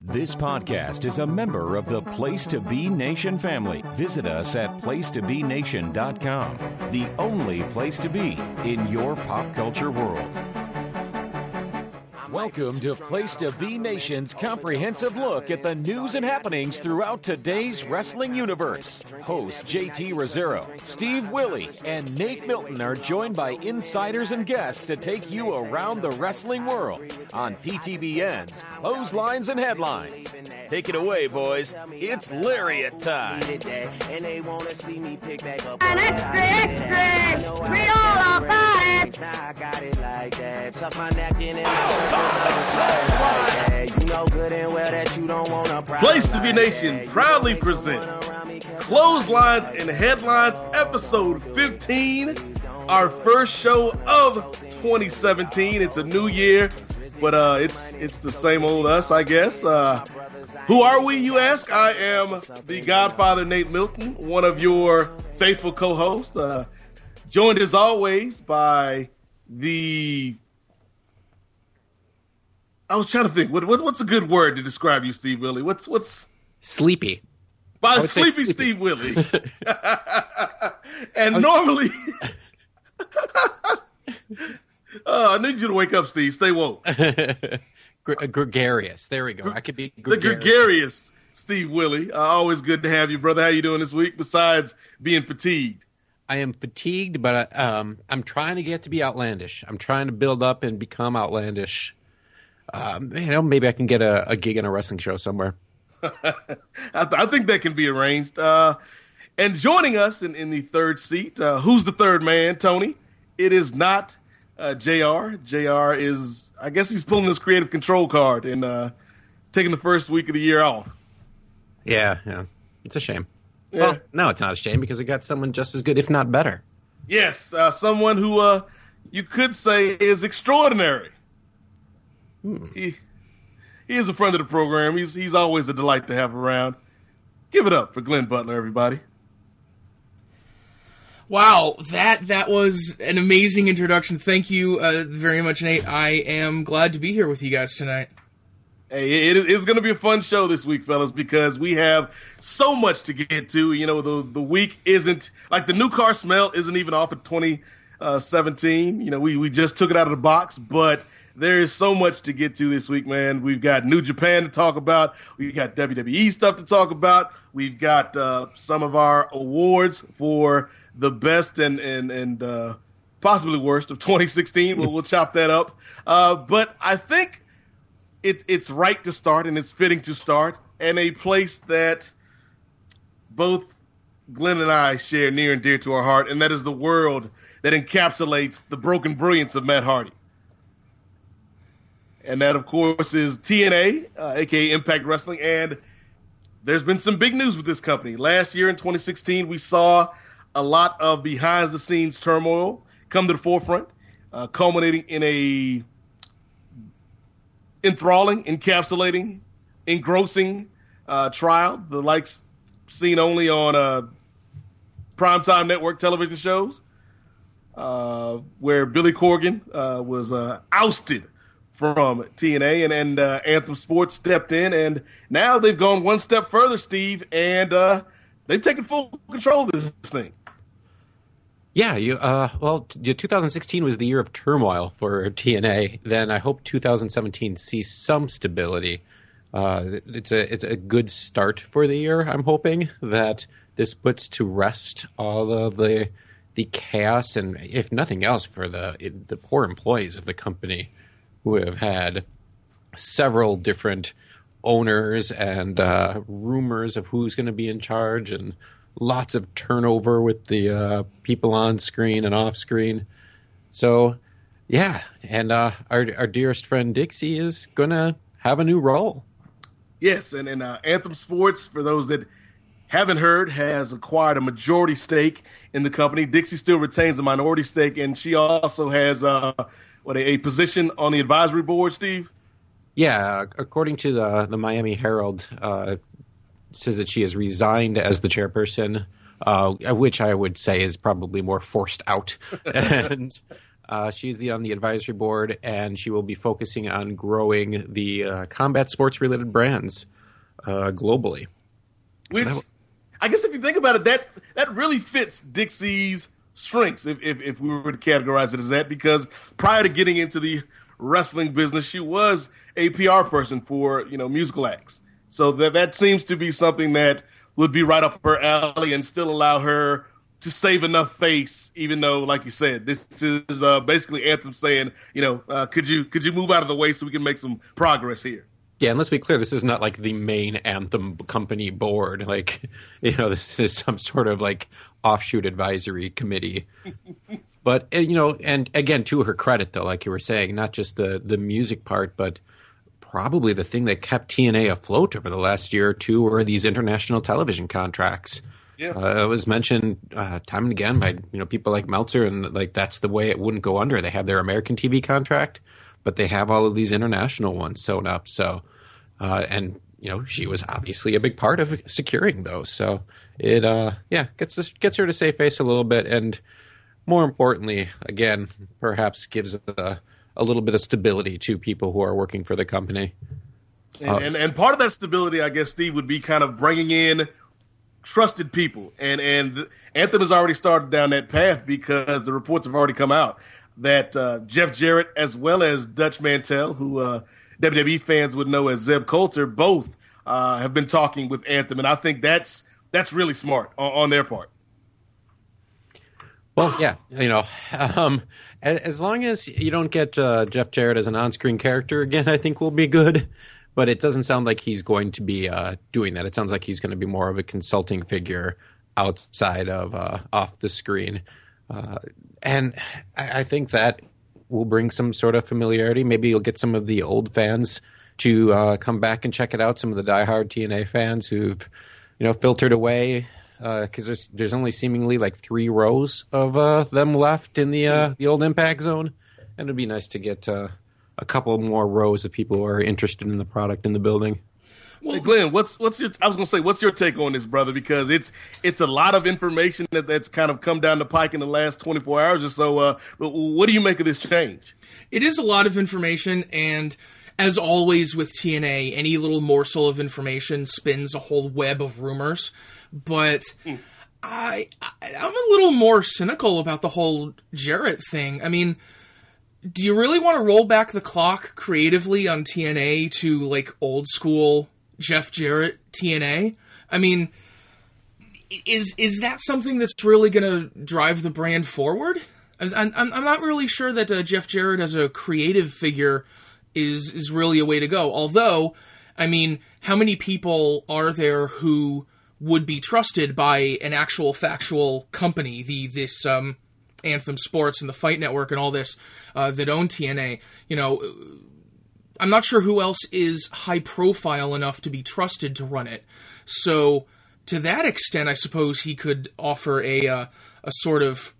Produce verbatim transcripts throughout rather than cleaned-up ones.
This podcast is a member of the Place to Be Nation family. Visit us at place to be nation dot com, the only place to be in your pop culture world. Welcome to Place to Be Nation's comprehensive look at the news and happenings throughout today's wrestling universe. Hosts J T Rosero, Steve Willie, and Nate Milton are joined by insiders and guests to take you around the wrestling world on P T B N's Clotheslines and Headlines. Take it away, boys. It's Lariat time. And extra, extra! Read all about it! I got it like that. Tuck my neck in and you know good and well that you don't want to. Place to Be Nation proudly presents Clotheslines and Headlines, episode fifteen, our first show of twenty seventeen. It's a new year, but uh, it's it's the same old us, I guess. Uh, who are we, you ask? I am the Godfather Nate Milton, one of your faithful co-hosts, uh, joined as always by the... I was trying to think. What, what what's a good word to describe you, Steve Willie? What's what's sleepy? By sleepy, sleepy Steve Willie. And was... normally, oh, I need you to wake up, Steve. Stay woke. Gre- gregarious. There we go. I could be gregarious. The gregarious Steve Willie. Uh, always good to have you, brother. How you doing this week? Besides being fatigued. I am fatigued, but um, I'm trying to get to be outlandish. I'm trying to build up and become outlandish. Um, you know, maybe I can get a, a gig in a wrestling show somewhere. I, th- I think that can be arranged. Uh, and joining us in, in the third seat, uh, who's the third man, Tony? It is not uh, J R. J R is, I guess he's pulling his creative control card and uh, taking the first week of the year off. Yeah, yeah. It's a shame. Yeah. Well, no, it's not a shame because we got someone just as good, if not better. Yes, uh, someone who uh, you could say is extraordinary. Hmm. He he is a friend of the program. He's he's always a delight to have around. Give it up for Glenn Butler, everybody. Wow, that that was an amazing introduction. Thank you uh, very much, Nate. I am glad to be here with you guys tonight. Hey, it is it's going to be a fun show this week, fellas, because we have so much to get to. You know, the the week isn't like the new car smell isn't even off of twenty seventeen. You know, we we just took it out of the box, but there is so much to get to this week, man. We've got New Japan to talk about. We've got W W E stuff to talk about. We've got uh, some of our awards for the best and and and uh, possibly worst of twenty sixteen. We'll, we'll chop that up. Uh, but I think it, it's right to start, and it's fitting to start, and a place that both Glenn and I share near and dear to our heart, and that is the world that encapsulates the broken brilliance of Matt Hardy. And that, of course, is T N A, uh, a k a. Impact Wrestling. And there's been some big news with this company. Last year in twenty sixteen, we saw a lot of behind-the-scenes turmoil come to the forefront, uh, culminating in a enthralling, encapsulating, engrossing uh, trial, the likes seen only on uh, primetime network television shows, uh, where Billy Corgan uh, was uh, ousted from T N A, and, and uh, Anthem Sports stepped in, and now they've gone one step further, Steve, and uh, they've taken full control of this thing. Yeah, you. Uh, well, t- twenty sixteen was the year of turmoil for T N A. Then I hope two thousand seventeen sees some stability. Uh, it's a it's a good start for the year. I'm hoping that this puts to rest all of the the chaos, and if nothing else, for the the poor employees of the company, who have had several different owners and uh, rumors of who's going to be in charge, and lots of turnover with the uh, people on screen and off screen. So, yeah, and uh, our our dearest friend Dixie is going to have a new role. Yes, and, and uh, Anthem Sports, for those that haven't heard, has acquired a majority stake in the company. Dixie still retains a minority stake, and she also has uh, what a, a position on the advisory board, Steve? Yeah, according to the the Miami Herald, uh, says that she has resigned as the chairperson, uh, which I would say is probably more forced out. and Uh, she's the, on the advisory board, and she will be focusing on growing the uh, combat sports-related brands uh, globally. Which, so that, I guess if you think about it, that that really fits Dixie's strengths, if, if, if we were to categorize it as that, because prior to getting into the wrestling business, she was a P R person for, you know, musical acts. So that that seems to be something that would be right up her alley and still allow her to save enough face, even though, like you said, this is uh, basically Anthem saying, you know, uh, could you could you move out of the way so we can make some progress here? Yeah, and let's be clear, this is not like the main Anthem company board. Like, you know, this is some sort of like offshoot advisory committee. But, you know, and again, to her credit, though, like you were saying, not just the, the music part, but probably the thing that kept T N A afloat over the last year or two were these international television contracts. Yeah. Uh, it was mentioned uh, time and again by, you know, people like Meltzer, and like that's the way it wouldn't go under. They have their American T V contract, but they have all of these international ones sewn up. So, uh, and you know, she was obviously a big part of securing those. So it, uh, yeah, gets this, gets her to save face a little bit, and more importantly, again, perhaps gives a, a little bit of stability to people who are working for the company. And, uh, and and part of that stability, I guess, Steve, would be kind of bringing in trusted people, and and Anthem has already started down that path because the reports have already come out that uh, Jeff Jarrett as well as Dutch Mantel, who uh, W W E fans would know as Zeb Coulter, both uh, have been talking with Anthem, and I think that's that's really smart on, on their part. Well, yeah, you know, um, as long as you don't get uh, Jeff Jarrett as an on-screen character again, I think we'll be good. But it doesn't sound like he's going to be uh, doing that. It sounds like he's going to be more of a consulting figure outside of uh, off the screen. Uh, and I, I think that will bring some sort of familiarity. Maybe you'll get some of the old fans to uh, come back and check it out, some of the diehard T N A fans who've, you know, filtered away because uh, there's there's only seemingly like three rows of uh, them left in the uh, the old Impact Zone. And it'd be nice to get uh, a couple more rows of people who are interested in the product in the building. Well, hey Glenn, what's what's your? I was gonna say, what's your take on this, brother? Because it's it's a lot of information that, that's kind of come down the pike in the last twenty-four hours or so. Uh, what do you make of this change? It is a lot of information, and as always with T N A, any little morsel of information spins a whole web of rumors. But mm. I, I I'm a little more cynical about the whole Jarrett thing. I mean, do you really want to roll back the clock creatively on T N A to, like, old school Jeff Jarrett T N A? I mean, is is that something that's really going to drive the brand forward? I'm, I'm, I'm not really sure that uh, Jeff Jarrett as a creative figure is, is really a way to go. Although, I mean, how many people are there who would be trusted by an actual factual company, the this... um. Anthem Sports and the Fight Network and all this uh, that own T N A, you know, I'm not sure who else is high profile enough to be trusted to run it. So to that extent, I suppose he could offer a uh, a sort of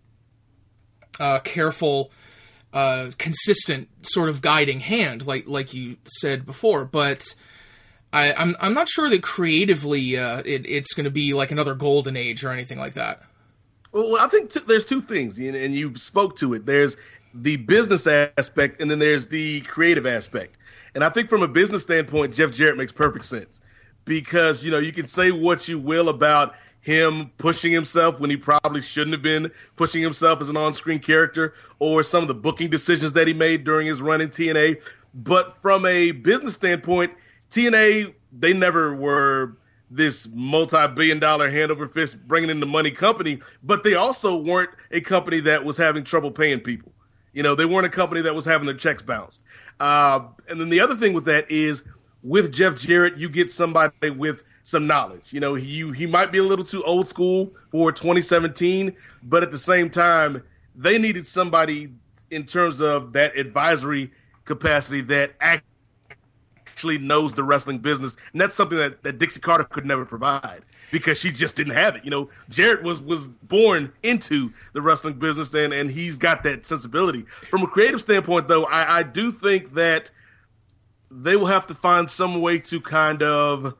uh, careful, uh, consistent sort of guiding hand, like like you said before. But I, I'm I'm not sure that creatively uh, it, it's going to be like another golden age or anything like that. Well, I think t- there's two things, and, and you spoke to it. There's the business aspect, and then there's the creative aspect. And I think from a business standpoint, Jeff Jarrett makes perfect sense because, you know, you can say what you will about him pushing himself when he probably shouldn't have been pushing himself as an on-screen character, or some of the booking decisions that he made during his run in T N A. But from a business standpoint, T N A, they never were this multi-billion dollar hand over fist bringing in the money company, but they also weren't a company that was having trouble paying people. You know, they weren't a company that was having their checks bounced. Uh, and then the other thing with that is with Jeff Jarrett, you get somebody with some knowledge. You know, he, he might be a little too old school for twenty seventeen, but at the same time, they needed somebody in terms of that advisory capacity that actually actually knows the wrestling business, and that's something that, that Dixie Carter could never provide because she just didn't have it. You know, Jarrett was was born into the wrestling business, and, and he's got that sensibility. From a creative standpoint, though, I, I do think that they will have to find some way to kind of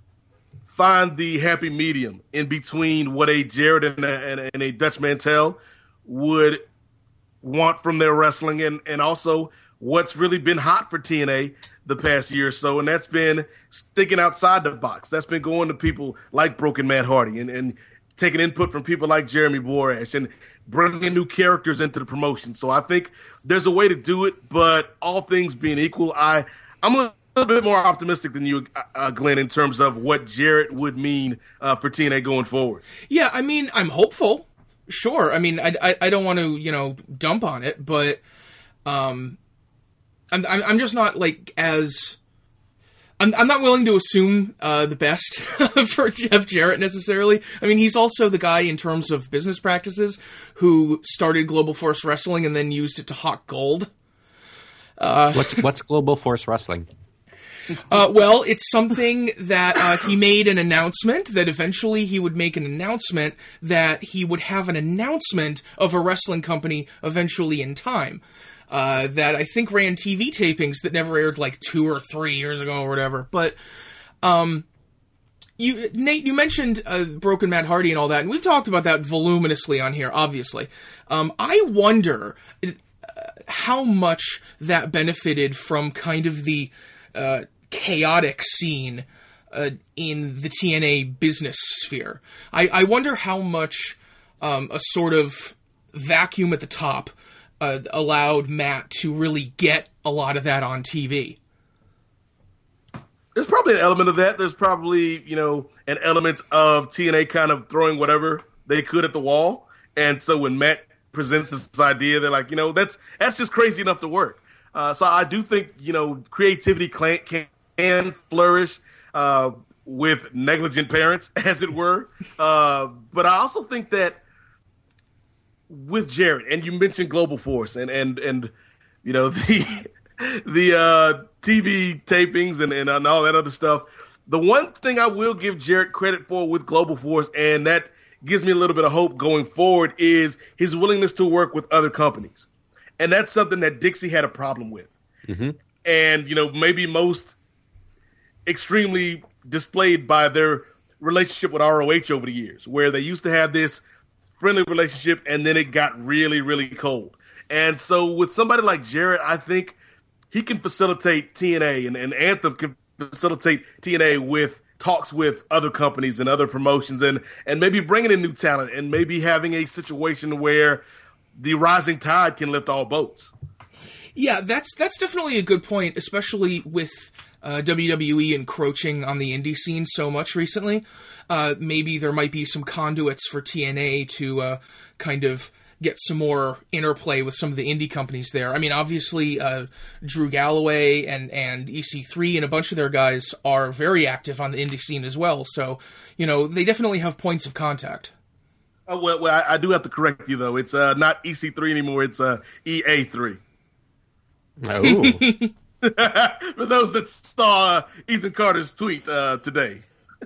find the happy medium in between what a Jarrett and a, and a, and a Dutch Mantel would want from their wrestling, and, and also what's really been hot for T N A the past year or so, and that's been thinking outside the box. That's been going to people like Broken Matt Hardy and, and taking input from people like Jeremy Borash and bringing new characters into the promotion. So I think there's a way to do it, but all things being equal, I, I'm a little bit more optimistic than you, uh, Glenn, in terms of what Jarrett would mean uh, for T N A going forward. Yeah, I mean, I'm hopeful. Sure. I mean, I, I, I don't want to, you know, dump on it, but um, I'm, I'm just not, like, as... I'm, I'm not willing to assume uh, the best for Jeff Jarrett necessarily. I mean, he's also the guy in terms of business practices who started Global Force Wrestling and then used it to hawk gold. Uh, what's what's Global Force Wrestling? Uh, well, it's something that uh, he made an announcement that eventually he would make an announcement that he would have an announcement of a wrestling company eventually in time. Uh, that I think ran T V tapings that never aired like two or three years ago or whatever. But, um, you, Nate, you mentioned uh, Broken Matt Hardy and all that, and we've talked about that voluminously on here, obviously. Um, I wonder uh, how much that benefited from kind of the uh, chaotic scene uh, in the T N A business sphere. I, I wonder how much um, a sort of vacuum at the top Uh, allowed Matt to really get a lot of that on T V. There's probably an element of that. There's probably, you know, an element of T N A kind of throwing whatever they could at the wall. And so when Matt presents this idea, they're like, you know, that's that's just crazy enough to work. Uh, so I do think, you know, creativity can, can flourish uh, with negligent parents, as it were. Uh, but I also think that with Jarrett, and you mentioned Global Force and, and, and you know, the the uh, T V tapings and, and, and all that other stuff, the one thing I will give Jarrett credit for with Global Force, and that gives me a little bit of hope going forward, is his willingness to work with other companies. And that's something that Dixie had a problem with. Mm-hmm. And, you know, maybe most extremely displayed by their relationship with R O H over the years, where they used to have this friendly relationship, and then it got really, really cold. And so with somebody like Jarrett, I think he can facilitate T N A, and, and Anthem can facilitate T N A with talks with other companies and other promotions, and, and maybe bringing in new talent, and maybe having a situation where the rising tide can lift all boats. Yeah, that's that's definitely a good point, especially with uh, W W E encroaching on the indie scene so much recently. Uh, maybe there might be some conduits for T N A to uh, kind of get some more interplay with some of the indie companies there. I mean, obviously, uh, Drew Galloway and, and E C three and a bunch of their guys are very active on the indie scene as well. So, you know, they definitely have points of contact. Oh, well, well I, I do have to correct you, though. It's uh, not E C three anymore. It's uh, E A three. Oh. For those that saw uh, Ethan Carter's tweet uh, today.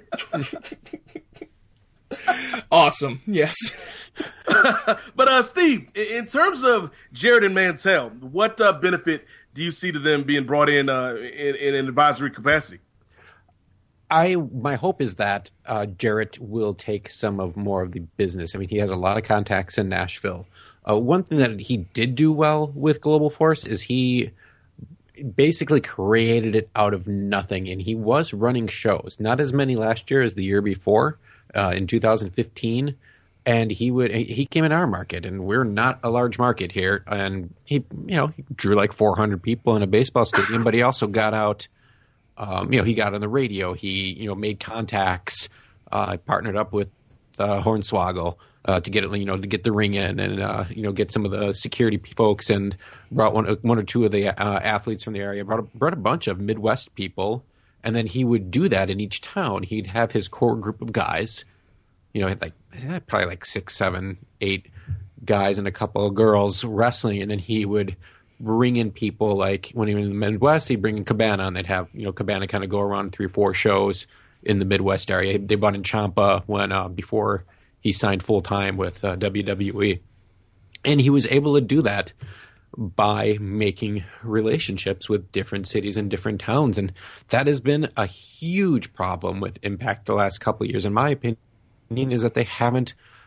Awesome. Yes. But uh, Steve, in terms of Jarrett and Mantell, what uh, benefit do you see to them being brought in uh, in, in an advisory capacity? I my hope is that uh, Jarrett will take some of more of the business. I mean, he has a lot of contacts in Nashville. Uh, one thing that he did do well with Global Force is he basically created it out of nothing, and he was running shows. Not as many last year as the year before, uh, in two thousand fifteen. And he would he came in our market, and we're not a large market here. And he you know he drew like four hundred people in a baseball stadium, but he also got out. Um, you know, he got on the radio. He you know made contacts. Uh, partnered up with uh, Hornswoggle uh, to get it you know to get the ring in, and uh, you know get some of the security folks, and brought one one or two of the uh, athletes from the area. Brought a, brought a bunch of Midwest people, and then he would do that in each town. He'd have his core group of guys. You know, like probably like six, seven, eight guys and a couple of girls wrestling, and then he would bring in people like when he was in the Midwest, he'd bring in Cabana, and they'd have you know Cabana kind of go around three or four shows in the Midwest area. They brought in Ciampa when uh, before he signed full time with uh, W W E, and he was able to do that by making relationships with different cities and different towns, and that has been a huge problem with Impact the last couple of years, in my opinion. Is that they haven't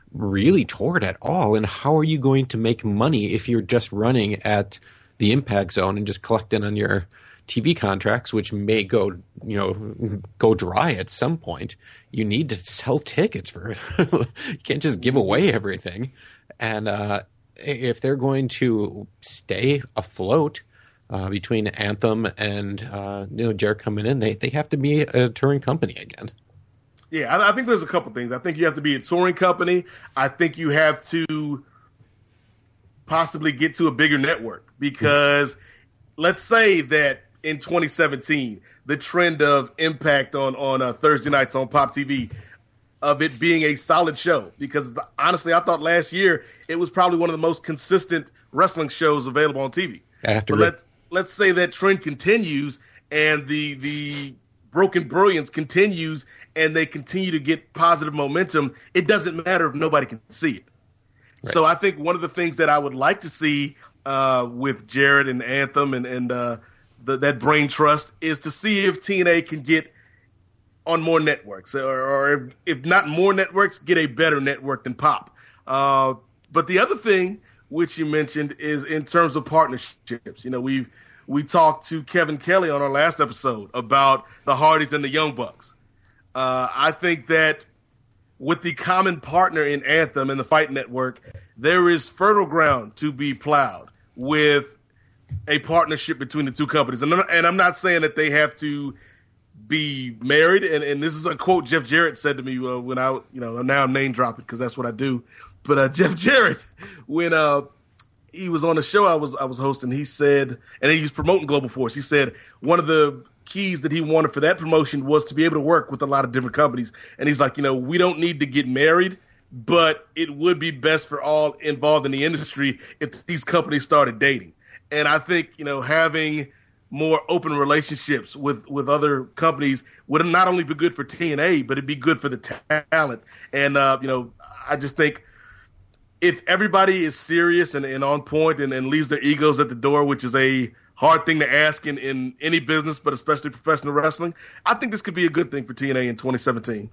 really toward at all. And how are you going to make money if you're just running at the Impact Zone and just collecting on your T V contracts, which may go, you know, go dry at some point? You need to sell tickets for, you can't just give away everything. And uh, if they're going to stay afloat uh, between Anthem and, uh, you know, Jarrett coming in, they, they have to be a touring company again. Yeah, I, I think there's a couple things. I think you have to be a touring company. I think you have to possibly get to a bigger network because mm-hmm. let's say that in twenty seventeen, the trend of Impact on, on uh, Thursday nights on Pop T V, of it being a solid show, because honestly, I thought last year it was probably one of the most consistent wrestling shows available on T V. I have to but let's, let's say that trend continues and the the Broken Brilliance continues and they continue to get positive momentum. It doesn't matter if nobody can see it. Right. So I think one of the things that I would like to see uh, with Jarrett and Anthem and, and uh, the, that brain trust is to see if T N A can get on more networks, or, or if, if not more networks, get a better network than Pop. Uh, but the other thing, which you mentioned, is in terms of partnerships. You know, we we talked to Kevin Kelly on our last episode about the Hardys and the Young Bucks. Uh, I think that with the common partner in Anthem and the Fight Network, there is fertile ground to be plowed with a partnership between the two companies. And I'm, and I'm not saying that they have to be married. And, and this is a quote Jeff Jarrett said to me uh, when I, you know, now I'm name dropping because that's what I do. But uh, Jeff Jarrett, when uh, he was on the show I was I was hosting, he said, and he was promoting Global Force, he said one of the keys that he wanted for that promotion was to be able to work with a lot of different companies. And he's like, you know, we don't need to get married, but it would be best for all involved in the industry if these companies started dating. And I think, you know, having more open relationships with, with other companies would not only be good for T N A, but it'd be good for the talent. And, uh, you know, I just think if everybody is serious and, and on point and, and leaves their egos at the door, which is a hard thing to ask in, in any business, but especially professional wrestling, I think this could be a good thing for T N A in twenty seventeen.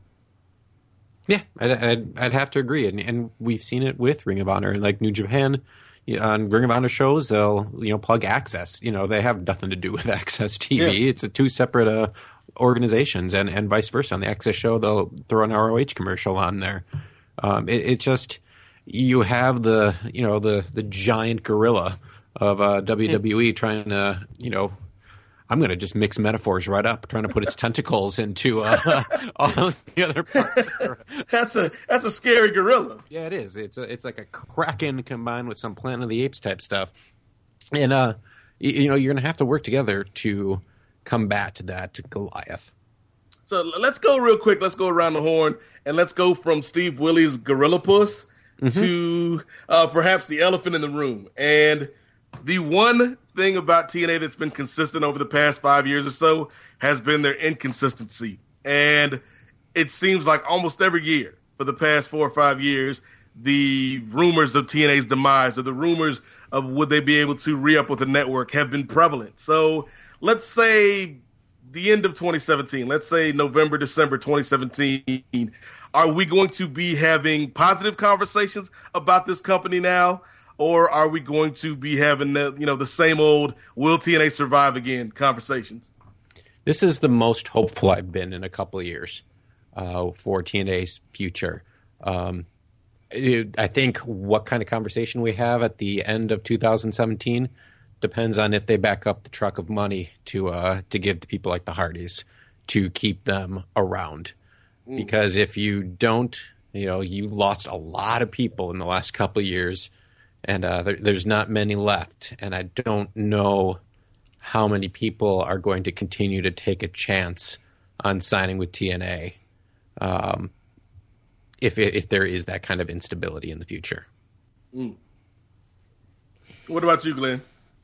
Yeah, I'd, I'd, I'd have to agree. And, and we've seen it with Ring of Honor. Like New Japan, on Ring of Honor shows, they'll, you know, plug Access. You know, they have nothing to do with Access T V. Yeah. It's a two separate uh, organizations, and, and vice versa. On the Access show, they'll throw an R O H commercial on there. Um, it, it just, you have the, you know, the, the giant gorilla of uh, W W E trying to, you know, I'm going to just mix metaphors right up, trying to put its tentacles into uh, all the other parts. That's a that's a scary gorilla. Yeah, it is. It's a, it's like a kraken combined with some Planet of the Apes type stuff. And, uh, you, you know, you're going to have to work together to combat that Goliath. So let's go real quick. Let's go around the horn, and let's go from Steve Willie's Gorilla Puss mm-hmm. to uh, perhaps the elephant in the room. And the one thing about T N A that's been consistent over the past five years or so has been their inconsistency. And it seems like almost every year for the past four or five years, the rumors of T N A's demise or the rumors of would they be able to re-up with the network have been prevalent. So let's say the end of twenty seventeen, let's say November, December twenty seventeen, are we going to be having positive conversations about this company now? Or are we going to be having the, you know, the same old will T N A survive again conversations? This is the most hopeful I've been in a couple of years uh, for T N A's future. Um, it, I think what kind of conversation we have at the end of two thousand seventeen depends on if they back up the truck of money to uh, to give to people like the Hardys to keep them around. Mm. Because if you don't, you know, you lost a lot of people in the last couple of years. And uh, there, there's not many left, and I don't know how many people are going to continue to take a chance on signing with T N A um, if if there is that kind of instability in the future. Mm. What about you, Glenn?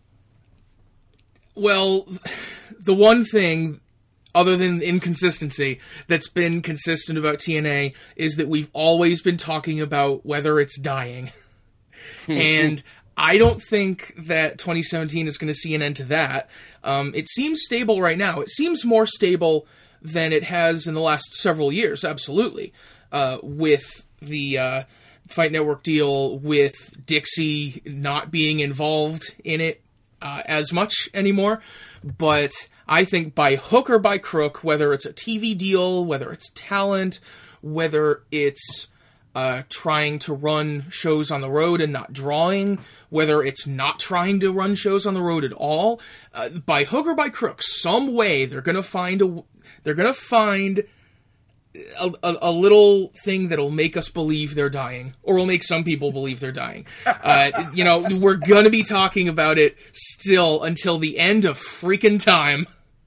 Well, the one thing, other than inconsistency, that's been consistent about T N A is that we've always been talking about whether it's dying. And I don't think that twenty seventeen is going to see an end to that. Um, it seems stable right now. It seems more stable than it has in the last several years, absolutely, uh, with the uh, Fight Network deal with Dixie not being involved in it uh, as much anymore. But I think by hook or by crook, whether it's a T V deal, whether it's talent, whether it's uh, trying to run shows on the road and not drawing, whether it's not trying to run shows on the road at all, uh, by hook or by crook, some way they're gonna find a they're gonna find a, a, a little thing that'll make us believe they're dying, or will make some people believe they're dying. Uh, you know, we're gonna be talking about it still until the end of freaking time.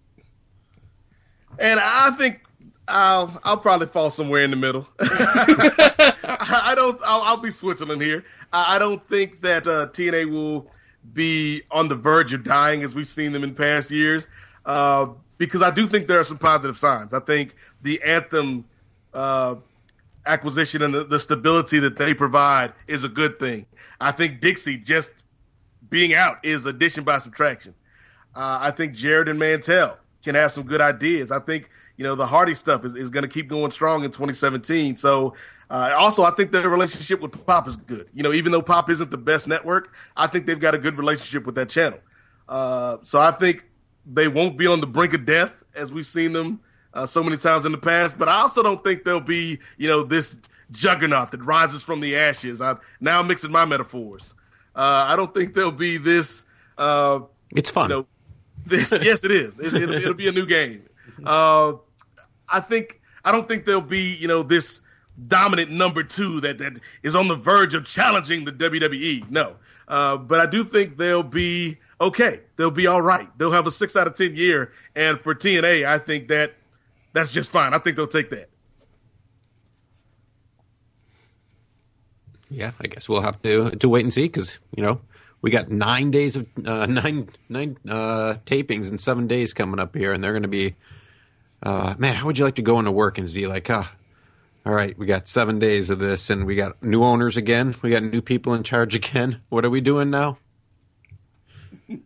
And I think I'll I'll probably fall somewhere in the middle. I don't. I'll, I'll be Switzerland here. I, I don't think that uh, T N A will be on the verge of dying as we've seen them in past years, uh, because I do think there are some positive signs. I think the Anthem uh, acquisition and the, the stability that they provide is a good thing. I think Dixie just being out is addition by subtraction. Uh, I think Jarrett and Mantell can have some good ideas. I think, you know, the Hardy stuff is, is going to keep going strong in twenty seventeen. So uh, also, I think their relationship with Pop is good. You know, even though Pop isn't the best network, I think they've got a good relationship with that channel. Uh, so I think they won't be on the brink of death as we've seen them uh, so many times in the past. But I also don't think they'll be, you know, this juggernaut that rises from the ashes. I'm now mixing my metaphors. Uh, I don't think they'll be this. Uh, it's fun. You know, this, yes, it is. It, it'll, it'll be a new game. Uh, I think I don't think there'll be, you know, this dominant number two that, that is on the verge of challenging the W W E. No, uh, but I do think they'll be okay. They'll be all right. They'll have a six out of ten year, and for T N A, I think that that's just fine. I think they'll take that. Yeah, I guess we'll have to to wait and see because you know we got nine days of uh, nine nine uh, tapings and seven days coming up here, and they're going to be. Uh, man, how would you like to go into work and be like, ah, all right, we got seven days of this, and we got new owners again, we got new people in charge again. What are we doing now? uh,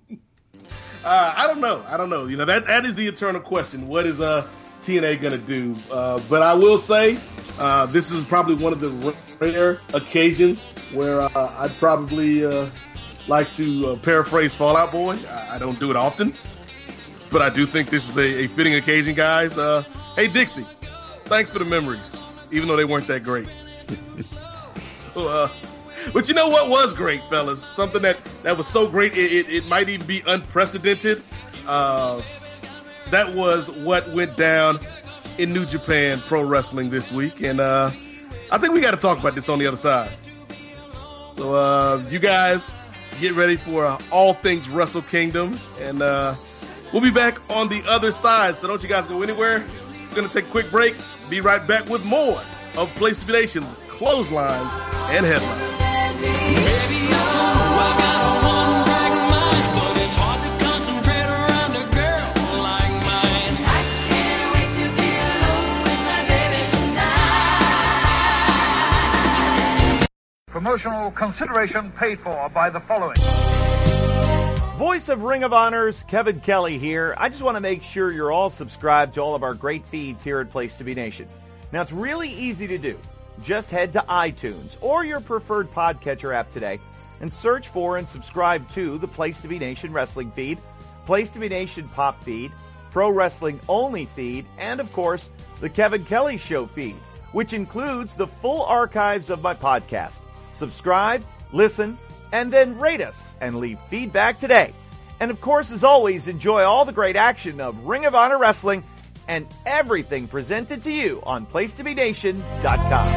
I don't know. I don't know. You know, that that is the eternal question. What is uh, T N A going to do? Uh, but I will say uh, this is probably one of the rare occasions where uh, I'd probably uh, like to uh, paraphrase Fall Out Boy. I, I don't do it often. But I do think this is a, a fitting occasion, guys. Uh, hey, Dixie, thanks for the memories, even though they weren't that great. so, uh, but you know what was great, fellas? Something that, that was so great, it, it, it might even be unprecedented. Uh, that was what went down in New Japan Pro Wrestling this week. And uh, I think we got to talk about this on the other side. So uh, you guys get ready for uh, all things Wrestle Kingdom. And... Uh, We'll be back on the other side, so don't you guys go anywhere. We're going to take a quick break. Be right back with more of Place to Be Nation's Clotheslines and Headlines. Maybe it's true, I got a one-track mind, but it's hard to concentrate around a girl like mine. I can't wait to be alone with my baby tonight. Promotional consideration paid for by the following. Voice of Ring of Honor's Kevin Kelly here. I just want to make sure you're all subscribed to all of our great feeds here at Place to Be Nation. Now, it's really easy to do. Just head to iTunes or your preferred podcatcher app today and search for and subscribe to the Place to Be Nation wrestling feed, Place to Be Nation pop feed, Pro Wrestling Only feed, and, of course, the Kevin Kelly Show feed, which includes the full archives of my podcast. Subscribe, listen, and then rate us and leave feedback today. And of course, as always, enjoy all the great action of Ring of Honor Wrestling and everything presented to you on place to be nation dot com.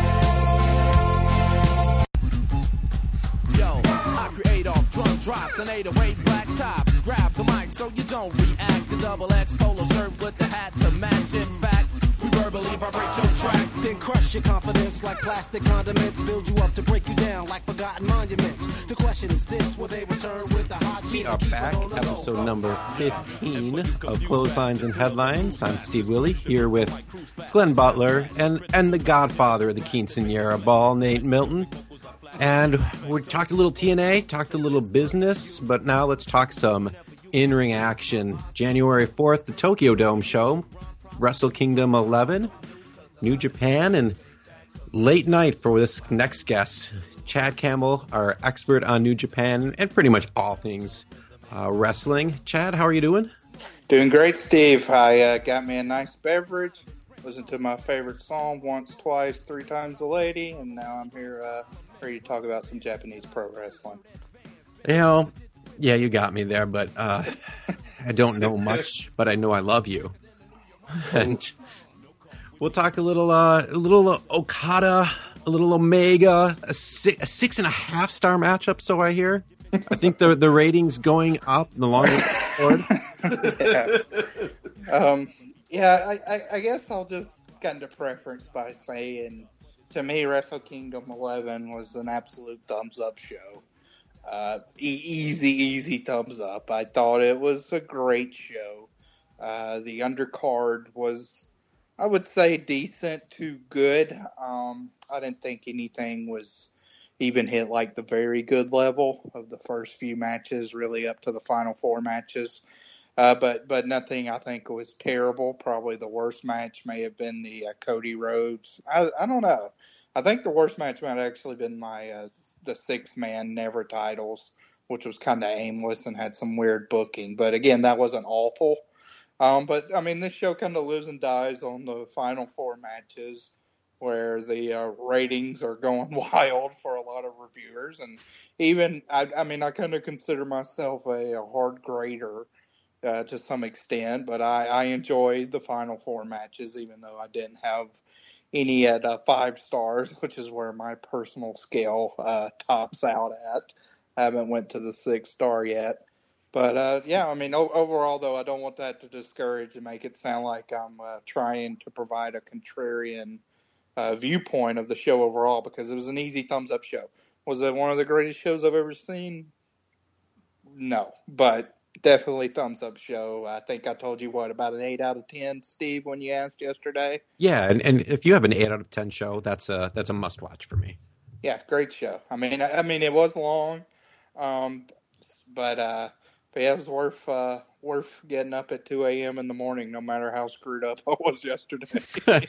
Yo, I create off drum drops and eight oh eight black tops. Grab the mic so you don't react. The double X polo shirt with the hat to match. In fact, we verbally vibrate your track. Then crush your confidence like plastic condiments. Build you up to break you down like forgotten monuments. The question is this, will they return with the hot We are back, episode number fifteen of Clotheslines and Headlines. I'm Steve Willie, here with Glenn Butler and, and the godfather of the Quinceañera Ball, Nate Milton. And we talked a little T N A, talked a little business, but now let's talk some in-ring action. January fourth, the Tokyo Dome show, Wrestle Kingdom eleven, New Japan, and late night for this next guest, Chad Campbell, our expert on New Japan and pretty much all things uh, wrestling. Chad, how are you doing? Doing great, Steve. I uh, got me a nice beverage, listened to my favorite song once, twice, three times a lady, and now I'm here uh, ready to talk about some Japanese pro wrestling. You know, yeah, you got me there, but uh, I don't know much, but I know I love you. And we'll talk a little, uh, a little Okada, a little Omega, a six, a six and a half star matchup. So I hear. I think the the ratings going up the longer forward. yeah, um, yeah. I, I, I guess I'll just kind of preference by saying, to me, Wrestle Kingdom eleven was an absolute thumbs up show. Uh, e- easy, easy thumbs up. I thought it was a great show. Uh, the undercard was, I would say, decent to good. Um, I didn't think anything was even hit like the very good level of the first few matches, really up to the final four matches. Uh, but but nothing I think was terrible. Probably the worst match may have been the uh, Cody Rhodes. I, I don't know. I think the worst match might have actually been my uh, the six man Never titles, which was kind of aimless and had some weird booking. But again, that wasn't awful. Um, but, I mean, this show kind of lives and dies on the final four matches where the uh, ratings are going wild for a lot of reviewers. And even, I, I mean, I kind of consider myself a, a hard grader uh, to some extent, but I, I enjoyed the final four matches, even though I didn't have any at uh, five stars, which is where my personal scale uh, tops out at. I haven't went to the six star yet. But, uh, yeah, I mean, o- overall, though, I don't want that to discourage and make it sound like I'm uh, trying to provide a contrarian uh, viewpoint of the show overall, because it was an easy thumbs-up show. Was it one of the greatest shows I've ever seen? No, but definitely thumbs-up show. I think I told you, what, about an eight out of ten, Steve, when you asked yesterday? Yeah, and, and if you have an eight out of ten show, that's a, that's a must-watch for me. Yeah, great show. I mean, I, I mean, it was long, um, but... Uh, But yeah, it was worth uh, worth getting up at two a.m. in the morning, no matter how screwed up I was yesterday.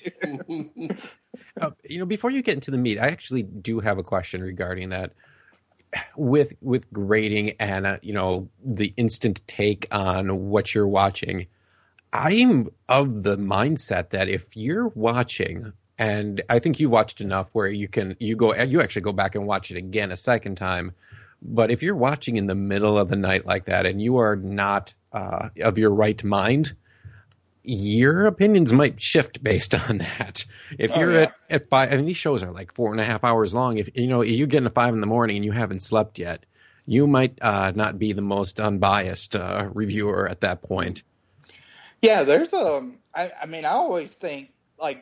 uh, you know, before you get into the meat, I actually do have a question regarding that. With with grading and uh, you know, the instant take on what you're watching, I'm of the mindset that if you're watching, and I think you watched enough where you can you go you actually go back and watch it again a second time. But if you're watching in the middle of the night like that and you are not uh, of your right mind, your opinions might shift based on that. If Oh, you're yeah. at, at five, I mean, these shows are like four and a half hours long. If you know you get at five in the morning and you haven't slept yet, you might uh, not be the most unbiased uh, reviewer at that point. Yeah, there's a. I, I mean, I always think like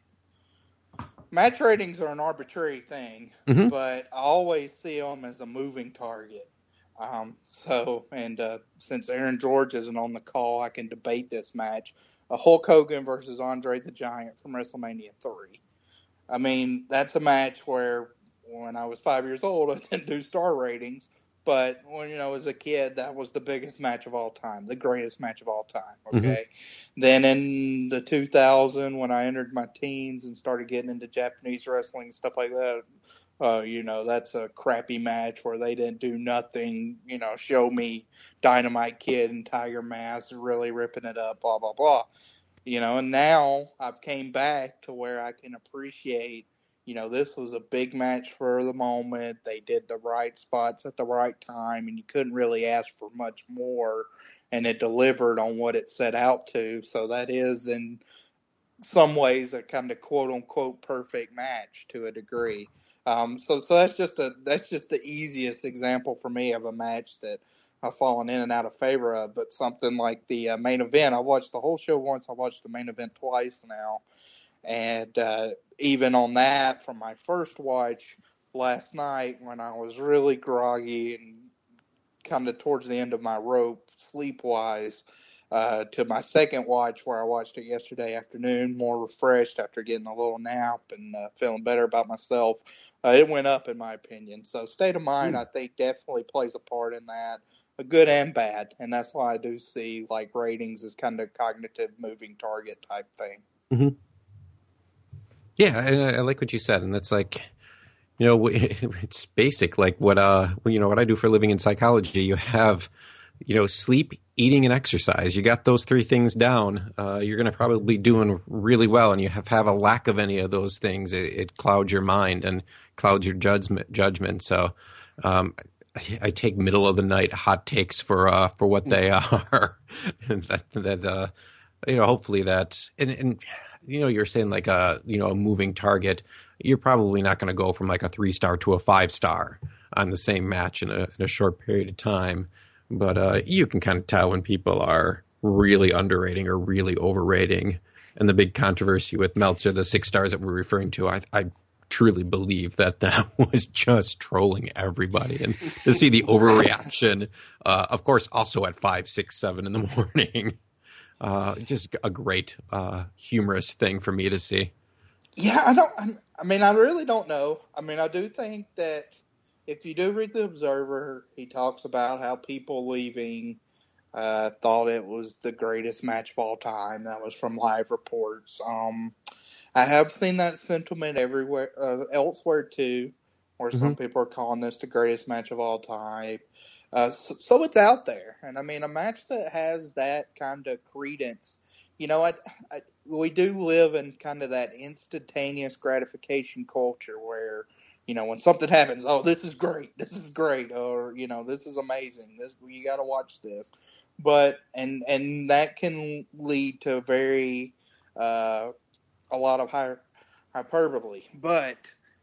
match ratings are an arbitrary thing, Mhm. but I always see them as a moving target. Um, so, and uh, since Aaron George isn't on the call, I can debate this match: a Hulk Hogan versus Andre the Giant from WrestleMania three. I mean, that's a match where when I was five years old, I didn't do star ratings. But when, you know, as a kid, that was the biggest match of all time, the greatest match of all time. Okay. Then in the two thousand, when I entered my teens and started getting into Japanese wrestling and stuff like that, uh, you know, that's a crappy match where they didn't do nothing, you know, show me Dynamite Kid and Tiger Mask really ripping it up, blah, blah, blah. You know, and now I've came back to where I can appreciate, you know, this was a big match for the moment. They did the right spots at the right time, and you couldn't really ask for much more, and it delivered on what it set out to. So that is, in some ways, a kind of quote-unquote perfect match to a degree. Um, so so that's just a that's just the easiest example for me of a match that I've fallen in and out of favor of. But something like the uh, main event, I watched the whole show once. I watched the main event twice now. And uh, even on that, from my first watch last night when I was really groggy and kind of towards the end of my rope sleep-wise, uh, to my second watch where I watched it yesterday afternoon, more refreshed after getting a little nap and uh, feeling better about myself, uh, it went up in my opinion. So state of mind, mm. I think, definitely plays a part in that, a good and bad. And that's why I do see like ratings as kind of cognitive moving target type thing. Mm-hmm. Yeah, and I, I like what you said, and it's like, you know, it's basic. Like what, uh, you know, what I do for a living in psychology. You have, you know, sleep, eating, and exercise. You got those three things down. Uh, you're going to probably be doing really well, and you have have a lack of any of those things. It, it clouds your mind and clouds your judgment. Judgment. So, um, I, I take middle of the night hot takes for uh for what they are, and that that uh, you know, hopefully that and and. You know, you're saying like a, you know, a moving target. You're probably not going to go from like a three star to a five star on the same match in a, in a short period of time. But uh, you can kind of tell when people are really underrating or really overrating. And the big controversy with Meltzer, the six stars that we're referring to, I, I truly believe that that was just trolling everybody. And to see the overreaction, uh, of course, also at five, six, seven in the morning. Uh, just a great uh, humorous thing for me to see. Yeah, I don't. I mean, I really don't know. I mean, I do think that if you do read the Observer, he talks about how people leaving uh, thought it was the greatest match of all time. That was from live reports. Um, I have seen that sentiment everywhere, uh, elsewhere too, where mm-hmm. some people are calling this the greatest match of all time. Uh, so, so it's out there. And I mean, a match that has that kind of credence, you know, I, I, we do live in kind of that instantaneous gratification culture where, you know, when something happens, oh, this is great, this is great, or, you know, this is amazing, this, you got to watch this. But, and, and that can lead to very, uh, a lot of hy- hyperbole, but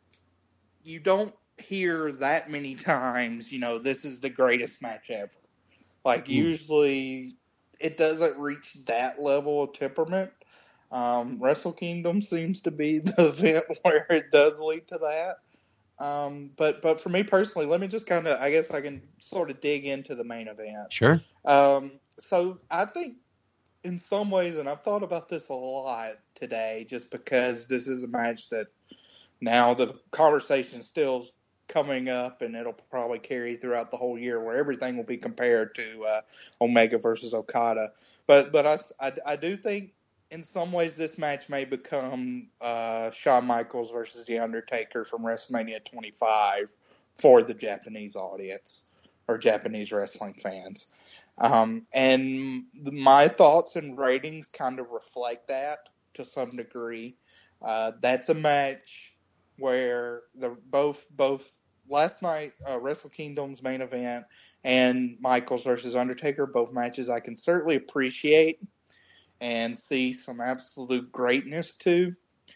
you don't hear that many times, you know, this is the greatest match ever. Like, mm. usually it doesn't reach that level of temperament. Um, Wrestle Kingdom seems to be the event where it does lead to that. Um, but, but for me personally, let me just kind of, I guess I can sort of dig into the main event. Sure. Um, so I think in some ways, and I've thought about this a lot today, just because this is a match that now the conversation still coming up, and it'll probably carry throughout the whole year, where everything will be compared to uh, Omega versus Okada. But but I, I, I do think in some ways this match may become uh, Shawn Michaels versus The Undertaker from WrestleMania twenty-five for the Japanese audience or Japanese wrestling fans. Um, and the, my thoughts and ratings kind of reflect that to some degree. Uh, that's a match where the both both last night, uh, Wrestle Kingdom's main event and Michaels versus Undertaker, both matches I can certainly appreciate and see some absolute greatness to.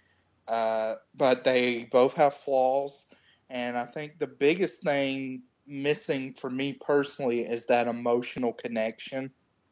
Uh, but they both have flaws. And I think the biggest thing missing for me personally is that emotional connection.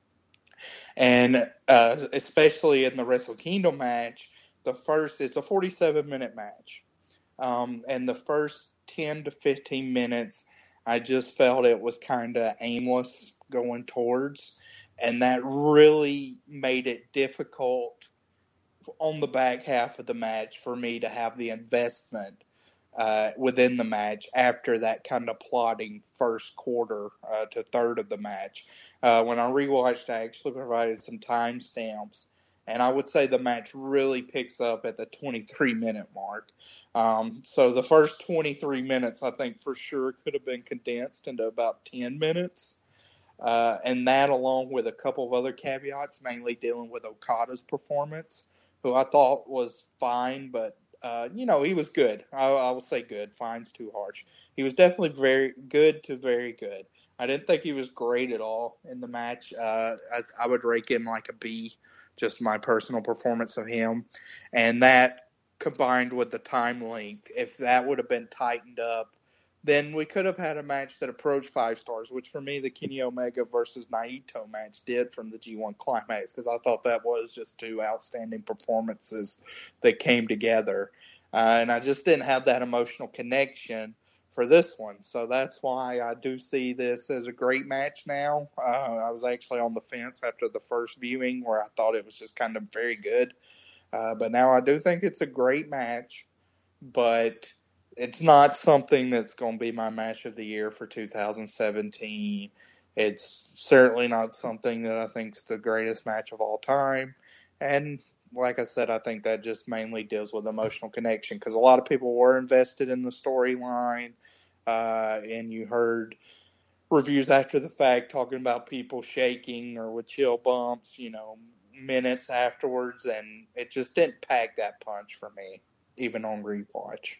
And uh, especially in the Wrestle Kingdom match, the first, it's a forty-seven minute match. Um, and the first ten to fifteen minutes, I just felt it was kind of aimless going towards, and that really made it difficult on the back half of the match for me to have the investment uh, within the match after that kind of plodding first quarter uh, to third of the match. Uh, when I rewatched, I actually provided some timestamps, and I would say the match really picks up at the twenty-three minute mark. Um, so the first twenty-three minutes, I think for sure could have been condensed into about ten minutes. Uh, and that, along with a couple of other caveats, mainly dealing with Okada's performance, who I thought was fine, but, uh, you know, he was good. I, I will say good. Fine's too harsh. He was definitely very good to very good. I didn't think he was great at all in the match. Uh, I, I would rate him like a B, just my personal performance of him. And that, combined with the time length, if that would have been tightened up, then we could have had a match that approached five stars, which for me the Kenny Omega versus Naito match did from the G one Climax, because I thought that was just two outstanding performances that came together. Uh, and I just didn't have that emotional connection for this one. So that's why I do see this as a great match now. Uh, I was actually on the fence after the first viewing where I thought it was just kind of very good. Uh, but now I do think it's a great match, but it's not something that's going to be my match of the year for two thousand seventeen. It's certainly not something that I think is the greatest match of all time. And like I said, I think that just mainly deals with emotional connection because a lot of people were invested in the storyline, uh, and you heard reviews after the fact talking about people shaking or with chill bumps, you know, minutes afterwards, and it just didn't pack that punch for me, even on rewatch.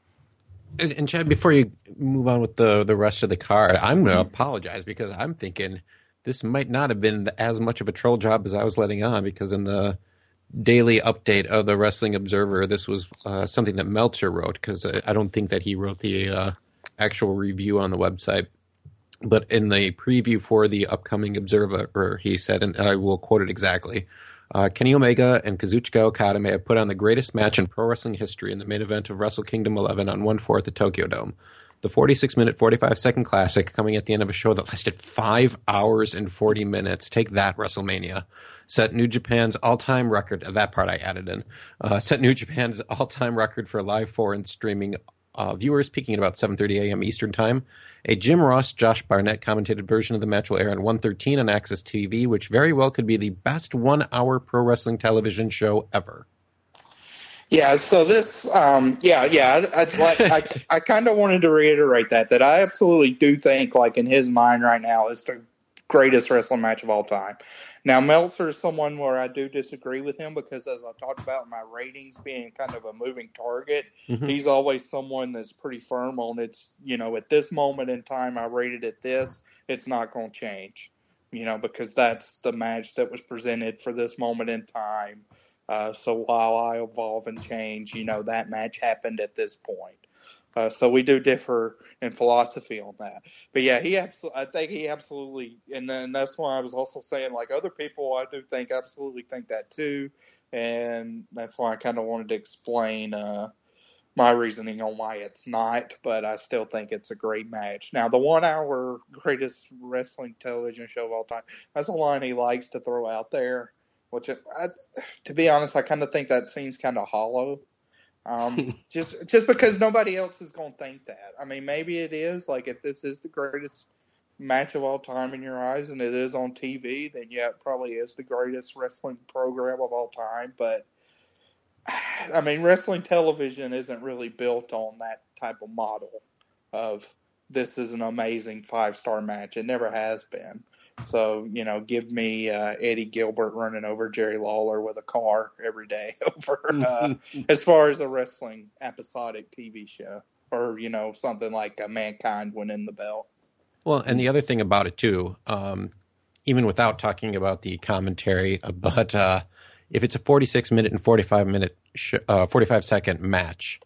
And, and Chad, before you move on with the the rest of the card, I'm going to apologize because I'm thinking this might not have been as much of a troll job as I was letting on, because in the daily update of the Wrestling Observer, this was uh, something that Meltzer wrote, because I, I don't think that he wrote the uh, actual review on the website. But in the preview for the upcoming Observer, he said, and I will quote it exactly, uh, Kenny Omega and Kazuchika Okada may have put on the greatest match in pro wrestling history in the main event of Wrestle Kingdom eleven on one fourth at Tokyo Dome. The forty-six minute, forty-five second classic coming at the end of a show that lasted five hours and forty minutes. Take that, WrestleMania. Set New Japan's all-time record. That part I added in. Uh, set New Japan's all-time record for live foreign streaming uh, viewers, peaking at about seven thirty a.m. Eastern Time. A Jim Ross, Josh Barnett commentated version of the match will air on one thirteen on Access T V, which very well could be the best one-hour pro wrestling television show ever. Yeah, so this, um, yeah, yeah, I, I, I, I kind of wanted to reiterate that, that I absolutely do think, like, in his mind right now, it's the greatest wrestling match of all time. Now, Meltzer is someone where I do disagree with him because, as I talked about, my ratings being kind of a moving target, Mm-hmm. he's always someone that's pretty firm on it's, you know, at this moment in time, I rated it this, it's not going to change, you know, because that's the match that was presented for this moment in time. Uh, so while I evolve and change, you know, that match happened at this point. Uh, so we do differ in philosophy on that. But yeah, he absolutely, I think he absolutely, and then that's why I was also saying, like, other people, I do think absolutely think that too. And that's why I kind of wanted to explain uh, my reasoning on why it's not, but I still think it's a great match. Now, the one hour greatest wrestling television show of all time, that's a line he likes to throw out there. Which, I, to be honest, I kind of think that seems kind of hollow. Um, just just because nobody else is going to think that. I mean, maybe it is. Like, if this is the greatest match of all time in your eyes and it is on T V, then yeah, it probably is the greatest wrestling program of all time. But, I mean, wrestling television isn't really built on that type of model of this is an amazing five-star match. It never has been. So, you know, give me uh, Eddie Gilbert running over Jerry Lawler with a car every day over uh, as far as a wrestling episodic T V show, or, you know, something like a Mankind winning the belt. Well, and the other thing about it, too, um, even without talking about the commentary, but uh, if it's a forty-six minute and forty-five minute, sh- uh, forty-five second match,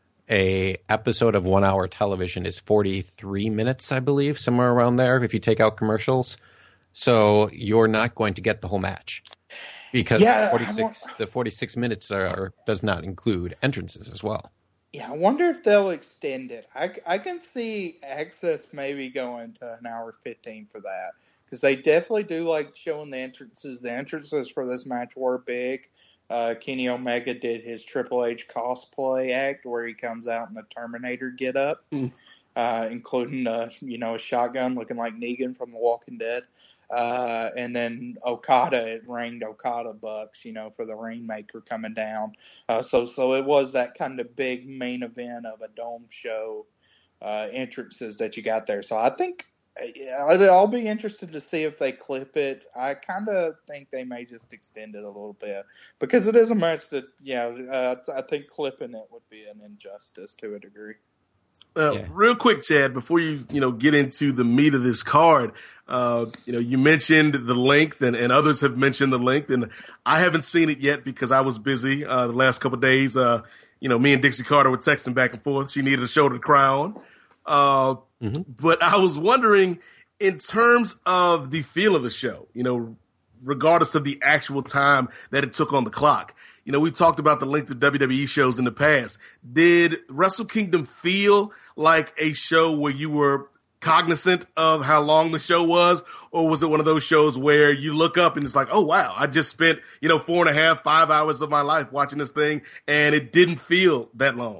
a episode of one hour television is forty-three minutes, I believe, somewhere around there, if you take out commercials. So you're not going to get the whole match because Yeah, forty-six, want- the forty-six minutes are, does not include entrances as well. Yeah, I wonder if they'll extend it. I, I can see Access maybe going to an hour fifteen for that because they definitely do like showing the entrances. The entrances for this match were big. Uh, Kenny Omega did his Triple H cosplay act where he comes out in the Terminator getup, uh, including uh, you know a shotgun looking like Negan from The Walking Dead. Uh, and then Okada, it rained Okada bucks, you know, for the Rainmaker coming down. Uh, so, so it was that kind of big main event of a dome show, uh, entrances that you got there. So I think I'll be interested to see if they clip it. I kind of think they may just extend it a little bit because it is a match that, yeah, uh, I think clipping it would be an injustice to a degree. Uh, Yeah. Real quick, Chad, before you you know get into the meat of this card, uh, you know you mentioned the length, and, and others have mentioned the length, and I haven't seen it yet because I was busy uh, the last couple of days. Uh, you know, me and Dixie Carter were texting back and forth. She needed a shoulder to cry on, uh, but I was wondering, in terms of the feel of the show, you know, regardless of the actual time that it took on the clock. You know, we've talked about the length of W W E shows in the past. Did Wrestle Kingdom feel like a show where you were cognizant of how long the show was, or was it one of those shows where you look up and it's like, oh, wow, I just spent, you know, four and a half, five hours of my life watching this thing, and it didn't feel that long?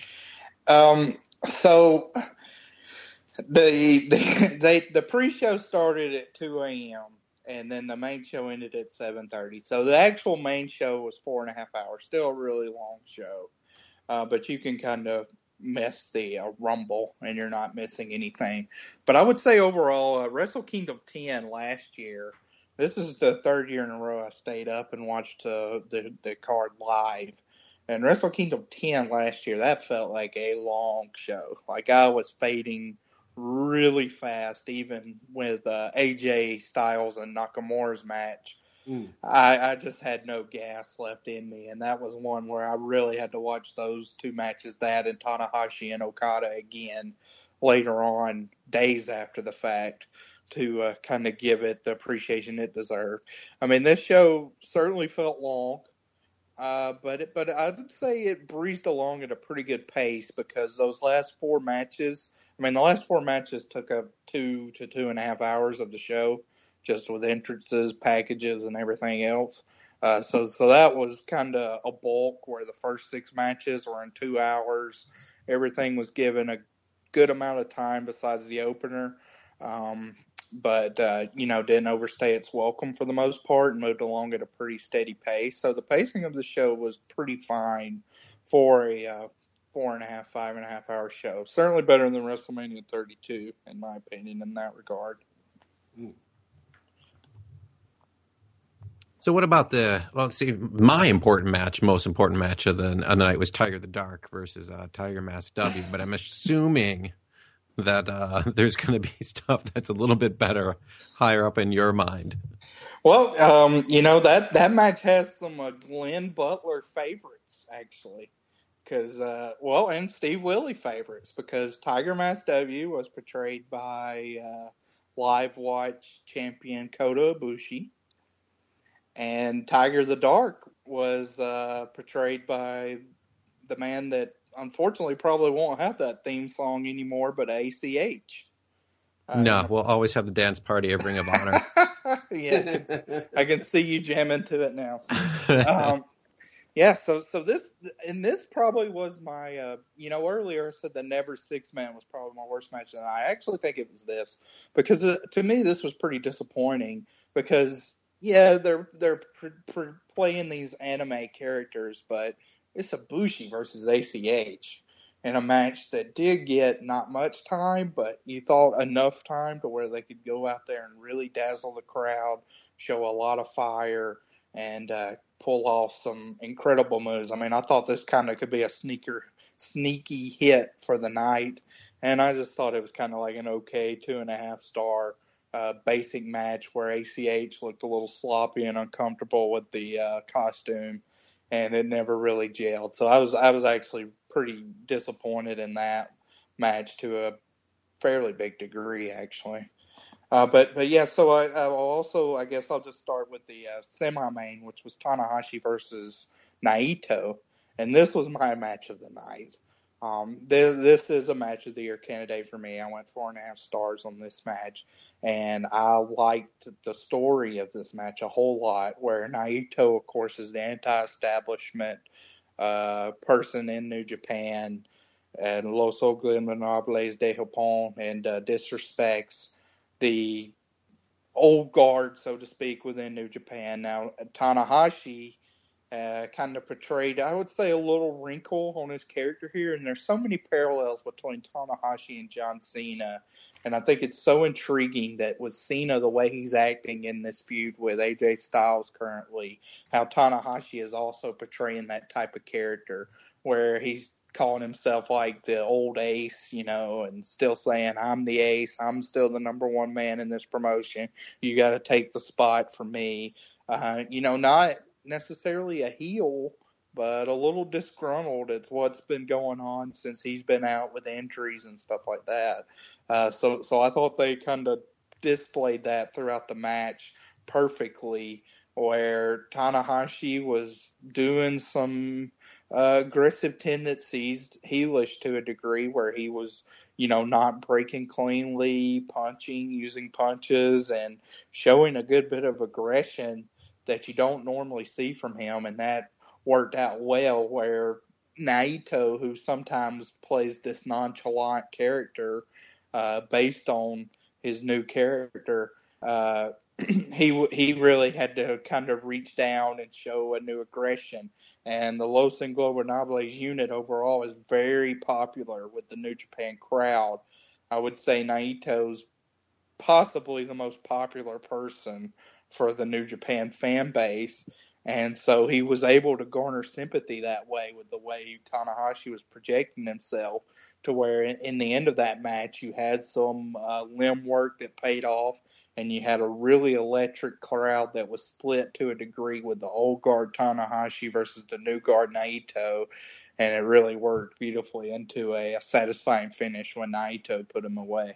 Um, so the the they, the pre-show started at two a.m. and then the main show ended at seven thirty. So the actual main show was four and a half hours. Still a really long show, uh, but you can kind of miss the uh, Rumble, and you're not missing anything. But I would say overall, uh, Wrestle Kingdom ten last year, this is the third year in a row I stayed up and watched uh, the, the card live. And Wrestle Kingdom ten last year, that felt like a long show. Like I was fading really fast, even with uh, A J Styles and Nakamura's match. Mm. I, I just had no gas left in me, and that was one where I really had to watch those two matches, that and Tanahashi and Okada again later on, days after the fact, to uh, kind of give it the appreciation it deserved. I mean, this show certainly felt long, uh, but it, but I would say it breezed along at a pretty good pace, because those last four matches, I mean, the last four matches took up two to two and a half hours of the show, just with entrances, packages, and everything else. Uh, so so that was kind of a bulk, where the first six matches were in two hours. Everything was given a good amount of time besides the opener, um, but, uh, you know, didn't overstay its welcome for the most part and moved along at a pretty steady pace. So the pacing of the show was pretty fine for a uh, four and a half, five and a half hour show. Certainly better than WrestleMania thirty-two, in my opinion, in that regard. Mm. So what about the, well, let's see, my important match, most important match of the, of the night was Tiger the Dark versus uh, Tiger Mask W, but I'm assuming that uh, there's going to be stuff that's a little bit better higher up in your mind. Well, um, you know, that, that match has some uh, Glenn Butler favorites, actually. Because, uh, well, and Steve Willie favorites, because Tiger Mask W was portrayed by uh, Live Watch champion Kota Ibushi. And Tiger the Dark was uh, portrayed by the man that unfortunately probably won't have that theme song anymore, but A C H. Uh, no, we'll always have the dance party at Ring of Honor. Yeah, I can, I can see you jamming to it now. Um, yeah, so so this and this probably was my, uh, you know, earlier I said the Never Six Man was probably my worst match of the night. I actually think it was this, because uh, to me this was pretty disappointing, because yeah, they're they're pr- pr- playing these anime characters, but it's Ibushi versus A C H in a match that did get not much time, but you thought enough time to where they could go out there and really dazzle the crowd, show a lot of fire, and uh, pull off some incredible moves. I mean, I thought this kind of could be a sneaker, sneaky hit for the night, and I just thought it was kind of like an okay two and a half star Uh, basic match where A C H looked a little sloppy and uncomfortable with the uh, costume, and it never really gelled. So I was I was actually pretty disappointed in that match to a fairly big degree, actually. Uh, but but yeah, so I I'll also I guess I'll just start with the uh, semi-main, which was Tanahashi versus Naito, and this was my match of the night. Um, this, this is a match of the year candidate for me. I went four and a half stars on this match, and I liked the story of this match a whole lot, where Naito, of course, is the anti-establishment uh, person in New Japan, and Los Ingobernables de Japón, and uh, disrespects the old guard, so to speak, within New Japan. Now, Tanahashi Uh, kind of portrayed, I would say, a little wrinkle on his character here, and there's so many parallels between Tanahashi and John Cena, and I think it's so intriguing that with Cena, the way he's acting in this feud with A J Styles currently, how Tanahashi is also portraying that type of character, where he's calling himself like the old ace, you know, and still saying, I'm the ace, I'm still the number one man in this promotion, you got to take the spot for me. Uh, you know, not necessarily a heel, but a little disgruntled. It's what's been going on since he's been out with injuries and stuff like that. Uh, so, so I thought they kind of displayed that throughout the match perfectly, where Tanahashi was doing some uh, aggressive tendencies, heelish to a degree, where he was, you know, not breaking cleanly, punching, using punches, and showing a good bit of aggression that you don't normally see from him, and that worked out well, where Naito, who sometimes plays this nonchalant character uh, based on his new character, uh, he he really had to kind of reach down and show a new aggression. And the Los Ingobernables unit overall is very popular with the New Japan crowd. I would say Naito's possibly the most popular person for the New Japan fan base. And so he was able to garner sympathy that way with the way Tanahashi was projecting himself, to where in the end of that match you had some uh, limb work that paid off, and you had a really electric crowd that was split to a degree with the old guard Tanahashi versus the new guard Naito, and it really worked beautifully into a, a satisfying finish when Naito put him away.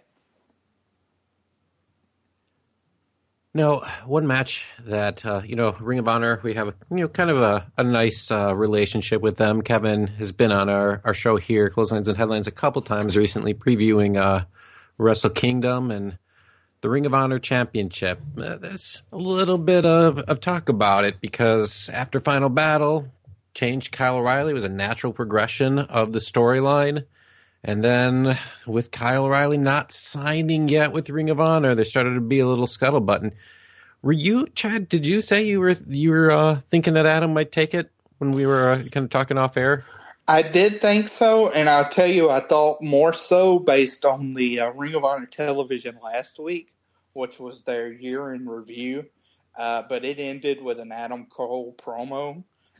No, one match that, uh, you know, Ring of Honor, we have, you know, kind of a, a nice uh, relationship with them. Kevin has been on our, our show here, Clotheslines and Headlines, a couple times recently, previewing uh, Wrestle Kingdom and the Ring of Honor Championship. Uh, there's a little bit of, of talk about it because after Final Battle, changed Kyle O'Reilly was a natural progression of the storyline. And then with Kyle O'Reilly not signing yet with Ring of Honor, there started to be a little scuttlebutt. And were you, Chad, did you say you were you were uh, thinking that Adam might take it when we were uh, kind of talking off air? I did think so, and I'll tell you, I thought more so based on the uh, Ring of Honor television last week, which was their year in review. Uh, but it ended with an Adam Cole promo.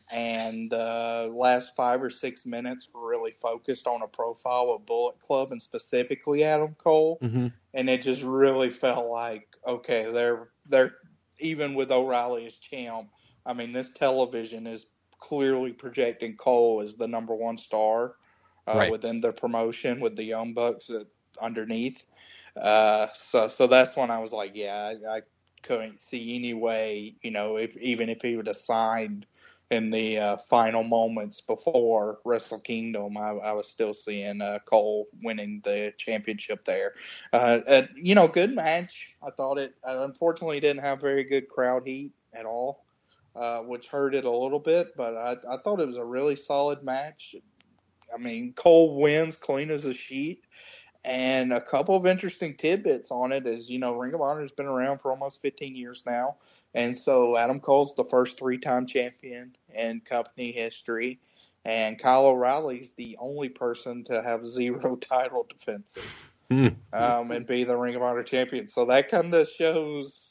And the uh, last five or six minutes were really focused on a profile of Bullet Club and specifically Adam Cole. Mm-hmm. And it just really felt like, okay, they're they're even with O'Reilly as champ. I mean, this television is clearly projecting Cole as the number one star uh, right. within the promotion with the Young Bucks uh, underneath. Uh, so so that's when I was like, yeah, I, I couldn't see any way, you know, if even if he would have signed in the uh, final moments before Wrestle Kingdom, I, I was still seeing uh, Cole winning the championship there. Uh, uh, you know, good match. I thought it, uh, unfortunately, didn't have very good crowd heat at all, uh, which hurt it a little bit, but I, I thought it was a really solid match. I mean, Cole wins clean as a sheet. And a couple of interesting tidbits on it is, you know, Ring of Honor has been around for almost fifteen years now. And so Adam Cole's the first three-time champion in company history. And Kyle O'Reilly's the only person to have zero title defenses mm. um, and be the Ring of Honor champion. So that kind of shows,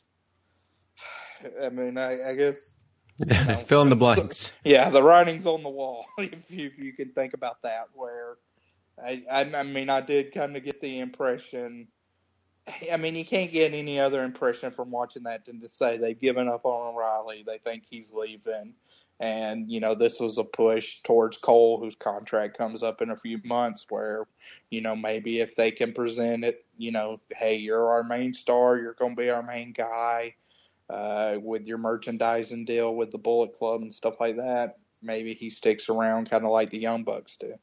I mean, I, I guess. You know, fill in the blanks. Yeah, the writing's on the wall, if you, if you can think about that, where. I, I, I mean, I did kind of get the impression. I mean, you can't get any other impression from watching that than to say they've given up on O'Reilly. They think he's leaving. And, you know, this was a push towards Cole, whose contract comes up in a few months, where, you know, maybe if they can present it, you know, hey, you're our main star, you're going to be our main guy uh, with your merchandising deal with the Bullet Club and stuff like that. Maybe he sticks around kind of like the Young Bucks do.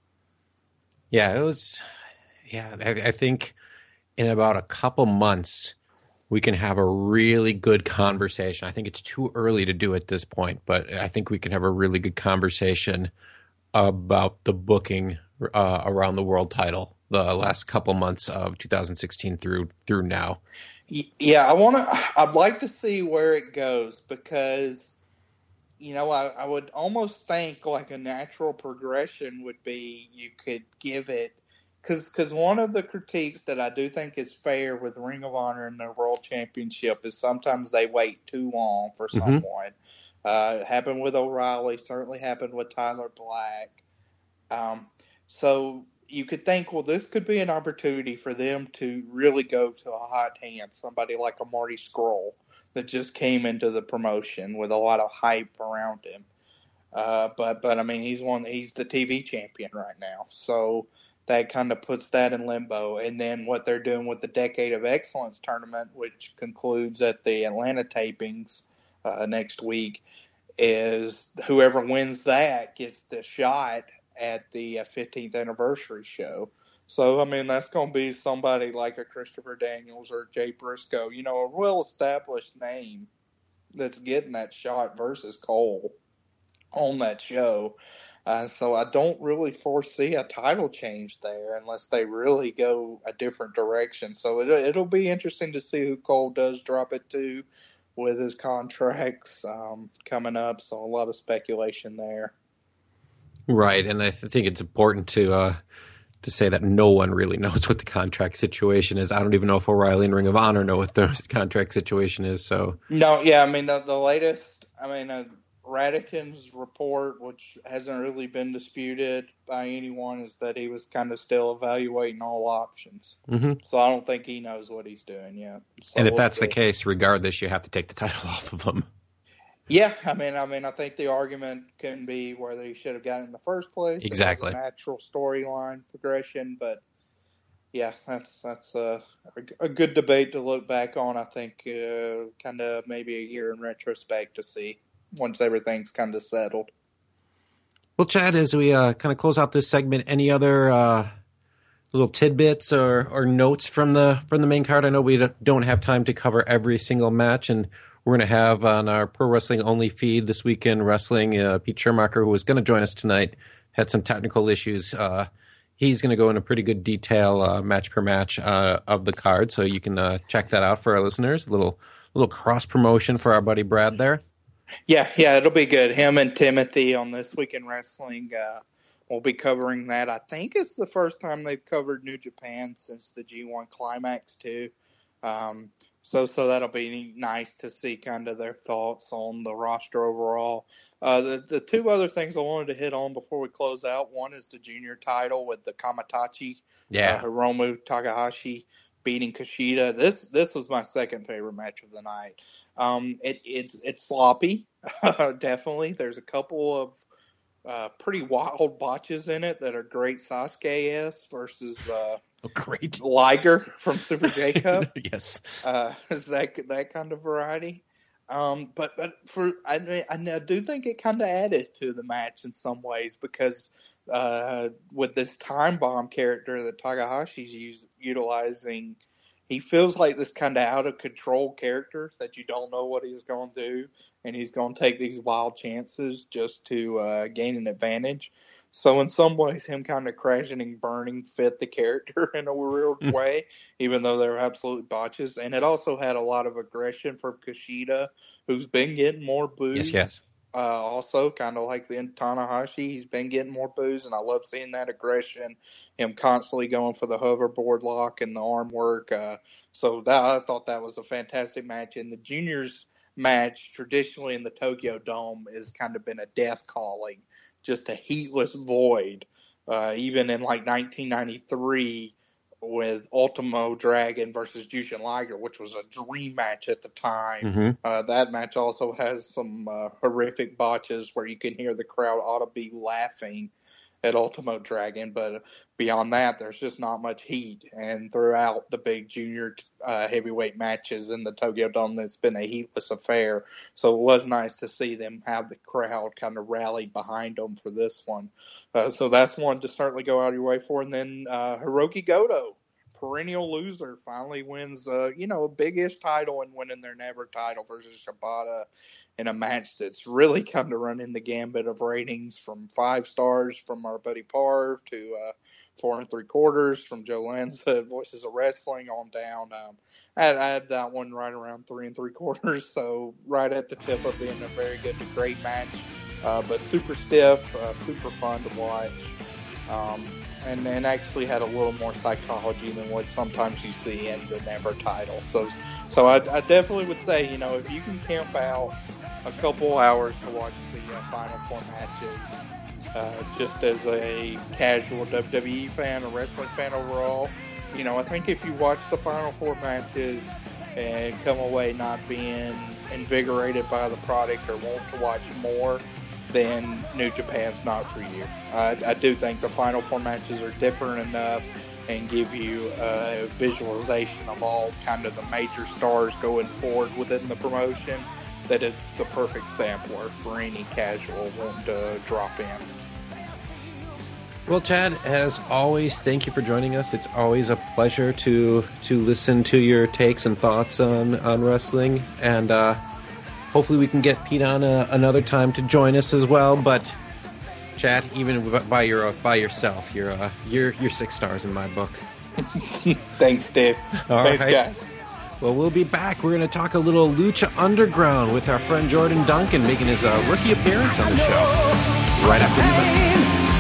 Yeah, it was. Yeah, I, I think in about a couple months we can have a really good conversation. I think it's too early to do at this point, but I think we can have a really good conversation about the booking uh, around the world title the last couple months of two thousand sixteen through through now. Yeah, I want to. I'd like to see where it goes because. You know, I, I would almost think like a natural progression would be you could give it because because one of the critiques that I do think is fair with Ring of Honor and their World Championship is sometimes they wait too long for Mm-hmm. someone. Uh, it happened with O'Reilly, certainly happened with Tyler Black. Um, so you could think, well, this could be an opportunity for them to really go to a hot hand, somebody like a Marty Scurll. That just came into the promotion with a lot of hype around him. Uh, but, but I mean, he's one, he's the T V champion right now. So that kind of puts that in limbo. And then what they're doing with the Decade of Excellence tournament, which concludes at the Atlanta tapings uh, next week, is whoever wins that gets the shot at the fifteenth anniversary show. So, I mean, that's going to be somebody like a Christopher Daniels or Jay Briscoe, you know, a well-established name that's getting that shot versus Cole on that show. Uh, so I don't really foresee a title change there unless they really go a different direction. So it, it'll be interesting to see who Cole does drop it to with his contracts um, coming up. So a lot of speculation there. Right, and I th- think it's important to uh, to say that no one really knows what the contract situation is. I don't even know if O'Reilly and Ring of Honor know what the contract situation is. So no, yeah, I mean the, the latest. I mean. Uh, Radican's report, which hasn't really been disputed by anyone, is that he was kind of still evaluating all options. Mm-hmm. So I don't think he knows what he's doing yet. So and if we'll that's see. the case, regardless, you have to take the title off of him. Yeah, I mean, I mean, I think the argument can be whether he should have gotten it in the first place. Exactly. It was a natural storyline progression, but yeah, that's that's a, a good debate to look back on. I think uh, kind of maybe a year in retrospect to see. Once everything's kind of settled. Well, Chad, as we uh, kind of close out this segment, any other uh, little tidbits or, or notes from the from the main card? I know we don't have time to cover every single match, and we're going to have on our Pro Wrestling Only feed this weekend wrestling. Uh, Pete Schermacher, who was going to join us tonight, had some technical issues. Uh, he's going to go into pretty good detail, uh, match per match uh, of the card, so you can uh, check that out for our listeners. A little little cross promotion for our buddy Brad there. Yeah, yeah, it'll be good. Him and Timothy on This Week in Wrestling uh, will be covering that. I think it's the first time they've covered New Japan since the G one Climax, too. Um, so so that'll be nice to see kind of their thoughts on the roster overall. Uh, the, the two other things I wanted to hit on before we close out, one is the junior title with the Kamatachi, yeah. uh, Hiromu Takahashi beating Kushida. This this was my second favorite match of the night. Um, it, it's it's sloppy, definitely. There's a couple of uh, pretty wild botches in it that are great Sasuke-esque versus uh, oh, great Liger from Super J-Cup. Yes, uh, is that that kind of variety. Um, but but for I, I do think it kind of added to the match in some ways because uh, with this time bomb character that Takahashi's use, utilizing, he feels like this kind of out of control character that you don't know what he's going to do, and he's going to take these wild chances just to uh, gain an advantage. So in some ways, him kind of crashing and burning fit the character in a weird Mm. way, even though they were absolute botches. And it also had a lot of aggression from Kushida, who's been getting more boos. yes, yes. Uh, also, kind of like the Tanahashi, he's been getting more boos, and I love seeing that aggression. Him constantly going for the hoverboard lock and the arm work. Uh, so that, I thought that was a fantastic match. And the juniors match, traditionally in the Tokyo Dome, has kind of been a death calling. Just a heatless void. Uh, even in like nineteen ninety-three with Ultimo Dragon versus Jushin Liger, which was a dream match at the time. Mm-hmm. Uh, that match also has some uh, horrific botches where you can hear the crowd ought to be laughing at Ultimo Dragon, but beyond that, there's just not much heat. And throughout the big junior uh, heavyweight matches in the Tokyo Dome, it's been a heatless affair. So it was nice to see them have the crowd kind of rally behind them for this one. Uh, so that's one to certainly go out of your way for. And then uh, Hiroki Goto, perennial loser, finally wins, uh, you know, a big-ish title and winning their never title versus Shibata in a match that's really kind of running the gambit of ratings from five stars from our buddy Parv to uh, four and three quarters from Joe Lanza at Voices of Wrestling on down. Um, I, had, I had that one right around three and three quarters, so right at the tip of being a very good to great match, uh, but super stiff, uh, super fun to watch. Um, and, and actually had a little more psychology than what sometimes you see in the never title. So so I, I definitely would say, you know, if you can camp out a couple hours to watch the uh, Final Four matches, uh, just as a casual W W E fan, a wrestling fan overall, you know, I think if you watch the Final Four matches and come away not being invigorated by the product or want to watch more, then New Japan's not for you. I, I do think the Final Four matches are different enough and give you a visualization of all kind of the major stars going forward within the promotion that it's the perfect sampler for any casual wanting to drop in. Well, Chad, as always, thank you for joining us. It's always a pleasure to to listen to your takes and thoughts on, on wrestling, and uh, hopefully we can get Pete on a, another time to join us as well. But Chad, even by your by yourself, you're uh, you're you're six stars in my book. Thanks, Dave. All Thanks, right. guys. Well, we'll be back. We're going to talk a little Lucha Underground with our friend Jordan Duncan making his uh, rookie appearance on the show right after the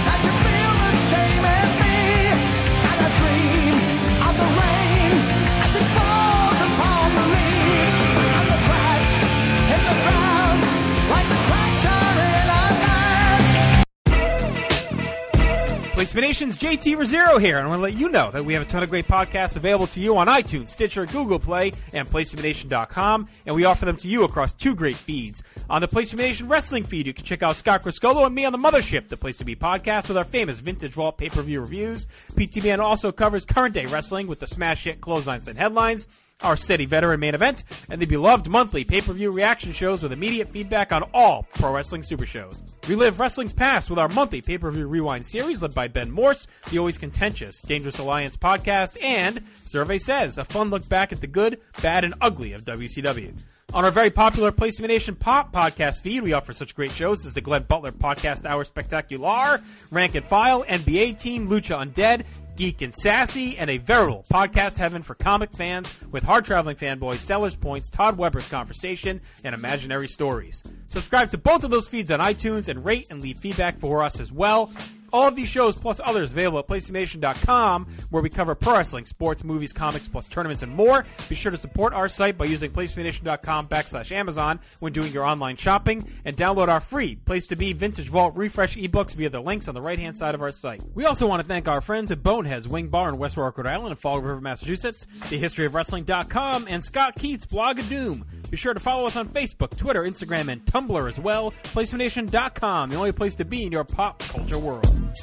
PlayStation Nation's J T Rozzero here, and I want to let you know that we have a ton of great podcasts available to you on iTunes, Stitcher, Google Play, and PlayStation Nation dot com, and we offer them to you across two great feeds. On the PlayStation Nation Wrestling feed, you can check out Scott Criscolo and me on the Mothership, the Place to Be podcast, with our famous Vintage Vault pay-per-view reviews. P T B N also covers current-day wrestling with the smash hit Clotheslines and Headlines, our steady veteran main event, and the beloved monthly pay-per-view reaction shows with immediate feedback on all Pro Wrestling Super Shows. Relive wrestling's past with our monthly pay-per-view rewind series led by Ben Morse, the always contentious Dangerous Alliance podcast, and Survey Says, a fun look back at the good, bad, and ugly of W C W. On our very popular PlayStation Nation Pop podcast feed, we offer such great shows as the Glenn Butler Podcast Hour Spectacular, Rank and File, N B A Team, Lucha Undead, Geek and Sassy, and a veritable podcast heaven for comic fans with hard-traveling fanboys, Sellers Points, Todd Weber's Conversation, and Imaginary Stories. Subscribe to both of those feeds on iTunes and rate and leave feedback for us as well. All of these shows, plus others, available at PlayStation Nation dot com, where we cover pro wrestling, sports, movies, comics, plus tournaments and more. Be sure to support our site by using PlayStation Nation dot com backslash Amazon when doing your online shopping, and download our free Place to Be Vintage Vault Refresh ebooks via the links on the right-hand side of our site. We also want to thank our friends at Boneheads Wing Bar in West Warwick, Rhode Island, and Fall River, Massachusetts, the history of wrestling dot com, and Scott Keats' Blog of Doom. Be sure to follow us on Facebook, Twitter, Instagram, and Tumblr as well. PlayStation Nation dot com, the only place to be in your pop culture world.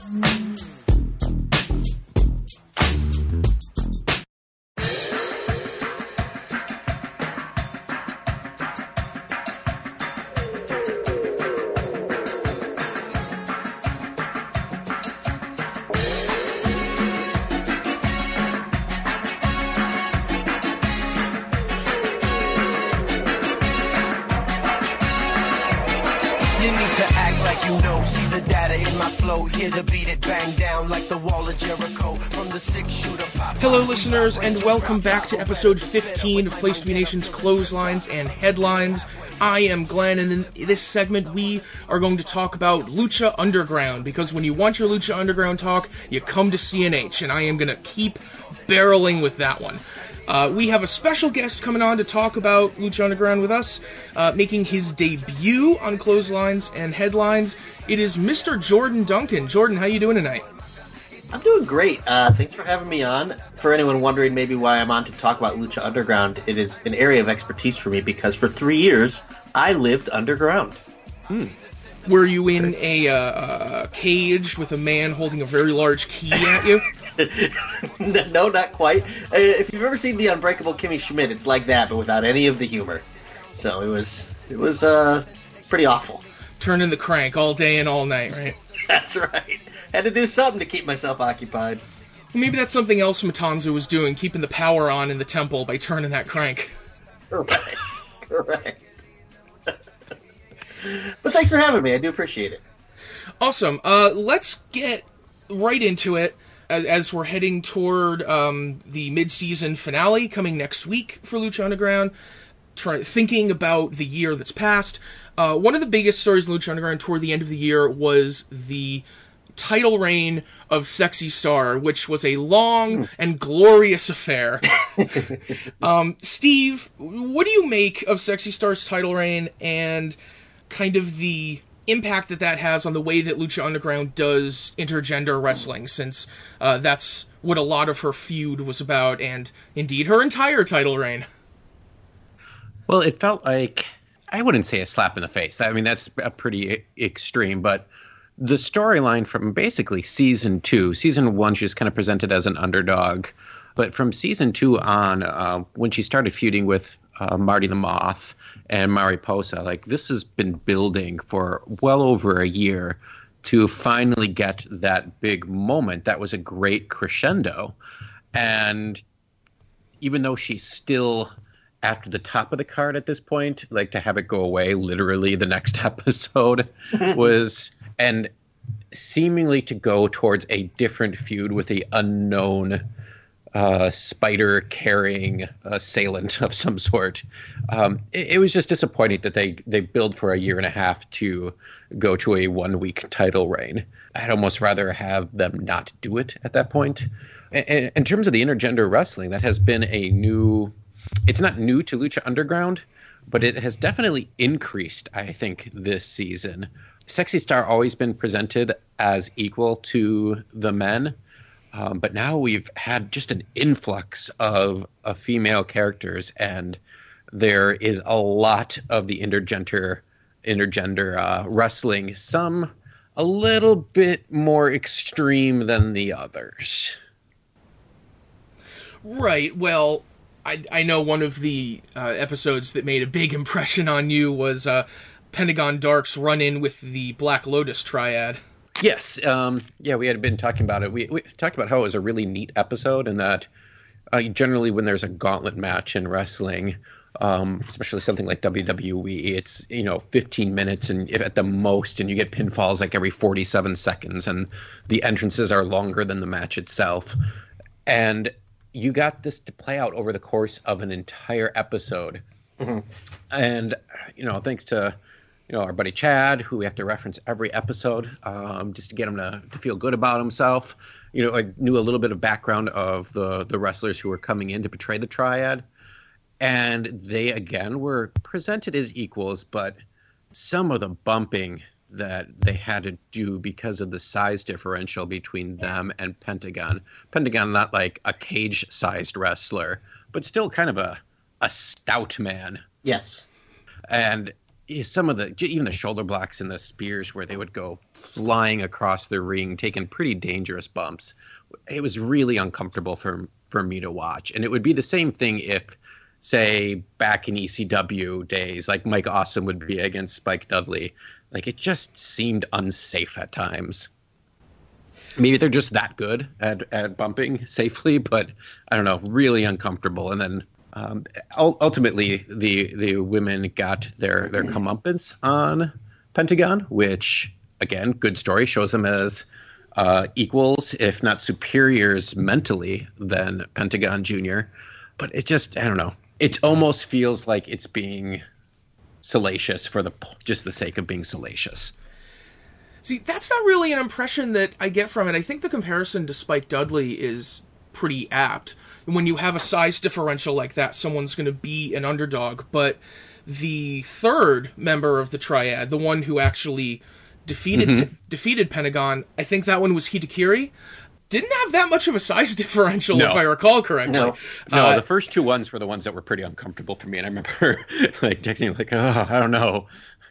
Hear the beat it bang down like the wall of Jericho from the six shooter pop. Hello, listeners, and welcome back to episode fifteen of Place to Be Nation's Clotheslines and Headlines. I am Glenn, and in this segment we are going to talk about Lucha Underground, because when you want your Lucha Underground talk, you come to C N H, and I am going to keep barreling with that one. Uh, we have a special guest coming on to talk about Lucha Underground with us, uh, making his debut on Clotheslines and Headlines. It is Mister Jordan Duncan. Jordan, how you doing tonight? I'm doing great. Uh, thanks for having me on. For anyone wondering maybe why I'm on to talk about Lucha Underground, it is an area of expertise for me because for three years I lived underground. Hmm. Were you in a uh, cage with a man holding a very large key at you? No, not quite. Uh, if you've ever seen The Unbreakable Kimmy Schmidt, it's like that, but without any of the humor. So it was, it was uh, pretty awful. Turning the crank all day and all night, right? That's right. Had to do something to keep myself occupied. Well, maybe that's something else Matanza was doing, keeping the power on in the temple by turning that crank. Correct. Correct. But thanks for having me. I do appreciate it. Awesome. Uh, let's get right into it as, as we're heading toward um, the mid-season finale coming next week for Lucha Underground. Try, thinking about the year that's passed, uh, one of the biggest stories in Lucha Underground toward the end of the year was the title reign of Sexy Star, which was a long and glorious affair. um, Steve, what do you make of Sexy Star's title reign and kind of the impact that that has on the way that Lucha Underground does intergender wrestling, since uh, that's what a lot of her feud was about, and indeed her entire title reign? Well, it felt like, I wouldn't say a slap in the face. I mean, that's a pretty extreme, but the storyline from basically season two, season one, she was kind of presented as an underdog, but from season two on, uh, when she started feuding with uh, Marty the Moth and Mariposa, like, this has been building for well over a year to finally get that big moment. That was a great crescendo. And even though she's still after the top of the card at this point, like, to have it go away literally the next episode was, and seemingly to go towards a different feud with the unknown uh, spider-carrying assailant of some sort. Um, it, it was just disappointing that they, they billed for a year and a half to go to a one-week title reign. I'd almost rather have them not do it at that point. In, in terms of the intergender wrestling, that has been a new... It's not new to Lucha Underground, but it has definitely increased, I think, this season. Sexy Star always been presented as equal to the men, um, but now we've had just an influx of, of female characters, and there is a lot of the intergender intergender uh, wrestling, some a little bit more extreme than the others. Right, well... I, I know one of the uh, episodes that made a big impression on you was uh, Pentagon Dark's run-in with the Black Lotus Triad. Yes, um, yeah, we had been talking about it. We, we talked about how it was a really neat episode, and that uh, generally when there's a gauntlet match in wrestling, um, especially something like W W E, it's, you know, fifteen minutes and if at the most, and you get pinfalls like every forty-seven seconds, and the entrances are longer than the match itself. And you got this to play out over the course of an entire episode. Mm-hmm. And, you know, thanks to, you know, our buddy Chad, who we have to reference every episode, um, just to get him to, to feel good about himself. You know, I knew a little bit of background of the, the wrestlers who were coming in to portray the Triad. And they, again, were presented as equals, but some of the bumping that they had to do because of the size differential between them and Pentagon. Pentagon, not like a cage-sized wrestler, but still kind of a, a stout man. Yes. And some of the, even the shoulder blocks and the spears where they would go flying across the ring, taking pretty dangerous bumps. It was really uncomfortable for, for me to watch. And it would be the same thing if, say, back in E C W days, like Mike Awesome would be against Spike Dudley. Like, it just seemed unsafe at times. Maybe they're just that good at, at bumping safely, but I don't know, really uncomfortable. And then um, ultimately, the the women got their, their comeuppance on Pentagon, which, again, good story, shows them as uh, equals, if not superiors mentally than Pentagon Junior But it just, I don't know, it almost feels like it's being salacious for the just the sake of being salacious. See, that's not really an impression that I get from it. I think the comparison to Spike Dudley is pretty apt. When you have a size differential like that, someone's going to be an underdog. But the third member of the Triad, the one who actually defeated mm-hmm. defeated Pentagon, I think that one was Hitakiri, didn't have that much of a size differential, no. if I recall correctly. No, no uh, the first two ones were the ones that were pretty uncomfortable for me. And I remember like texting like, oh, I don't know.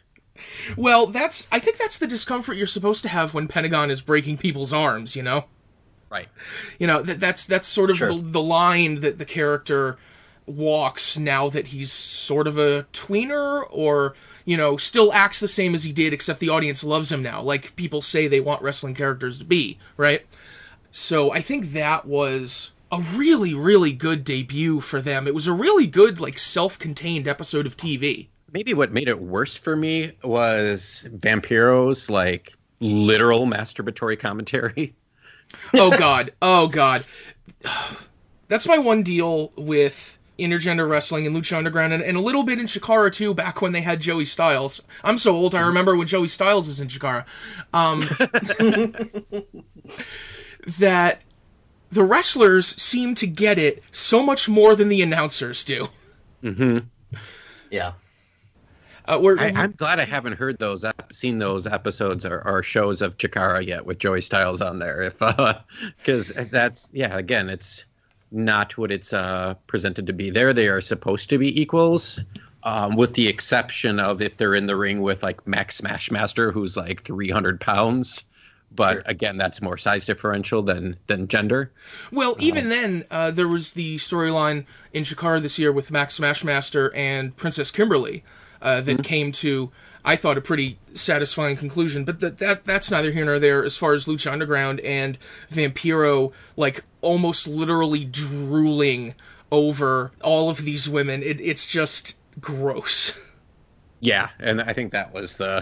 Well, that's I think that's the discomfort you're supposed to have when Pentagon is breaking people's arms, you know? Right. You know, that, that's that's sort of sure. the, the line that the character walks now that he's sort of a tweener, or, you know, still acts the same as he did, except the audience loves him now, like people say they want wrestling characters to be, right? So I think that was a really, really good debut for them. It was a really good, like, self-contained episode of T V. Maybe what made it worse for me was Vampiro's, like, literal masturbatory commentary. Oh, God. Oh, God. That's my one deal with intergender wrestling and Lucha Underground, and, and a little bit in Chikara, too, back when they had Joey Styles. I'm so old, I remember when Joey Styles was in Chikara. Um... that the wrestlers seem to get it so much more than the announcers do. Mm-hmm. Yeah. Uh, we're, I, I'm glad I haven't heard those, seen those episodes or, or shows of Chikara yet with Joey Styles on there. If because uh, that's, yeah, again, it's not what it's uh, presented to be. There, they are supposed to be equals, um, with the exception of if they're in the ring with like Max Smashmaster, who's like three hundred pounds. But sure. Again, that's more size differential than than gender. Well, even uh, then, uh, there was the storyline in Chikara this year with Max Smashmaster and Princess Kimberly uh, that mm-hmm. came to, I thought, a pretty satisfying conclusion. But that that that's neither here nor there as far as Lucha Underground and Vampiro, like, almost literally drooling over all of these women. It, it's just gross. Yeah, and I think that was the...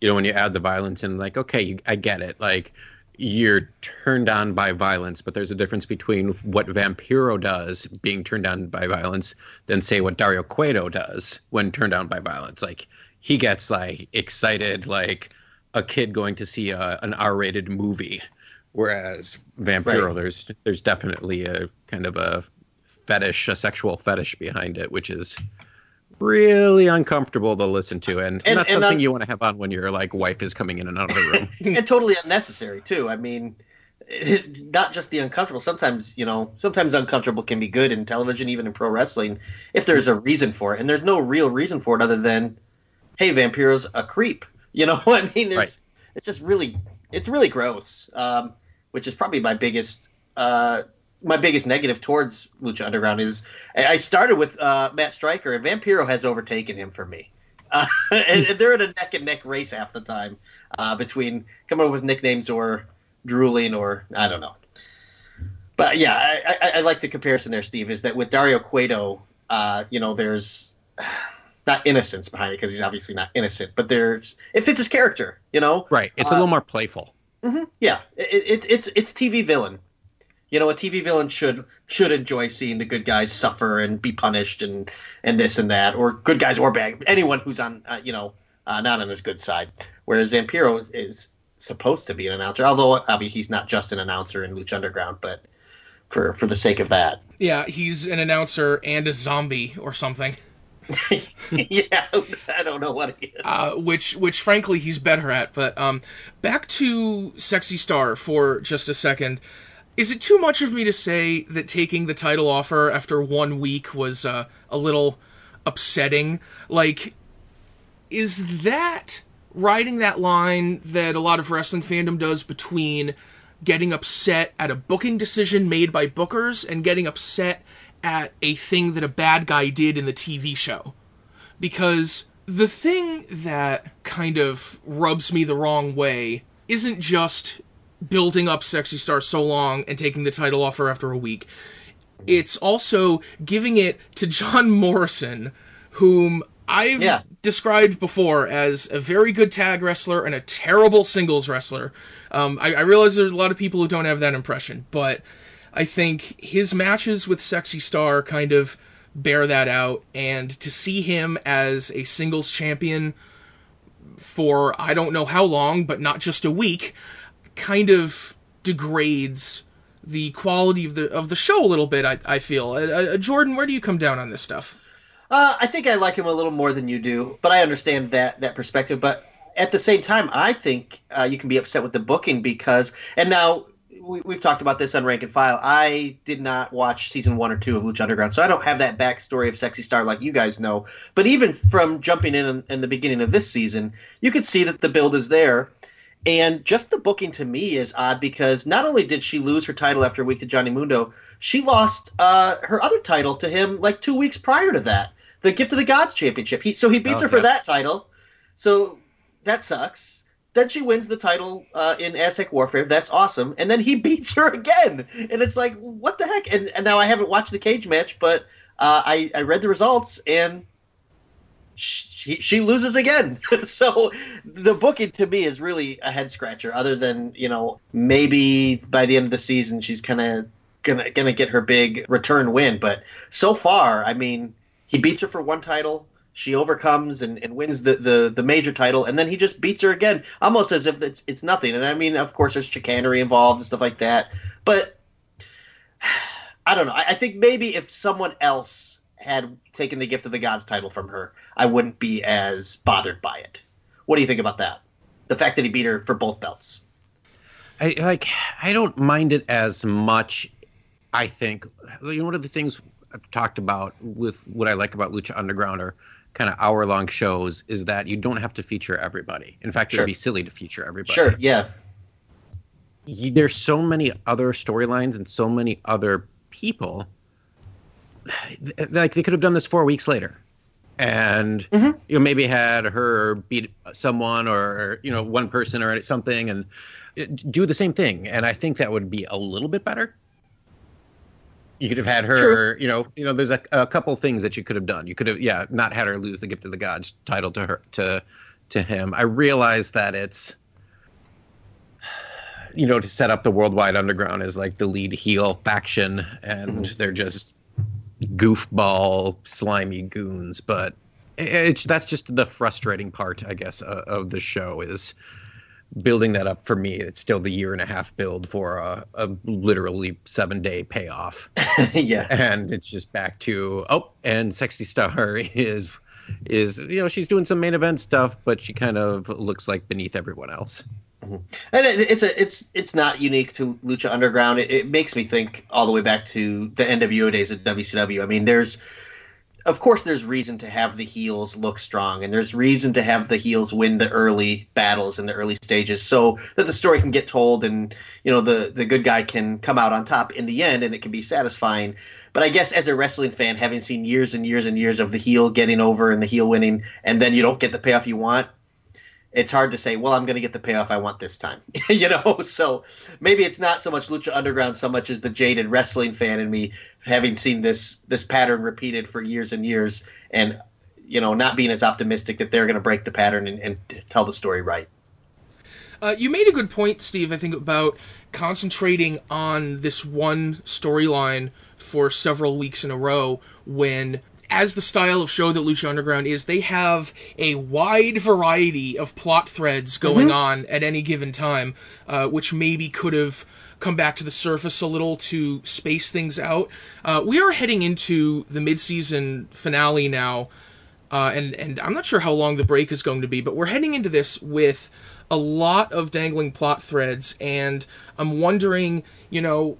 You know, when you add the violence in, like, okay, you, I get it. Like, you're turned on by violence, but there's a difference between what Vampiro does being turned on by violence than, say, what Dario Cueto does when turned on by violence. Like, he gets, like, excited like a kid going to see a, an R-rated movie, whereas Vampiro, right. there's there's definitely a kind of a fetish, a sexual fetish behind it, which is really uncomfortable to listen to, and, and not and something un- you want to have on when your like wife is coming in and out of the room. And totally unnecessary too. I mean, it, not just the uncomfortable. Sometimes, you know, sometimes uncomfortable can be good in television, even in pro wrestling, if there's a reason for it. And there's no real reason for it other than, hey, Vampiro's a creep. You know, I mean, there's, right. it's just really, it's really gross. Um, which is probably my biggest. Uh, My biggest negative towards Lucha Underground is I started with uh, Matt Stryker, and Vampiro has overtaken him for me. Uh, and, and they're in a neck and neck race half the time uh, between coming up with nicknames or drooling or I don't know. But yeah, I, I, I like the comparison there, Steve. Is that with Dario Cueto, uh, you know, there's not innocence behind it because he's obviously not innocent, but there's it fits his character, you know. Right. It's uh, a little more playful. Mm-hmm, yeah, it, it, it's it's T V villain. You know, a T V villain should should enjoy seeing the good guys suffer and be punished and, and this and that, or good guys or bad, anyone who's on, uh, you know, uh, not on his good side. Whereas Vampiro is, is supposed to be an announcer, although I mean he's not just an announcer in Lucha Underground, but for for the sake of that, yeah, he's an announcer and a zombie or something. Yeah, I don't know what he is. Uh, which, which frankly, he's better at. But um, back to Sexy Star for just a second. Is it too much of me to say that taking the title offer after one week was uh, a little upsetting? Like, is that riding that line that a lot of wrestling fandom does between getting upset at a booking decision made by bookers and getting upset at a thing that a bad guy did in the T V show? Because the thing that kind of rubs me the wrong way isn't just building up Sexy Star so long and taking the title offer after a week. It's also giving it to John Morrison, whom I've yeah. described before as a very good tag wrestler and a terrible singles wrestler. Um, I, I realize there's a lot of people who don't have that impression, but I think his matches with Sexy Star kind of bear that out, and to see him as a singles champion for I don't know how long, but not just a week, kind of degrades the quality of the of the show a little bit, I, I feel. Uh, uh, Jordan, where do you come down on this stuff? Uh, I think I like him a little more than you do, but I understand that that perspective. But at the same time, I think uh, you can be upset with the booking because, and now we, we've talked about this on Rank and File, I did not watch season one or two of Lucha Underground, so I don't have that backstory of Sexy Star like you guys know. But even from jumping in, in in the beginning of this season, you could see that the build is there. And just the booking to me is odd because not only did she lose her title after a week to Johnny Mundo, she lost uh, her other title to him like two weeks prior to that, the Gift of the Gods Championship. He, so he beats oh, her for yeah. that title. So that sucks. Then she wins the title uh, in Aztec Warfare. That's awesome. And then he beats her again. And it's like, what the heck? And, and now I haven't watched the cage match, but uh, I, I read the results, and She, she loses again. So the booking to me is really a head scratcher, other than, you know, maybe by the end of the season she's kind of gonna gonna get her big return win. But so far, I mean, he beats her for one title, she overcomes and, and wins the, the, the major title, and then he just beats her again, almost as if it's it's nothing. And I mean, of course, there's chicanery involved and stuff like that. But I don't know. I, I think maybe if someone else had taken the Gift of the Gods title from her, I wouldn't be as bothered by it. What do you think about that? The fact that he beat her for both belts. I like. I don't mind it as much. I think, you know, one of the things I've talked about with what I like about Lucha Underground or kind of hour long shows is that you don't have to feature everybody. In fact, sure. It'd be silly to feature everybody. Sure. Yeah. You, there's so many other storylines and so many other people. Like, they could have done this four weeks later, and mm-hmm. you know, maybe had her beat someone or, you know, one person or something, and do the same thing. And I think that would be a little bit better. You could have had her, True. you know, you know, there's a, a couple things that you could have done. You could have, yeah, not had her lose the Gift of the Gods title to her to to him. I realize that it's, you know, to set up the Worldwide Underground as like the lead heel faction, and mm-hmm. they're just goofball, slimy goons. But it's that's just the frustrating part, I guess, uh, of the show is building that up. For me, it's still the year and a half build for a, a literally seven day payoff. Yeah, and it's just back to oh, and Sexy Star is is you know she's doing some main event stuff, but she kind of looks like beneath everyone else. Mm-hmm. And it, it's a it's it's not unique to Lucha Underground. It, it makes me think all the way back to the N W O days at W C W. I mean, there's of course there's reason to have the heels look strong, and there's reason to have the heels win the early battles in the early stages, so that the story can get told, and you know the the good guy can come out on top in the end, and it can be satisfying. But I guess as a wrestling fan, having seen years and years and years of the heel getting over and the heel winning, and then you don't get the payoff you want, it's hard to say, well, I'm going to get the payoff I want this time. you know, so maybe it's not so much Lucha Underground so much as the jaded wrestling fan in me, having seen this this pattern repeated for years and years, and you know, not being as optimistic that they're going to break the pattern and, and tell the story right. Uh, you made a good point, Steve, I think, about concentrating on this one storyline for several weeks in a row when, as the style of show that Lucha Underground is, they have a wide variety of plot threads going mm-hmm. on at any given time, uh, which maybe could have come back to the surface a little to space things out. Uh, we are heading into the mid-season finale now, uh, and, and I'm not sure how long the break is going to be, but we're heading into this with a lot of dangling plot threads, and I'm wondering, you know,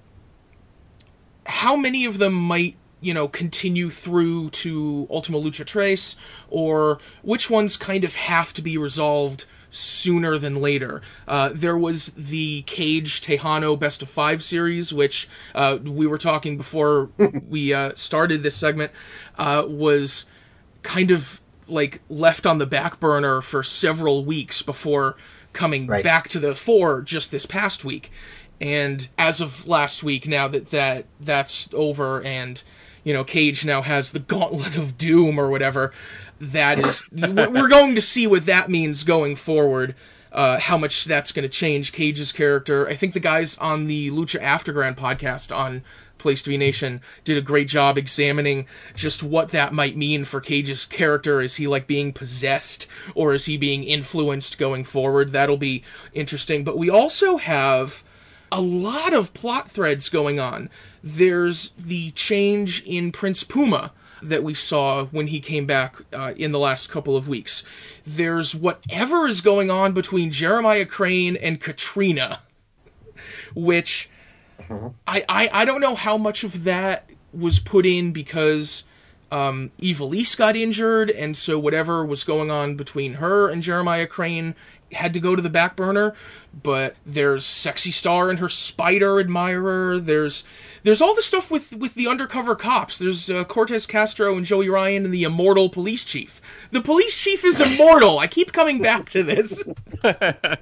how many of them might you know, continue through to Ultima Lucha Tres, or which ones kind of have to be resolved sooner than later. Uh, there was the Cage Tejano Best of Five series, which uh, we were talking before we uh, started this segment, uh, was kind of like left on the back burner for several weeks before coming right. back to the fore just this past week. And as of last week, now that, that that's over, and you know, Cage now has the Gauntlet of Doom or whatever, that is, we're going to see what that means going forward, uh, how much that's going to change Cage's character. I think the guys on the Lucha Afterground podcast on Place to Be Nation did a great job examining just what that might mean for Cage's character. Is he like being possessed, or is he being influenced going forward? That'll be interesting. But we also have a lot of plot threads going on. There's the change in Prince Puma that we saw when he came back uh, in the last couple of weeks. There's whatever is going on between Jeremiah Crane and Katrina, which uh-huh. I, I, I don't know how much of that was put in because um, Ivelisse got injured, and so whatever was going on between her and Jeremiah Crane had to go to the back burner. But there's Sexy Star and her spider admirer. There's there's all the stuff with, with the undercover cops. There's uh, Cortez Castro and Joey Ryan and the immortal police chief. The police chief is immortal. I keep coming back to this. uh,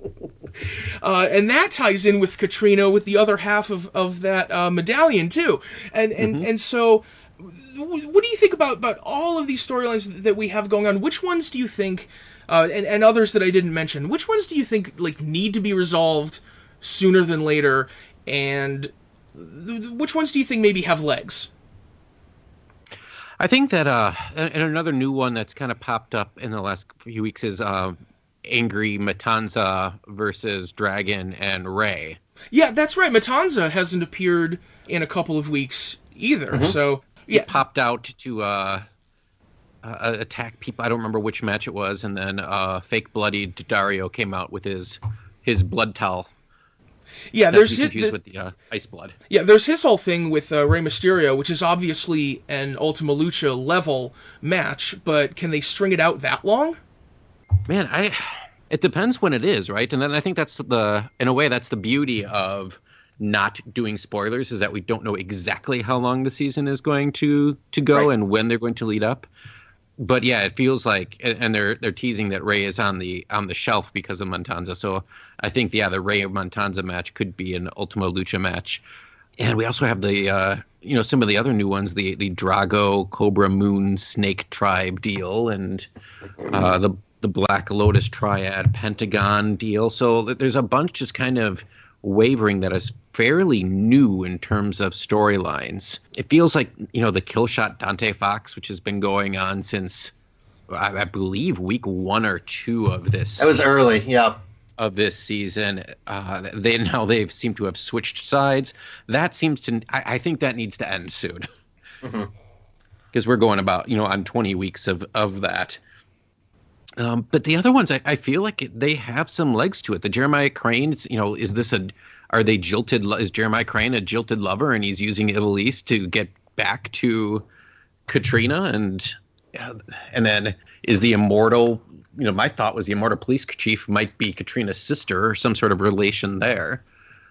and that ties in with Katrina, with the other half of, of that uh, medallion, too. And and, mm-hmm. and so, what do you think about, about all of these storylines that we have going on? Which ones do you think... Uh, and, and others that I didn't mention, which ones do you think like need to be resolved sooner than later, and th- which ones do you think maybe have legs? I think that, uh, and another new one that's kind of popped up in the last few weeks is uh, Angry Matanza versus Dragon and Ray. Yeah, that's right. Matanza hasn't appeared in a couple of weeks either, mm-hmm. so yeah, he popped out to. Uh, Uh, attack people. I don't remember which match it was, and then uh, fake bloodied Dario came out with his his blood towel. Yeah, Not there's to be confused his, with the uh, ice blood. Yeah, there's his whole thing with uh, Rey Mysterio, which is obviously an Ultima Lucha level match, but can they string it out that long? Man, I it depends when it is, right? And then I think that's the in a way that's the beauty of not doing spoilers, is that we don't know exactly how long the season is going to to go right. and when they're going to lead up. But yeah, it feels like, and they're they're teasing that Ray is on the on the shelf because of Matanza. So I think yeah, the Ray Matanza match could be an Ultima Lucha match. And we also have the uh, you know some of the other new ones, the the Drago Cobra Moon Snake Tribe deal, and uh, the the Black Lotus Triad Pentagon deal. So there's a bunch just kind of wavering that is fairly new in terms of storylines. It feels like, you know, the kill shot Dante Fox, which has been going on since, I, I believe, week one or two of this. That was early, yeah. Of this season. Uh, they now they've seemed to have switched sides. That seems to, I, I think that needs to end soon. Because mm-hmm. we're going about, you know, on twenty weeks of, of that. Um, but the other ones, I, I feel like it, they have some legs to it. The Jeremiah Crane, you know, is this a, are they jilted, is Jeremiah Crane a jilted lover and he's using Ivelisse to get back to Katrina? And, and then is the immortal, you know, my thought was the immortal police chief might be Katrina's sister or some sort of relation there.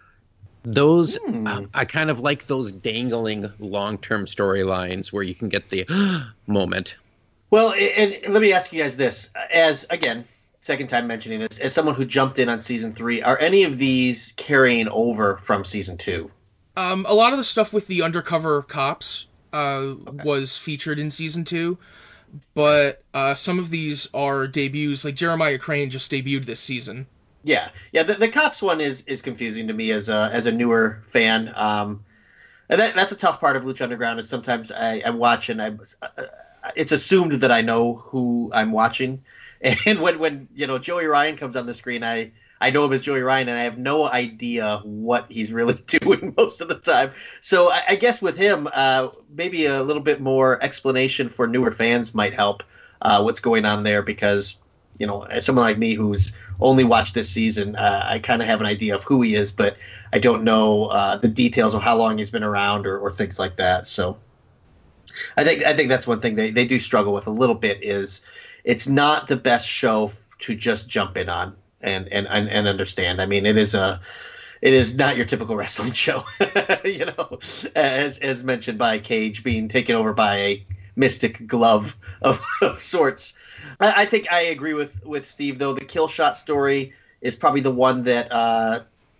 Those, mm. um, I kind of like those dangling long-term storylines where you can get the moment. Well, and let me ask you guys this. As, again, second time mentioning this, as someone who jumped in on season three, are any of these carrying over from season two? Um, a lot of the stuff with the undercover cops uh, okay. was featured in season two, but uh, some of these are debuts. Like Jeremiah Crane just debuted this season. Yeah, yeah. The, the cops one is, is confusing to me as a as a newer fan. Um, and that, that's a tough part of Lucha Underground. Is sometimes I, I watch and I. Uh, it's assumed that I know who I'm watching. And when, when you know, Joey Ryan comes on the screen, I, I know him as Joey Ryan, and I have no idea what he's really doing most of the time. So I, I guess with him, uh, maybe a little bit more explanation for newer fans might help uh, what's going on there, because, you know, as someone like me who's only watched this season, uh, I kind of have an idea of who he is, but I don't know uh, the details of how long he's been around or, or things like that. So I think I think that's one thing they, they do struggle with a little bit, is it's not the best show to just jump in on and, and, and, and understand. I mean, it is a it is not your typical wrestling show, you know, as as mentioned by Cage being taken over by a mystic glove of, of sorts. I, I think I agree with, with Steve, though. The kill shot story is probably the one that uh,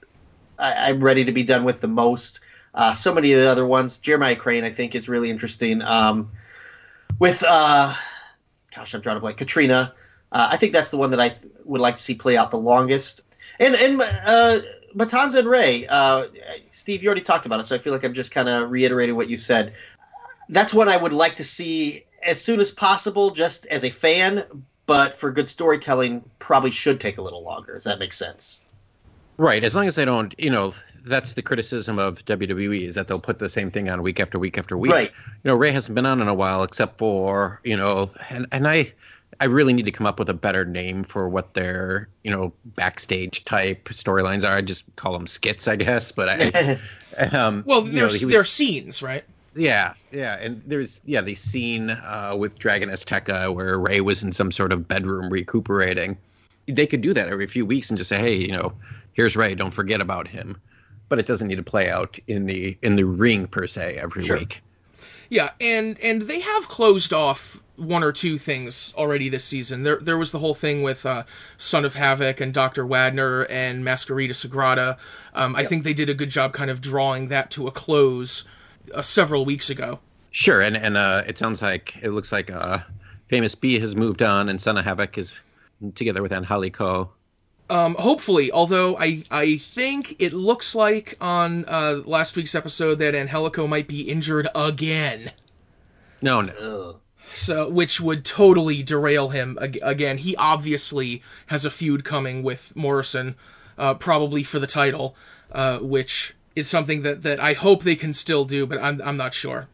I, I'm ready to be done with the most. Uh, so many of the other ones, Jeremiah Crane, I think, is really interesting. Um, with, uh, gosh, I'm drawing a blank, Katrina. Uh, I think that's the one that I th- would like to see play out the longest. And and uh, Matanza and Ray, uh, Steve, you already talked about it, so I feel like I'm just kind of reiterating what you said. That's one I would like to see as soon as possible, just as a fan, but for good storytelling, probably should take a little longer. Does that make sense? Right, as long as they don't, you know, that's the criticism of W W E, is that they'll put the same thing on week after week after week. Right. You know, Ray hasn't been on in a while, except for, you know, and, and I I really need to come up with a better name for what their, you know, backstage type storylines are. I just call them skits, I guess. But I, um, well, you know, there's was, they're scenes, right? Yeah, yeah, and there's yeah the scene uh, with Dragon Azteca where Ray was in some sort of bedroom recuperating. They could do that every few weeks and just say, hey, you know, here's Ray, don't forget about him. But it doesn't need to play out in the in the ring per se every sure. week. Yeah, and and they have closed off one or two things already this season. There there was the whole thing with uh, Son of Havoc and Doctor Wagner and Masquerita Sagrada. Um, I yep. think they did a good job kind of drawing that to a close uh, several weeks ago. Sure, and and uh, it sounds like it looks like uh, Famous B has moved on, and Son of Havoc is together with Angelico. Um, hopefully, although I, I think it looks like on uh, last week's episode that Angelico might be injured again. No, no. So, which would totally derail him ag- again. He obviously has a feud coming with Morrison, uh, probably for the title, uh, which is something that, that I hope they can still do, but I'm I'm not sure.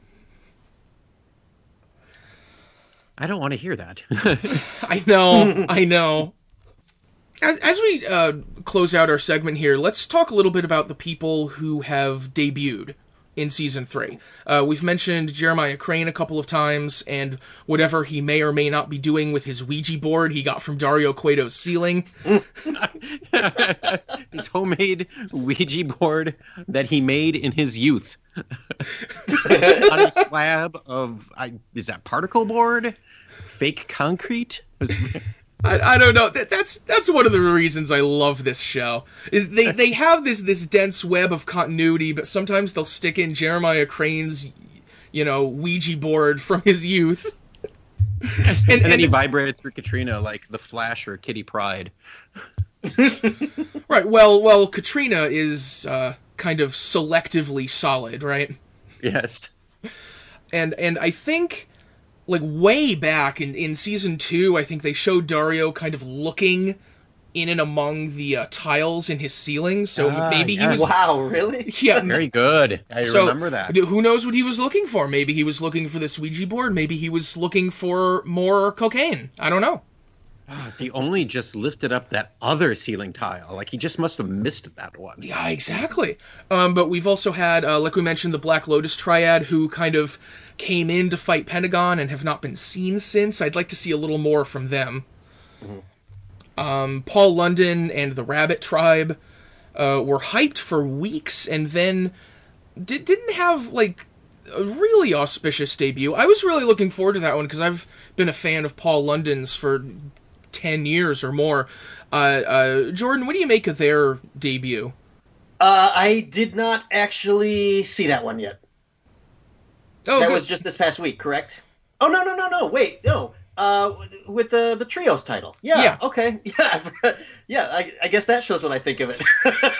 I don't want to hear that. I know, I know. As, as we uh, close out our segment here, let's talk a little bit about the people who have debuted in Season three. Uh, we've mentioned Jeremiah Crane a couple of times, and whatever he may or may not be doing with his Ouija board he got from Dario Cueto's ceiling. His homemade Ouija board that he made in his youth. On a slab of, I, is that particle board? Fake concrete? I, I don't know. That, that's that's one of the reasons I love this show. Is they, they have this this dense web of continuity, but sometimes they'll stick in Jeremiah Crane's, you know, Ouija board from his youth. and, and then and he the, vibrated through Katrina like the Flash or Kitty Pryde. Right. Well, well, Katrina is uh, kind of selectively solid, right? Yes. And and I think, like, way back in, in season two, I think they showed Dario kind of looking in and among the uh, tiles in his ceiling. So uh, maybe yes. he was... Wow, really? Yeah. Very good. I so, remember that. Who knows what he was looking for? Maybe he was looking for this Ouija board. Maybe he was looking for more cocaine. I don't know. He only just lifted up that other ceiling tile. Like, he just must have missed that one. Yeah, exactly. Um, but we've also had, uh, like we mentioned, the Black Lotus Triad, who kind of came in to fight Pentagon and have not been seen since. I'd like to see a little more from them. Mm-hmm. Um, Paul London and the Rabbit Tribe uh, were hyped for weeks and then di- didn't have, like, a really auspicious debut. I was really looking forward to that one because I've been a fan of Paul London's for ten years or more. Uh, uh, Jordan, what do you make of their debut? Uh, I did not actually see that one yet. Oh, that good. was just this past week, correct? Oh, no, no, no, no, wait, no. Uh, with the the trios title. Yeah, yeah. Okay. Yeah, yeah. I, I guess that shows what I think of it.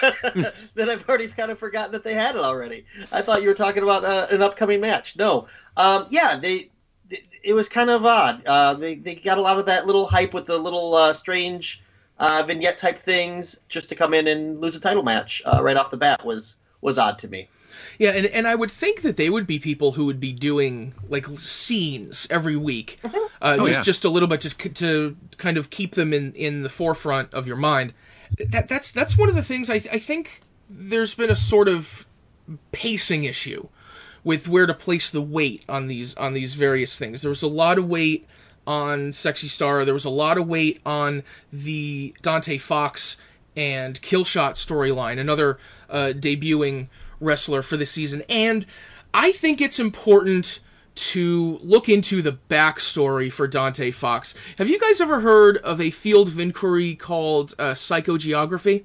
That I've already kind of forgotten that they had it already. I thought you were talking about uh, an upcoming match. No. Um, yeah, they. It was kind of odd. Uh, they they got a lot of that little hype with the little uh, strange uh, vignette type things just to come in and lose a title match uh, right off the bat was was odd to me. Yeah, and, and I would think that they would be people who would be doing, like, scenes every week. Uh, oh, just yeah. just a little bit to, to kind of keep them in, in the forefront of your mind. That That's that's one of the things I, I think there's been a sort of pacing issue with where to place the weight on these on these various things. There was a lot of weight on Sexy Star. There was a lot of weight on the Dante Fox and Killshot storyline, another uh, debuting wrestler for this season. And I think it's important to look into the backstory for Dante Fox. Have you guys ever heard of a field of inquiry called uh, psychogeography?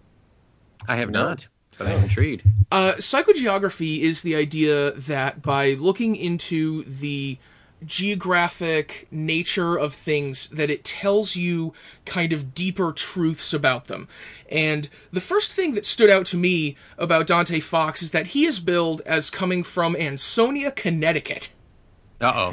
I have not, but I'm intrigued. Uh, psychogeography is the idea that by looking into the geographic nature of things, that it tells you kind of deeper truths about them. And the first thing that stood out to me about Dante Fox is that he is billed as coming from Ansonia, Connecticut. Uh-oh.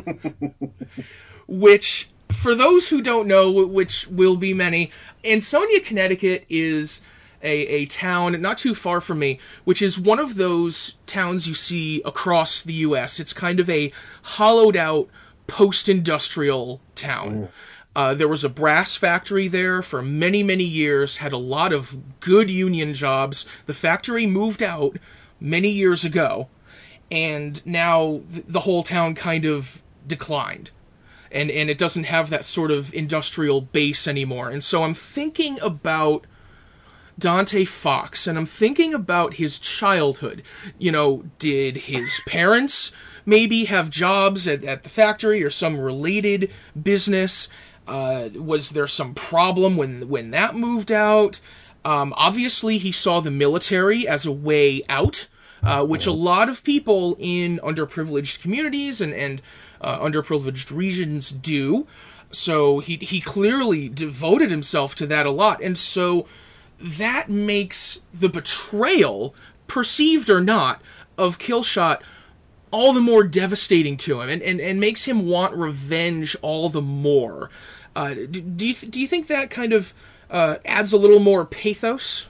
Which, for those who don't know, which will be many, Ansonia, Connecticut is A, a town not too far from me, which is one of those towns you see across the U S. It's kind of a hollowed-out, post-industrial town. Uh, there was a brass factory there for many, many years, had a lot of good union jobs. The factory moved out many years ago, and now th- the whole town kind of declined. And, and it doesn't have that sort of industrial base anymore. And so I'm thinking about Dante Fox, and I'm thinking about his childhood. You know, did his parents maybe have jobs at, at the factory or some related business? Uh, was there some problem when when that moved out? Um, obviously, he saw the military as a way out, uh, which a lot of people in underprivileged communities and, and uh, underprivileged regions do. So he he clearly devoted himself to that a lot. And so that makes the betrayal, perceived or not, of Killshot all the more devastating to him, and, and, and makes him want revenge all the more. Uh, do, do you th- do you think that kind of uh, adds a little more pathos?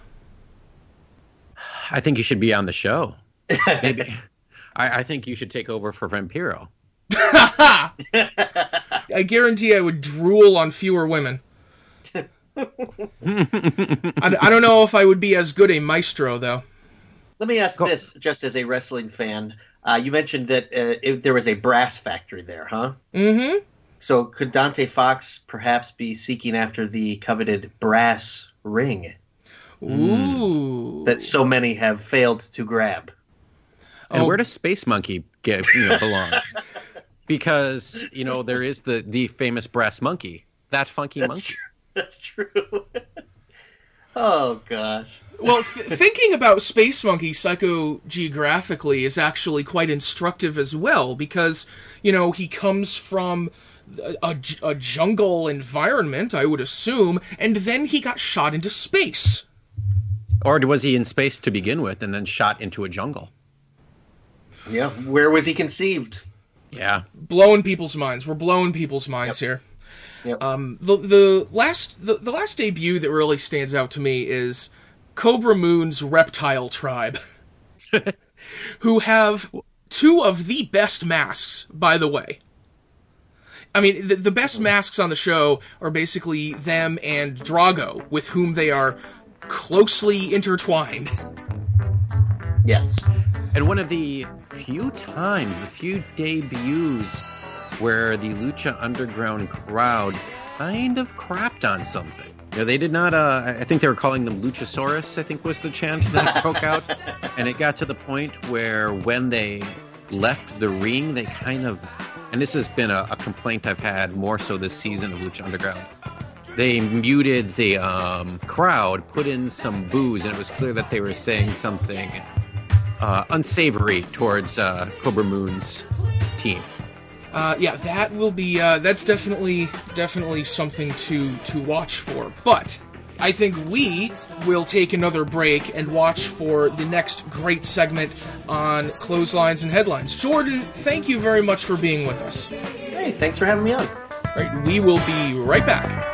I think you should be on the show. Maybe. I, I think you should take over for Vampiro. I guarantee I would drool on fewer women. I, I don't know if I would be as good a maestro, though. Let me ask Go. this, just as a wrestling fan. Uh, you mentioned that uh, if there was a brass factory there, huh? Mm-hmm. So could Dante Fox perhaps be seeking after the coveted brass ring? Ooh. That so many have failed to grab. And Oh. where does Space Monkey get you know, belong? Because, you know, there is the, the famous brass monkey. That funky That's monkey. True. That's true. Oh, gosh. Well, th- thinking about Space Monkey psychogeographically is actually quite instructive as well, because, you know, he comes from a, a jungle environment, I would assume, and then he got shot into space. Or was he in space to begin with and then shot into a jungle? Yeah, where was he conceived? Yeah. Blowing people's minds. We're blowing people's minds yep. here. Yep. Um, the the last the, the last debut that really stands out to me is Cobra Moon's Reptile Tribe, who have two of the best masks, by the way. I mean, the, the best masks on the show are basically them and Drago, with whom they are closely intertwined. Yes. And one of the few times, the few debuts where the Lucha Underground crowd kind of crapped on something. You know, they did not, uh, I think they were calling them Luchasaurus, I think was the chant that broke out. And it got to the point where when they left the ring, they kind of, and this has been a, a complaint I've had more so this season of Lucha Underground, they muted the um, crowd, put in some boos, and it was clear that they were saying something uh, unsavory towards uh, Cobra Moon's team. Uh, yeah, that will be, uh, that's definitely, definitely something to, to watch for. But I think we will take another break and watch for the next great segment on Clotheslines and Headlines. Jordan, thank you very much for being with us. Hey, thanks for having me on. All right, we will be right back.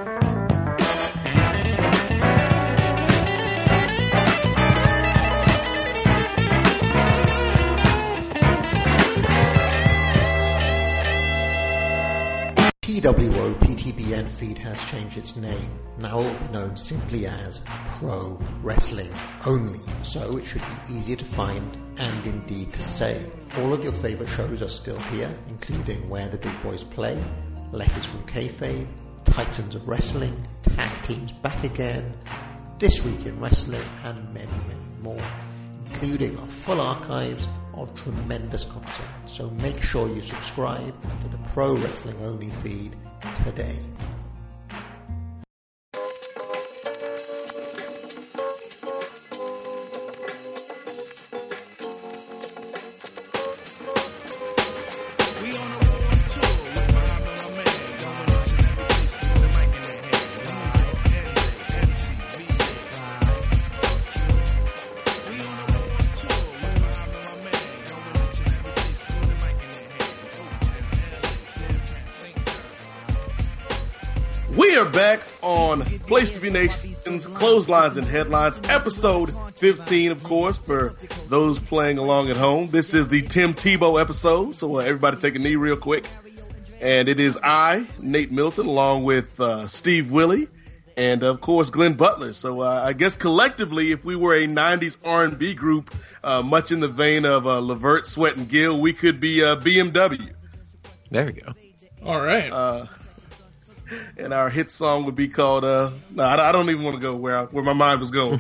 P W O P T B N feed has changed its name. Now it will be known simply as Pro Wrestling Only, so it should be easier to find and indeed to say. All of your favourite shows are still here, including Where the Big Boys Play, Letters from Kayfabe, Titans of Wrestling, Tag Teams Back Again, This Week in Wrestling, and many, many more, including our full archives of tremendous content. So make sure you subscribe to the Pro Wrestling Only feed today. We are back on Place to Be Nation's Clotheslines and Headlines, episode fifteen, of course, for those playing along at home. This is the Tim Tebow episode, so uh, everybody take a knee real quick. And it is I, Nate Milton, along with uh, Steve Willie, and of course Glenn Butler. So uh, I guess collectively, if we were a nineties R and B group, uh, much in the vein of uh, Levert, Sweat, and Gill, we could be uh, B M W. There we go. All right. Uh, and our hit song would be called, uh, no, I, I don't even want to go where I, where my mind was going.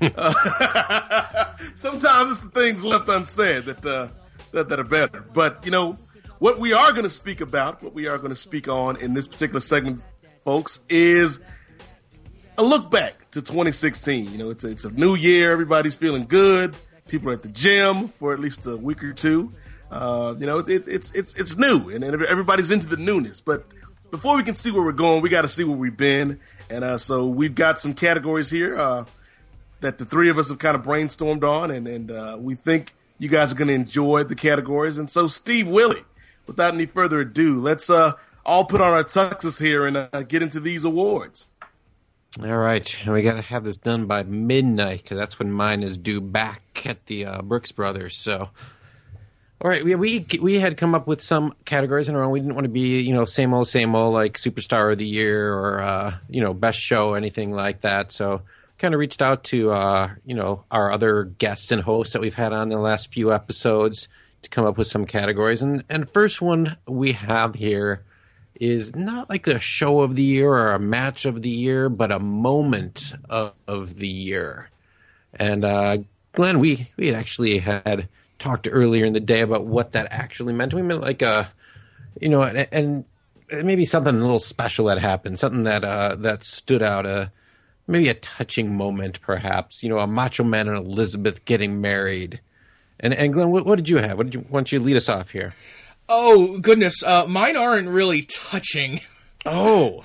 uh, sometimes it's the things left unsaid that, uh, that, that are better. But, you know, what we are going to speak about, what we are going to speak on in this particular segment, folks, is a look back to twenty sixteen. You know, it's a, it's a new year. Everybody's feeling good. People are at the gym for at least a week or two. Uh, you know, it, it, it's it's it's new, and everybody's into the newness. But before we can see where we're going, we got to see where we've been. And uh, so we've got some categories here uh, that the three of us have kind of brainstormed on, and, and uh, we think you guys are going to enjoy the categories. And so, Steve Willie, without any further ado, let's uh, all put on our tuxes here and uh, get into these awards. All right, and we got to have this done by midnight because that's when mine is due back at the uh, Brooks Brothers. So, all right, we we we had come up with some categories in our own. We didn't want to be, you know, same old, same old, like Superstar of the Year or uh, you know, Best Show, anything like that. So, kind of reached out to uh, you know, our other guests and hosts that we've had on the last few episodes to come up with some categories. And and first one we have here is not like a show of the year or a match of the year, but a moment of, of the year. And uh, Glenn, we we had actually had talked earlier in the day about what that actually meant. We meant like a, you know, and, and maybe something a little special that happened, something that uh, that stood out, uh, maybe a touching moment, perhaps. You know, a Macho Man and Elizabeth getting married. And and Glenn, what, what did you have? What did you? Why don't you lead us off here? Oh, goodness. Uh, mine aren't really touching. Oh.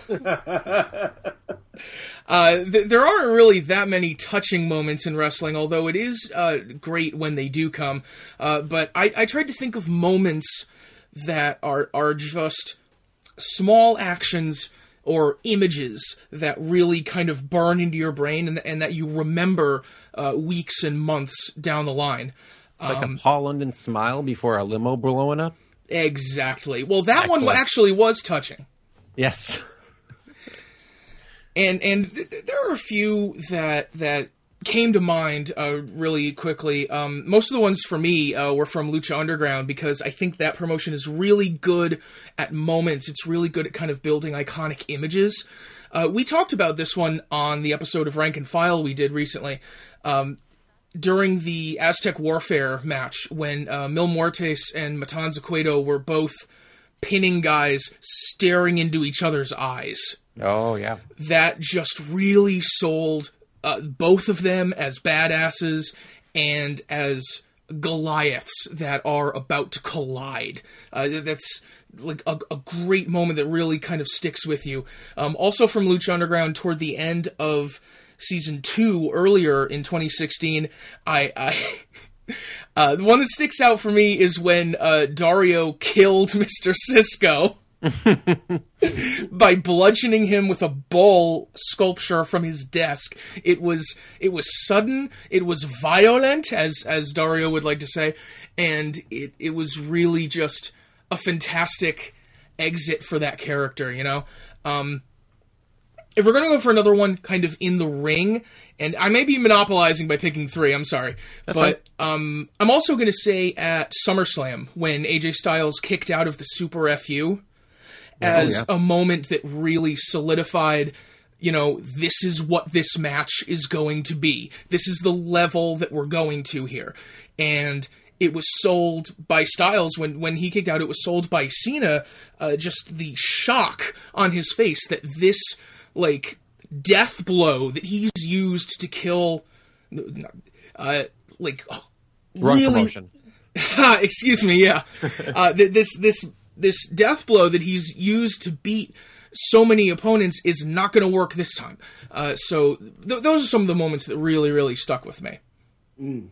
uh, th- there aren't really that many touching moments in wrestling, although it is uh, great when they do come. Uh, but I-, I tried to think of moments that are are just small actions or images that really kind of burn into your brain and, and that you remember uh, weeks and months down the line. Like um, a Paul London smile before a limo blowing up? Exactly. Well, that Excellent. one actually was touching. Yes. And and th- there are a few that that came to mind uh, really quickly. Um, most of the ones for me uh, were from Lucha Underground because I think that promotion is really good at moments. It's really good at kind of building iconic images. Uh, we talked about this one on the episode of Rank and File we did recently. Um, during the Aztec Warfare match, when uh, Mil Muertes and Matanza Cueto were both pinning guys staring into each other's eyes. Oh, yeah. That just really sold uh, both of them as badasses and as Goliaths that are about to collide. Uh, that's like a, a great moment that really kind of sticks with you. Um, also from Lucha Underground, toward the end of season two, earlier in twenty sixteen, I... I uh, the one that sticks out for me is when uh, Dario killed Mister Cisco by bludgeoning him with a bull sculpture from his desk. It was it was sudden, it was violent, as as Dario would like to say, and it, it was really just a fantastic exit for that character, you know? Um, if we're going to go for another one kind of in the ring, and I may be monopolizing by picking three, I'm sorry, That's but um, I'm also going to say at SummerSlam, when A J Styles kicked out of the Super F U, as oh, yeah. a moment that really solidified, you know, this is what this match is going to be. This is the level that we're going to here. And it was sold by Styles. When, when he kicked out, it was sold by Cena. Uh, just the shock on his face that this, like, death blow that he's used to kill, uh, like, Wrong really... promotion. Excuse me, yeah. uh, th- this, this, This death blow that he's used to beat so many opponents is not going to work this time. Uh, so th- those are some of the moments that really, really stuck with me. Mm.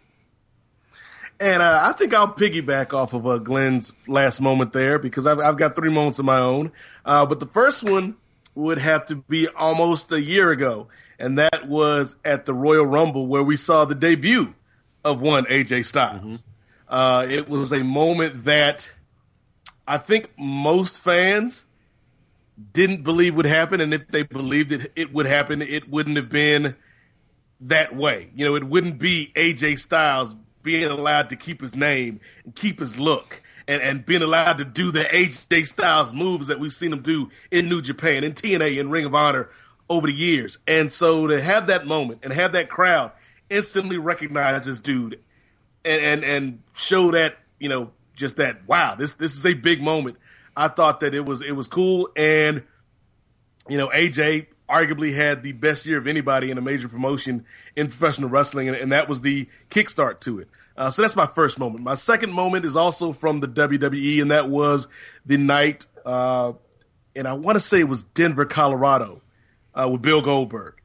And uh, I think I'll piggyback off of uh, Glenn's last moment there because I've, I've got three moments of my own. Uh, but the first one would have to be almost a year ago, and that was at the Royal Rumble where we saw the debut of one A J Styles. Mm-hmm. Uh, it was a moment that I think most fans didn't believe would happen, and if they believed it, it would happen, it wouldn't have been that way. You know, it wouldn't be A J Styles being allowed to keep his name and keep his look and, and being allowed to do the A J Styles moves that we've seen him do in New Japan, in T N A, in Ring of Honor over the years. And so to have that moment and have that crowd instantly recognize this dude and, and, and show that, you know, just that, wow, this this is a big moment. I thought that it was it was cool, and you know, A J arguably had the best year of anybody in a major promotion in professional wrestling, and, and that was the kickstart to it. Uh, so that's my first moment. My second moment is also from the W W E, and that was the night, uh, and I want to say it was Denver, Colorado, uh, with Bill Goldberg,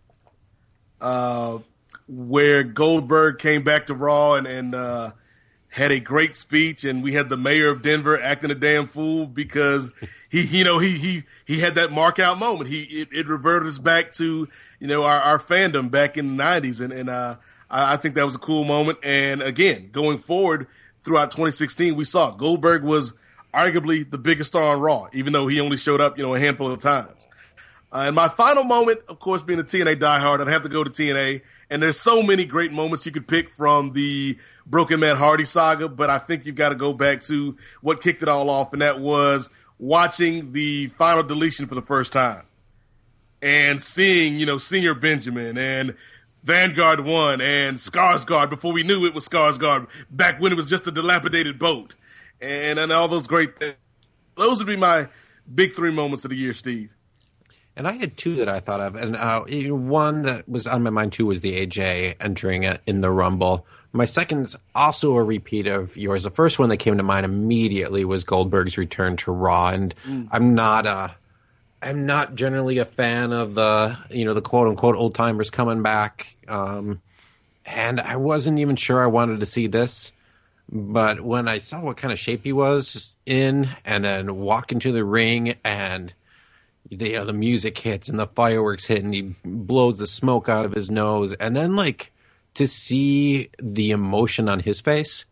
uh, where Goldberg came back to Raw and and. Uh, had a great speech, and we had the mayor of Denver acting a damn fool because he, you know, he he he had that mark out moment. He it, it reverted us back to, you know, our, our fandom back in the nineties, and and uh, I, I think that was a cool moment. And again, going forward throughout twenty sixteen, we saw Goldberg was arguably the biggest star on Raw, even though he only showed up, you know, a handful of times. Uh, and my final moment, of course, being a T N A diehard, I'd have to go to T N A. And there's so many great moments you could pick from the Broken Matt Hardy saga, but I think you've got to go back to what kicked it all off, and that was watching the final deletion for the first time and seeing, you know, Senior Benjamin and Vanguard One and Skarsgård before we knew it was Skarsgård, back when it was just a dilapidated boat, and, and all those great things. Those would be my big three moments of the year, Steve. And I had two that I thought of, and uh, one that was on my mind too was the A J entering it in the Rumble. My second's also a repeat of yours. The first one that came to mind immediately was Goldberg's return to Raw, and Mm. I'm not a, I'm not generally a fan of the, you know, the quote unquote old timers coming back. Um, and I wasn't even sure I wanted to see this, but when I saw what kind of shape he was in, and then walk into the ring, and the, you know, the music hits and the fireworks hit, and he blows the smoke out of his nose, and then like. To see the emotion on his face,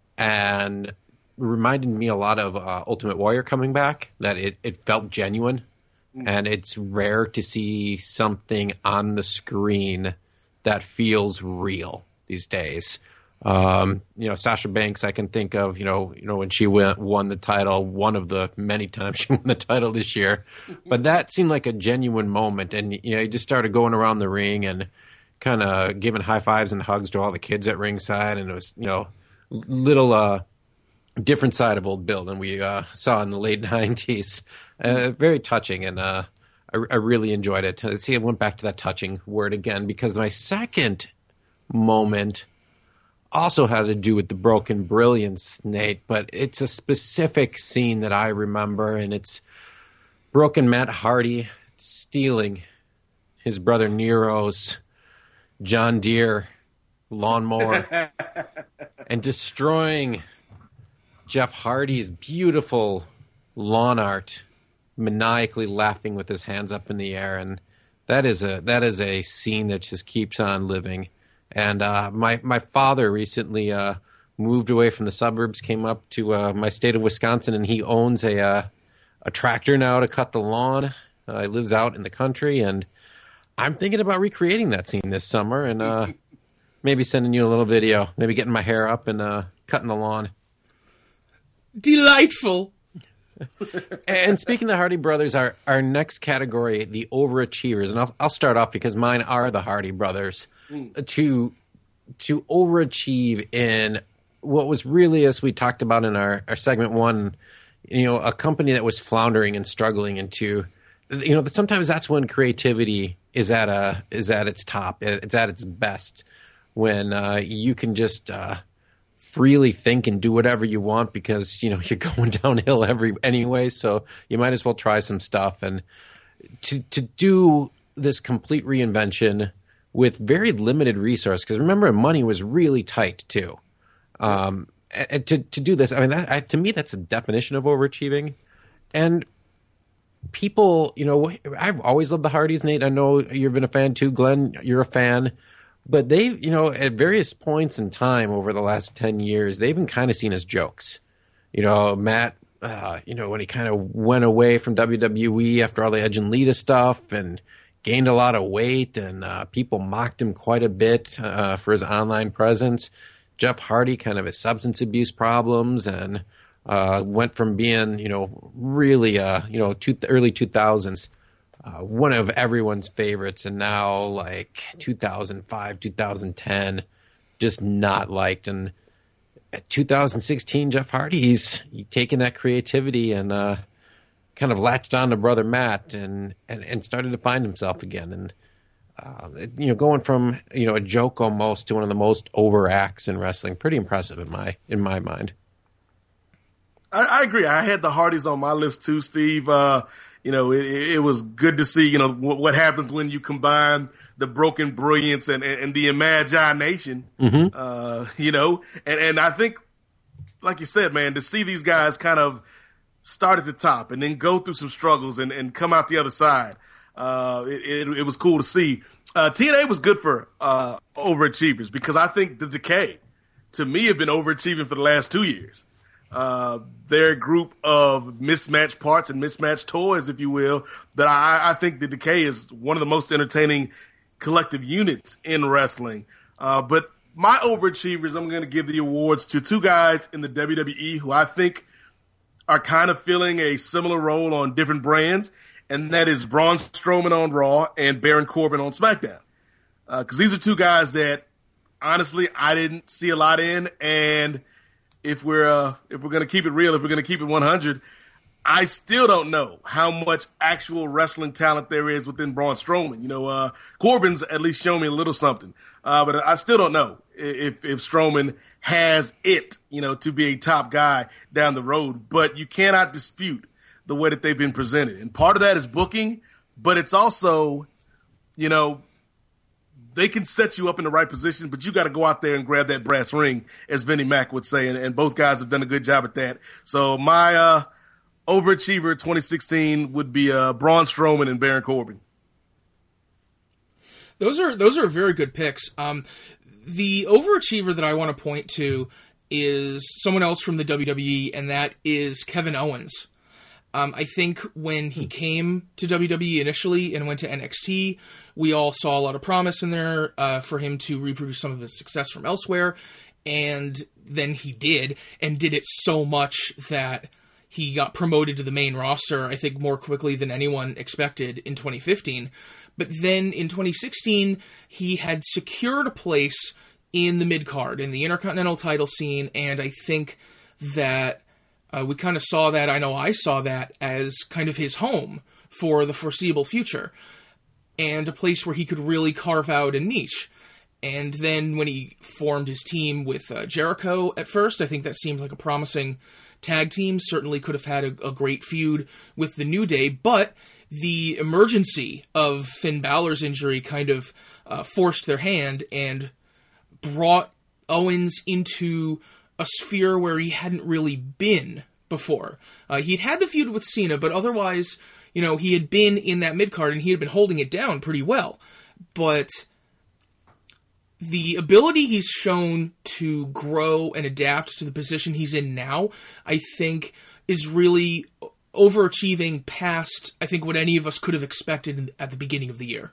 and reminded me a lot of uh, Ultimate Warrior coming back, that it, it felt genuine. Mm. And it's rare to see something on the screen that feels real these days. Um, you know, Sasha Banks, I can think of, you know, you know, when she went, won the title, one of the many times she won the title this year. But that seemed like a genuine moment. And, you know, he just started going around the ring and kind of giving high fives and hugs to all the kids at ringside, and it was, you know, little uh, different side of old Bill than we uh, saw in the late nineties. Uh, very touching, and uh, I, I really enjoyed it. See, I went back to that touching word again, because my second moment also had to do with the Broken Brilliance, Nate, but it's a specific scene that I remember, and it's Broken Matt Hardy stealing his brother Nero's John Deere lawnmower and destroying Jeff Hardy's beautiful lawn art, maniacally laughing with his hands up in the air. And that is a that is a scene that just keeps on living. And uh, my my father recently uh, moved away from the suburbs, came up to uh, my state of Wisconsin, and he owns a uh, a tractor now to cut the lawn. Uh, he lives out in the country, and I'm thinking about recreating that scene this summer, and uh, maybe sending you a little video, maybe getting my hair up and uh, cutting the lawn. Delightful. And speaking of the Hardy Brothers, our, our next category, the overachievers, and I'll, I'll start off because mine are the Hardy Brothers, mm. to to overachieve in what was really, as we talked about in our, our segment one, you know, a company that was floundering and struggling into, you know, sometimes that's when creativity is at a is at its top. It's at its best when uh, you can just uh, freely think and do whatever you want, because you know you're going downhill every anyway. So you might as well try some stuff, and to to do this complete reinvention with very limited resource. Because remember, money was really tight too. Um, and to to do this, I mean, that, I, to me, that's the definition of overachieving, and. People, you know, I've always loved the Hardys, Nate. I know you've been a fan too, Glenn. You're a fan, but they, you know, at various points in time over the last ten years, they've been kind of seen as jokes. You know, Matt, uh, you know, when he kind of went away from W W E after all the Edge and Lita stuff and gained a lot of weight, and uh, people mocked him quite a bit uh, for his online presence. Jeff Hardy, kind of his substance abuse problems, and Uh, went from being, you know, really, uh, you know, two, early two thousands, uh, one of everyone's favorites, and now like two thousand five, two thousand ten, just not liked. And at two thousand sixteen, Jeff Hardy, he's taken that creativity and uh, kind of latched on to brother Matt and, and, and started to find himself again. And, uh, you know, going from, you know, a joke almost to one of the most over acts in wrestling, pretty impressive in my in my mind. I, I agree. I had the Hardys on my list too, Steve. Uh, you know, it, it was good to see, you know, what, what happens when you combine the Broken Brilliance and, and, and the Imagination, mm-hmm. uh, you know, and, and I think, like you said, man, to see these guys kind of start at the top and then go through some struggles and, and come out the other side, uh, it, it, it was cool to see. Uh, T N A was good for uh, overachievers, because I think the Decay, to me, have been overachieving for the last two years. Uh, they're a group of mismatched parts and mismatched toys, if you will, that I, I think the Decay is one of the most entertaining collective units in wrestling. Uh, but my overachievers, I'm going to give the awards to two guys in the W W E who I think are kind of filling a similar role on different brands, and that is Braun Strowman on Raw and Baron Corbin on SmackDown. Because uh, these are two guys that, honestly, I didn't see a lot in, and if we're uh, if we're going to keep it real, if we're going to keep it one hundred, I still don't know how much actual wrestling talent there is within Braun Strowman. You know, uh, Corbin's at least shown me a little something, uh, but I still don't know if if Strowman has it, you know, to be a top guy down the road. But you cannot dispute the way that they've been presented, and part of that is booking, but it's also, you know, they can set you up in the right position, but you got to go out there and grab that brass ring, as Vinnie Mac would say, and, and both guys have done a good job at that. So my uh, overachiever twenty sixteen would be uh, Braun Strowman and Baron Corbin. Those are those are very good picks. Um, the overachiever that I want to point to is someone else from the W W E, and that is Kevin Owens. Um, I think when he came to W W E initially and went to N X T, we all saw a lot of promise in there uh, for him to reproduce some of his success from elsewhere, and then he did, and did it so much that he got promoted to the main roster, I think, more quickly than anyone expected in twenty fifteen. But then in twenty sixteen, he had secured a place in the mid-card, in the Intercontinental title scene, and I think that uh, we kind of saw that, I know I saw that, as kind of his home for the foreseeable future, and a place where he could really carve out a niche. And then when he formed his team with uh, Jericho at first, I think that seemed like a promising tag team. Certainly could have had a, a great feud with the New Day, but the emergency of Finn Balor's injury kind of uh, forced their hand and brought Owens into a sphere where he hadn't really been before. Uh, he'd had the feud with Cena, but otherwise, you know, he had been in that mid-card and he had been holding it down pretty well. But the ability he's shown to grow and adapt to the position he's in now, I think, is really overachieving past, I think, what any of us could have expected at the beginning of the year.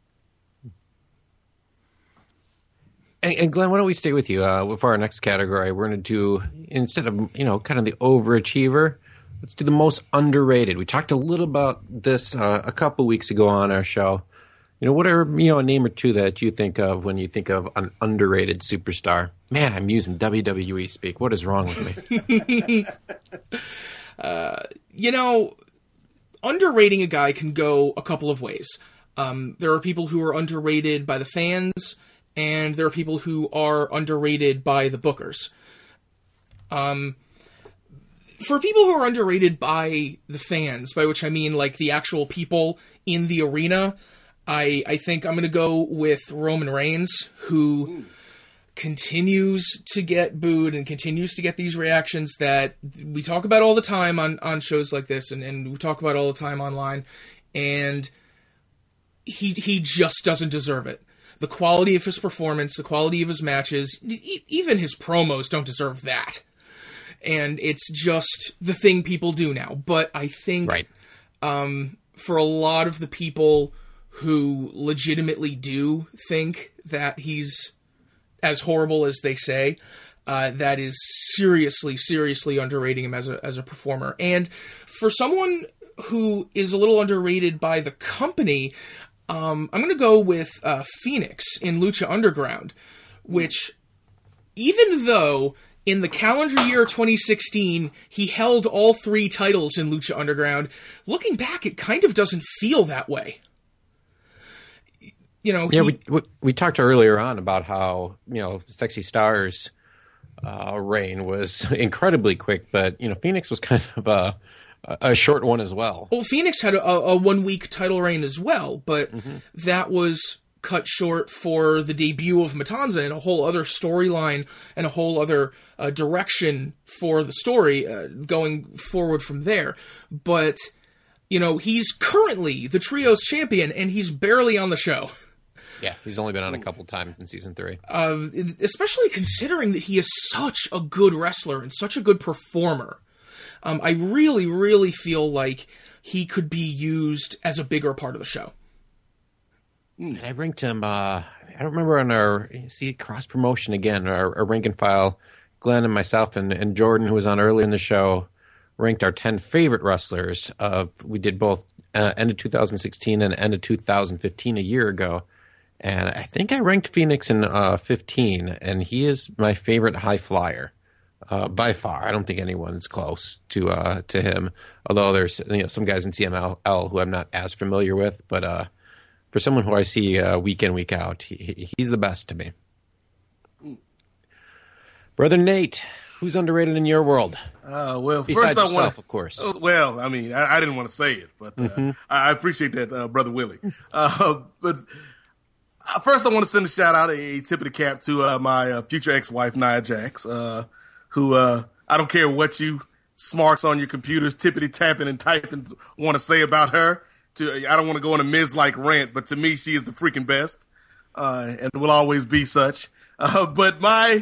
And, and Glenn, why don't we stay with you uh, for our next category? We're going to do, instead of, you know, kind of the overachiever, let's do the most underrated. We talked a little about this uh, a couple weeks ago on our show. You know, what are, you know, a name or two that you think of when you think of an underrated superstar? Man, I'm using W W E speak. What is wrong with me? uh, you know, underrating a guy can go a couple of ways. Um, there are people who are underrated by the fans, and there are people who are underrated by the bookers. Um, for people who are underrated by the fans, by which I mean like the actual people in the arena, I, I think I'm going to go with Roman Reigns, who Ooh. continues to get booed and continues to get these reactions that we talk about all the time on, on shows like this, and, and we talk about all the time online, and he he just doesn't deserve it. The quality of his performance, the quality of his matches, e- even his promos don't deserve that. And it's just the thing people do now. But I think right. um, for a lot of the people who legitimately do think that he's as horrible as they say, uh, that is seriously, seriously underrating him as a as a performer. And for someone who is a little underrated by the company, um, I'm going to go with uh, Phoenix in Lucha Underground, which, even though in the calendar year twenty sixteen he held all three titles in Lucha Underground, looking back, it kind of doesn't feel that way. You know, yeah, he, we, we we talked earlier on about how, you know, Sexy Star's uh, reign was incredibly quick, but, you know, Phoenix was kind of a, a short one as well. Well, Phoenix had a, a one-week title reign as well, but mm-hmm. that was cut short for the debut of Matanza and a whole other storyline and a whole other uh, direction for the story uh, going forward from there. But, you know, he's currently the Trios champion, and he's barely on the show. Yeah, he's only been on a couple times in season three. Uh, especially considering that he is such a good wrestler and such a good performer. Um, I really, really feel like he could be used as a bigger part of the show. And I ranked him, uh, I don't remember on our, see, cross-promotion again, our, our rank and file, Glenn and myself and, and Jordan, who was on earlier in the show, ranked our ten favorite wrestlers. Of we did both uh, end of two thousand sixteen and end of two thousand fifteen a year ago. And I think I ranked Phoenix in uh, fifteen, and he is my favorite high flyer uh, by far. I don't think anyone is close to uh, to him. Although there's you know some guys in C M L L who I'm not as familiar with, but uh, for someone who I see uh, week in week out, he, he's the best to me. Brother Nate, who's underrated in your world? Uh, well, Besides first I yourself, want, of course. Well, I mean, I, I didn't want to say it, but uh, Mm-hmm. I, I appreciate that, uh, Brother Willie. Uh, but uh, first, I want to send a shout out, a, a tip of the cap to uh, my uh, future ex-wife, Nia Jax, uh, who uh, I don't care what you smarts on your computers, tippity tapping and typing want to say about her. To I don't want to go on a Miz like rant, but to me, she is the freaking best, uh, and will always be such. Uh, but my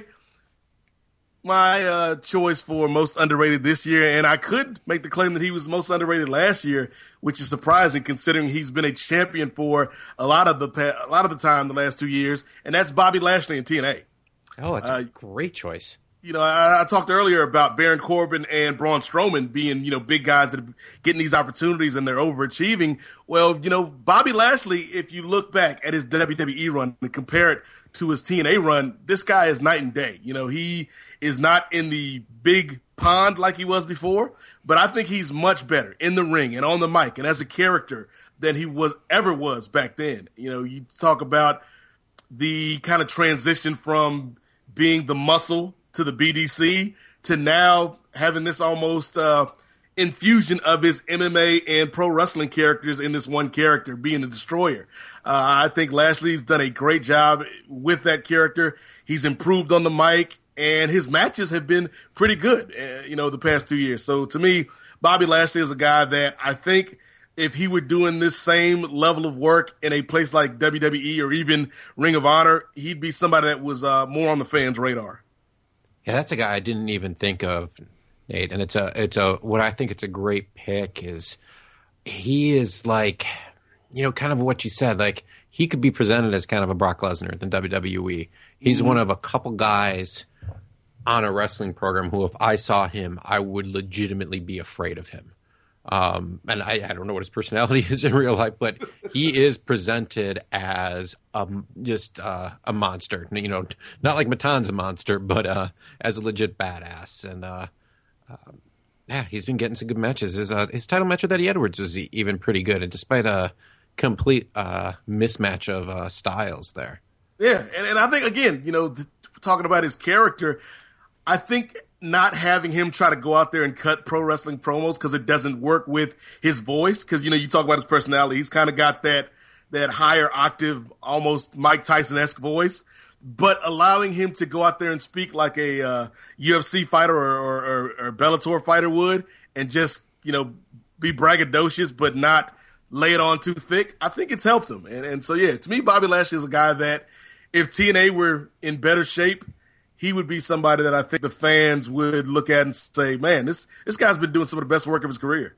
my uh, choice for most underrated this year, and I could make the claim that he was most underrated last year, which is surprising considering he's been a champion for a lot of the a lot of the time the last two years, and that's Bobby Lashley in T N A. Oh, that's Uh, a great choice. You know, I, I talked earlier about Baron Corbin and Braun Strowman being, you know, big guys that are getting these opportunities and they're overachieving. Well, you know, Bobby Lashley, if you look back at his W W E run and compare it to his T N A run, this guy is night and day. You know, he is not in the big pond like he was before, but I think he's much better in the ring and on the mic and as a character than he was ever was back then. You know, you talk about the kind of transition from being the muscle to the B D C to now having this almost uh, infusion of his M M A and pro wrestling characters in this one character, being the Destroyer. Uh, I think Lashley's done a great job with that character. He's improved on the mic, and his matches have been pretty good, uh, you know, the past two years. So to me, Bobby Lashley is a guy that I think if he were doing this same level of work in a place like W W E or even Ring of Honor, he'd be somebody that was uh, more on the fans' radar. Yeah, that's a guy I didn't even think of, Nate. And it's a, it's a, what I think it's a great pick is he is like, you know, kind of what you said. Like he could be presented as kind of a Brock Lesnar in W W E. He's Mm-hmm. one of a couple guys on a wrestling program who, if I saw him, I would legitimately be afraid of him. Um, and I, I don't know what his personality is in real life, but he is presented as a, just uh, a monster. You know, not like Matan's a monster, but uh, as a legit badass. And uh, uh, yeah, he's been getting some good matches. His, uh, his title match with Eddie Edwards was even pretty good, and despite a complete uh, mismatch of uh, styles there. Yeah, and, and I think, again, you know, th- talking about his character, I think not having him try to go out there and cut pro wrestling promos because it doesn't work with his voice. Because, you know, you talk about his personality. He's kind of got that that higher octave, almost Mike Tyson-esque voice. But allowing him to go out there and speak like a uh, U F C fighter or, or, or, or Bellator fighter would and just, you know, be braggadocious but not lay it on too thick, I think it's helped him. And, and so, yeah, to me, Bobby Lashley is a guy that if T N A were in better shape, he would be somebody that I think the fans would look at and say, man, this this guy's been doing some of the best work of his career.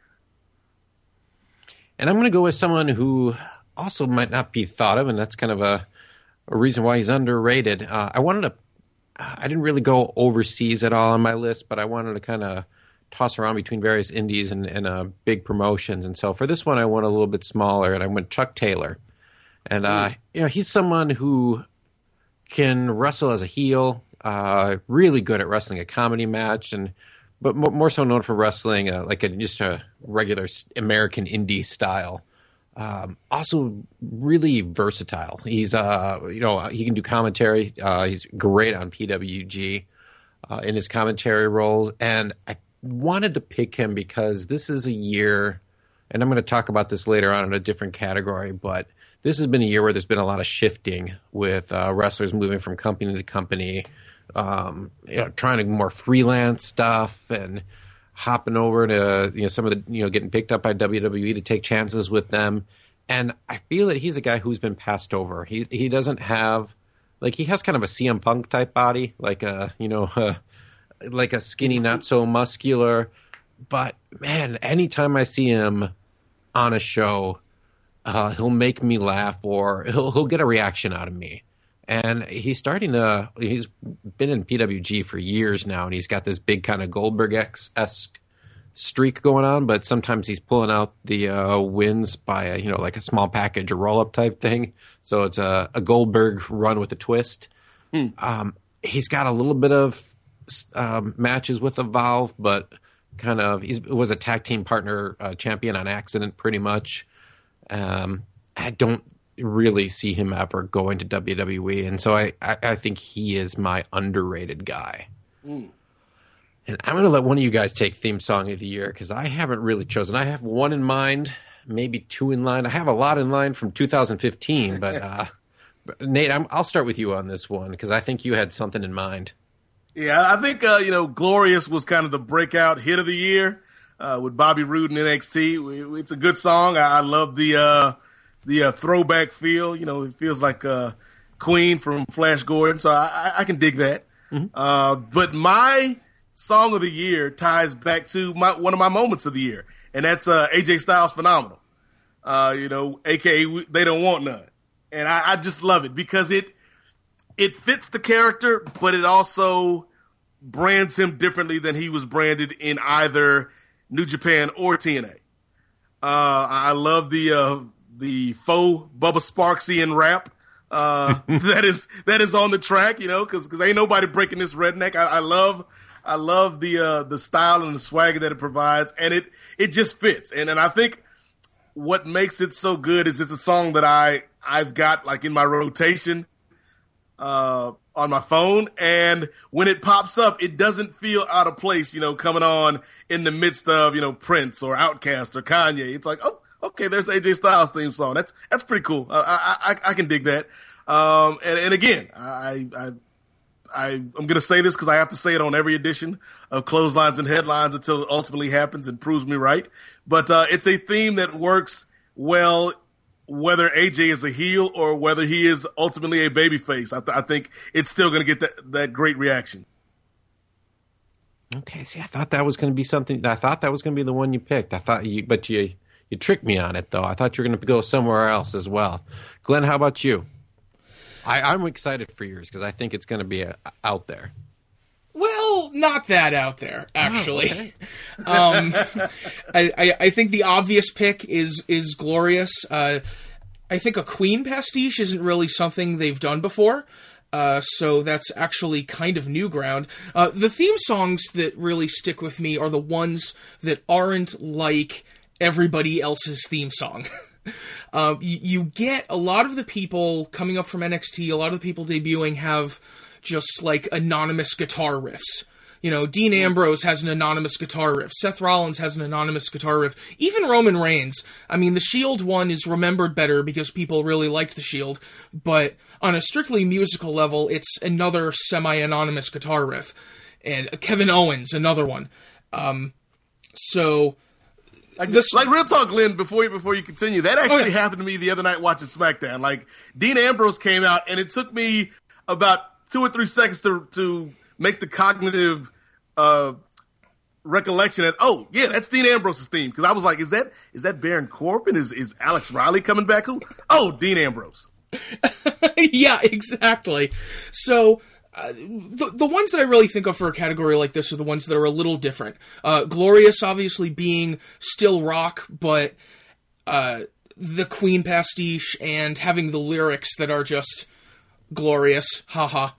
And I'm going to go with someone who also might not be thought of, and that's kind of a, a reason why he's underrated. Uh, I wanted to, I didn't really go overseas at all on my list, but I wanted to kind of toss around between various indies and, and uh, big promotions. And so for this one, I went a little bit smaller, and I went Chuck Taylor. And, uh, you know, he's someone who can wrestle as a heel, uh, really good at wrestling a comedy match, and but more, more so known for wrestling uh, like a, just a regular American indie style. Um, also, really versatile. He's uh, you know, he can do commentary. Uh, he's great on P W G uh, in his commentary roles, and I wanted to pick him because this is a year, and I'm going to talk about this later on in a different category, but this has been a year where there's been a lot of shifting with uh, wrestlers moving from company to company, um, you know, trying to more freelance stuff and hopping over to, you know, some of the, you know, getting picked up by W W E to take chances with them. And I feel that he's a guy who's been passed over. He he doesn't have, like, he has kind of a C M Punk type body, like a, you know, uh, like a skinny, not so muscular. But man, anytime I see him on a show, Uh, he'll make me laugh, or he'll he'll get a reaction out of me. And he's starting to, he's been in P W G for years now, and he's got this big kind of Goldberg-esque streak going on, but sometimes he's pulling out the uh, wins by, a, you know, like a small package, a roll-up type thing. So it's a, a Goldberg run with a twist. Hmm. Um, he's got a little bit of um, matches with Evolve, but kind of he was a tag team partner uh, champion on accident, pretty much. Um, I don't really see him ever going to W W E, and so I, I, I think he is my underrated guy. Mm. And I'm going to let one of you guys take theme song of the year because I haven't really chosen. I have one in mind, maybe two in line. I have a lot in line from two thousand fifteen, but, uh, but Nate, I'm, I'll start with you on this one because I think you had something in mind. Yeah, I think, uh, you know, Glorious was kind of the breakout hit of the year uh, with Bobby Roode and N X T. It's a good song. I, I love the uh, the uh, throwback feel. You know, it feels like uh, Queen from Flash Gordon, so I, I can dig that. Mm-hmm. Uh, but my song of the year ties back to my, one of my moments of the year, and that's uh, A J Styles' Phenomenal. Uh, you know, A K A They Don't Want None. And I, I just love it because it it fits the character, but it also brands him differently than he was branded in either New Japan or T N A. Uh, I love the uh, the faux Bubba Sparksian rap uh, that is that is on the track, you know, because because ain't nobody breaking this redneck. I, I love I love the uh, the style and the swagger that it provides, and it it just fits. And and I think what makes it so good is it's a song that I I've got like in my rotation uh, on my phone, and when it pops up, it doesn't feel out of place. You know, coming on in the midst of you know Prince or Outkast or Kanye, it's like, oh, okay, there's A J Styles' theme song. That's that's pretty cool. I I, I can dig that. Um, and, and again, I I. I, I'm going to say this because I have to say it on every edition of Clotheslines and Headlines until it ultimately happens and proves me right. But uh, it's a theme that works well whether A J is a heel or whether he is ultimately a babyface. I, th- I think it's still going to get that, that great reaction. Okay, see, I thought that was going to be something. I thought that was going to be the one you picked. I thought you, but you you tricked me on it though. I thought you were going to go somewhere else as well. Glenn, how about you? I, I'm excited for yours because I think it's going to be a, out there. Well, not that out there, actually. Oh, okay. um, I, I, I think the obvious pick is is Glorious. Uh, I think a Queen pastiche isn't really something they've done before, uh, so that's actually kind of new ground. Uh, the theme songs that really stick with me are the ones that aren't like everybody else's theme song. Uh, you, you get a lot of the people coming up from N X T, a lot of the people debuting have just like anonymous guitar riffs. You know, Dean Ambrose has an anonymous guitar riff. Seth Rollins has an anonymous guitar riff. Even Roman Reigns. I mean, the Shield one is remembered better because people really liked the Shield, but on a strictly musical level, it's another semi-anonymous guitar riff. And Kevin Owens, another one. Um, so... Like, this, like real talk, Glenn, before you, before you continue, that actually okay. happened to me the other night watching SmackDown. Like, Dean Ambrose came out, and it took me about two or three seconds to to make the cognitive uh, recollection that, oh, yeah, that's Dean Ambrose's theme. Because I was like, is that is that Baron Corbin? Is is Alex Riley coming back? Who? Oh, Dean Ambrose. Yeah, exactly. So... Uh, the the ones that I really think of for a category like this are the ones that are a little different. Uh, Glorious, obviously, being still rock, but uh, the Queen pastiche and having the lyrics that are just glorious. Haha.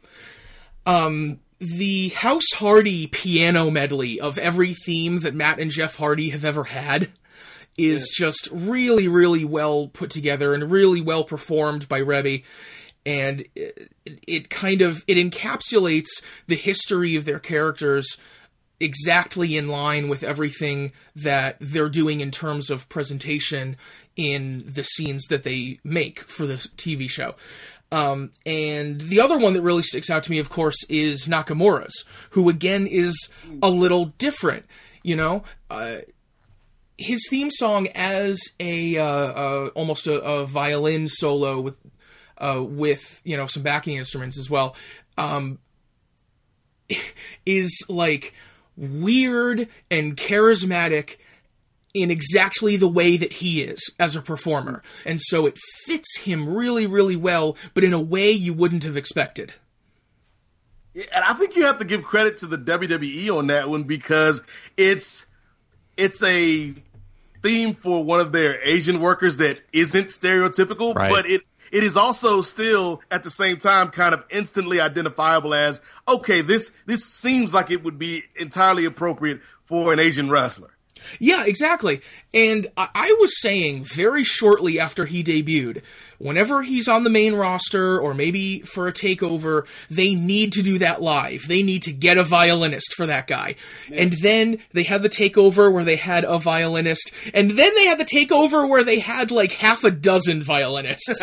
Um, the House Hardy piano medley of every theme that Matt and Jeff Hardy have ever had is yeah. just really, really well put together and really well performed by Rebby. And it, it kind of, it encapsulates the history of their characters exactly in line with everything that they're doing in terms of presentation in the scenes that they make for the T V show. Um, and the other one that really sticks out to me, of course, is Nakamura's, who again is a little different, you know, uh, his theme song as a, uh, uh almost a, a violin solo with, Uh, with, you know, some backing instruments as well, um, is, like, weird and charismatic in exactly the way that he is as a performer. And so it fits him really, really well, but in a way you wouldn't have expected. And I think you have to give credit to the W W E on that one because it's it's a theme for one of their Asian workers that isn't stereotypical, right. but it it is also still at the same time kind of instantly identifiable as, okay, this this seems like it would be entirely appropriate for an Asian wrestler. Yeah, exactly. And I, I was saying very shortly after he debuted, whenever he's on the main roster or maybe for a takeover, they need to do that live. They need to get a violinist for that guy. Yeah. And then they had the takeover where they had a violinist. And then they had the takeover where they had like half a dozen violinists.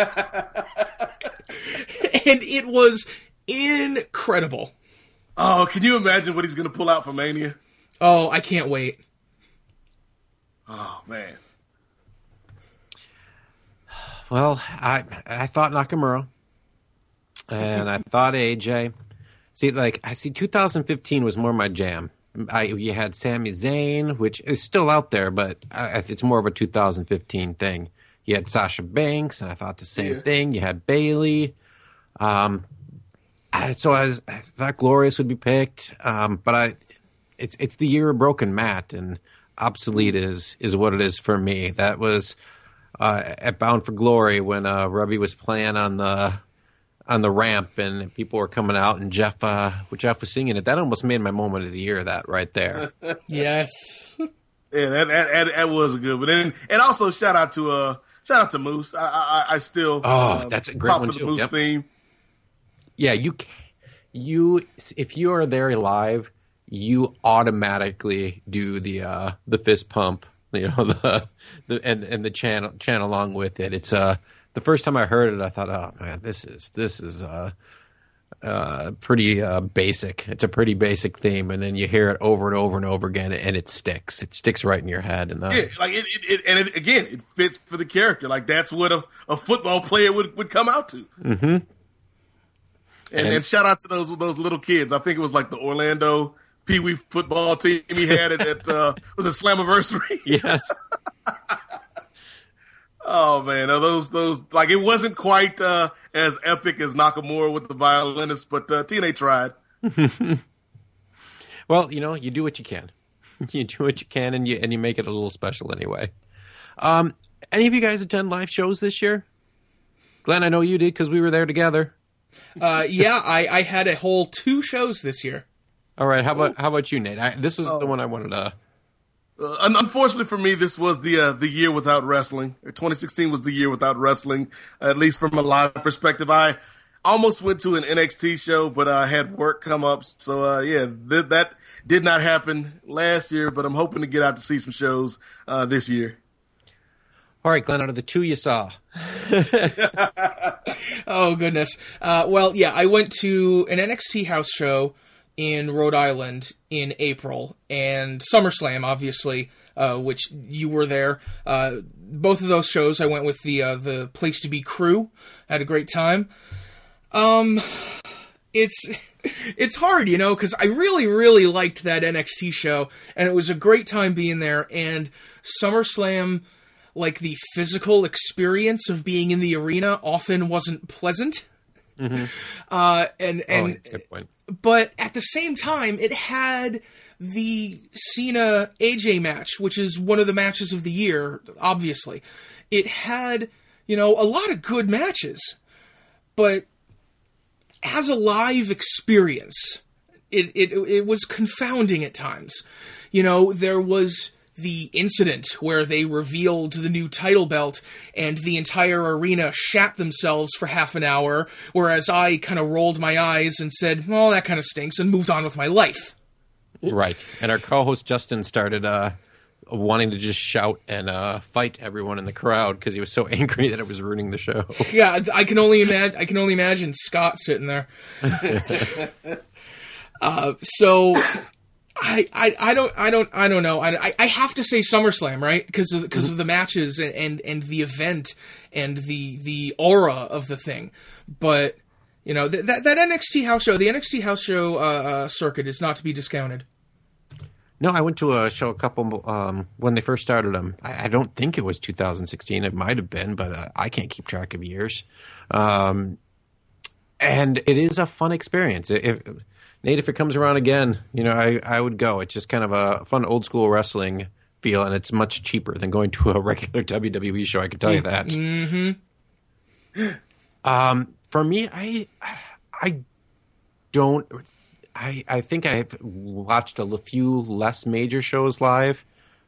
And it was incredible. Oh, can you imagine what he's going to pull out for Mania? Oh, I can't wait. Oh, man. Well, I I thought Nakamura, and I thought A J. See, like, I see two thousand fifteen was more my jam. I You had Sami Zayn, which is still out there, but I, it's more of a two thousand fifteen thing. You had Sasha Banks, and I thought the same yeah. thing. You had Bayley. Um, I, so I, was, I thought Glorious would be picked, um, but I it's it's the year of Broken Matt, and obsolete is is what it is for me. That was uh, at Bound for Glory when uh, Ruby was playing on the on the ramp and people were coming out and Jeff uh, Jeff was singing it. That almost made my moment of the year. That right there. Yes. Yeah, that, that that that was a good one. And and also shout out to uh shout out to Moose. I I, I still oh uh, that's a great one the too. Moose Yep. theme. Yeah, you you if you are there live, you automatically do the uh, the fist pump, you know, the, the and and the chant chant along with it. It's uh the first time I heard it, I thought, oh man, this is this is uh uh pretty uh, basic. It's a pretty basic theme, and then you hear it over and over and over again, and it sticks. It sticks right in your head, and uh, yeah, like it, it, it and it, again, it fits for the character. Like that's what a, a football player would, would come out to. Mm-hmm. And, and and shout out to those those little kids. I think it was like the Orlando Pee Wee football team he had it at uh, was it Slammiversary? Yes. Oh man, those those like it wasn't quite uh, as epic as Nakamura with the violinist, but uh, T N A tried. Well, you know, you do what you can. You do what you can, and you and you make it a little special anyway. Um, any of you guys attend live shows this year? Glenn, I know you did because we were there together. Uh, yeah, I, I had a whole two shows this year. All right, how about how about you, Nate? I, this was oh. the one I wanted to. Uh, unfortunately for me, this was the uh, the year without wrestling. twenty sixteen was the year without wrestling, at least from a live perspective. I almost went to an N X T show, but I had work come up, so uh, yeah, th- that did not happen last year. But I'm hoping to get out to see some shows uh, this year. All right, Glenn, out of the two you saw. Oh goodness. Uh, well, yeah, I went to an N X T house show in Rhode Island in April, and SummerSlam, obviously, uh, which you were there. Uh, both of those shows, I went with the uh, the Place to Be crew. Had a great time. Um, it's it's hard, you know, because I really, really liked that N X T show, and it was a great time being there. And SummerSlam, like the physical experience of being in the arena, often wasn't pleasant. Mm-hmm. Uh, and and. Oh, that's a good point. But at the same time, it had the Cena-A J match, which is one of the matches of the year, obviously. It had, you know, a lot of good matches. But as a live experience, it, it, it was confounding at times. You know, there was the incident where they revealed the new title belt and the entire arena shat themselves for half an hour, whereas I kind of rolled my eyes and said, well, that kind of stinks, and moved on with my life. Right. And our co-host Justin started uh, wanting to just shout and uh, fight everyone in the crowd because he was so angry that it was ruining the show. Yeah, I can only imagine. I can only imagine Scott sitting there. uh, so... I, I, I don't I don't I don't know I, I have to say SummerSlam, right, because of because mm-hmm. of the matches and, and, and the event and the the aura of the thing, but you know th- that that N X T house show, the N X T house show uh, uh, circuit is not to be discounted. No, I went to a show a couple um, when they first started them. I, I don't think it was two thousand sixteen. It might have been, but uh, I can't keep track of years. Um, and it is a fun experience. It, it, Nate, if it comes around again, you know, I, I would go. It's just kind of a fun old school wrestling feel, and it's much cheaper than going to a regular W W E show. I can tell you that. Mm-hmm. Um, for me, I I don't. I I think I've watched a few less major shows live.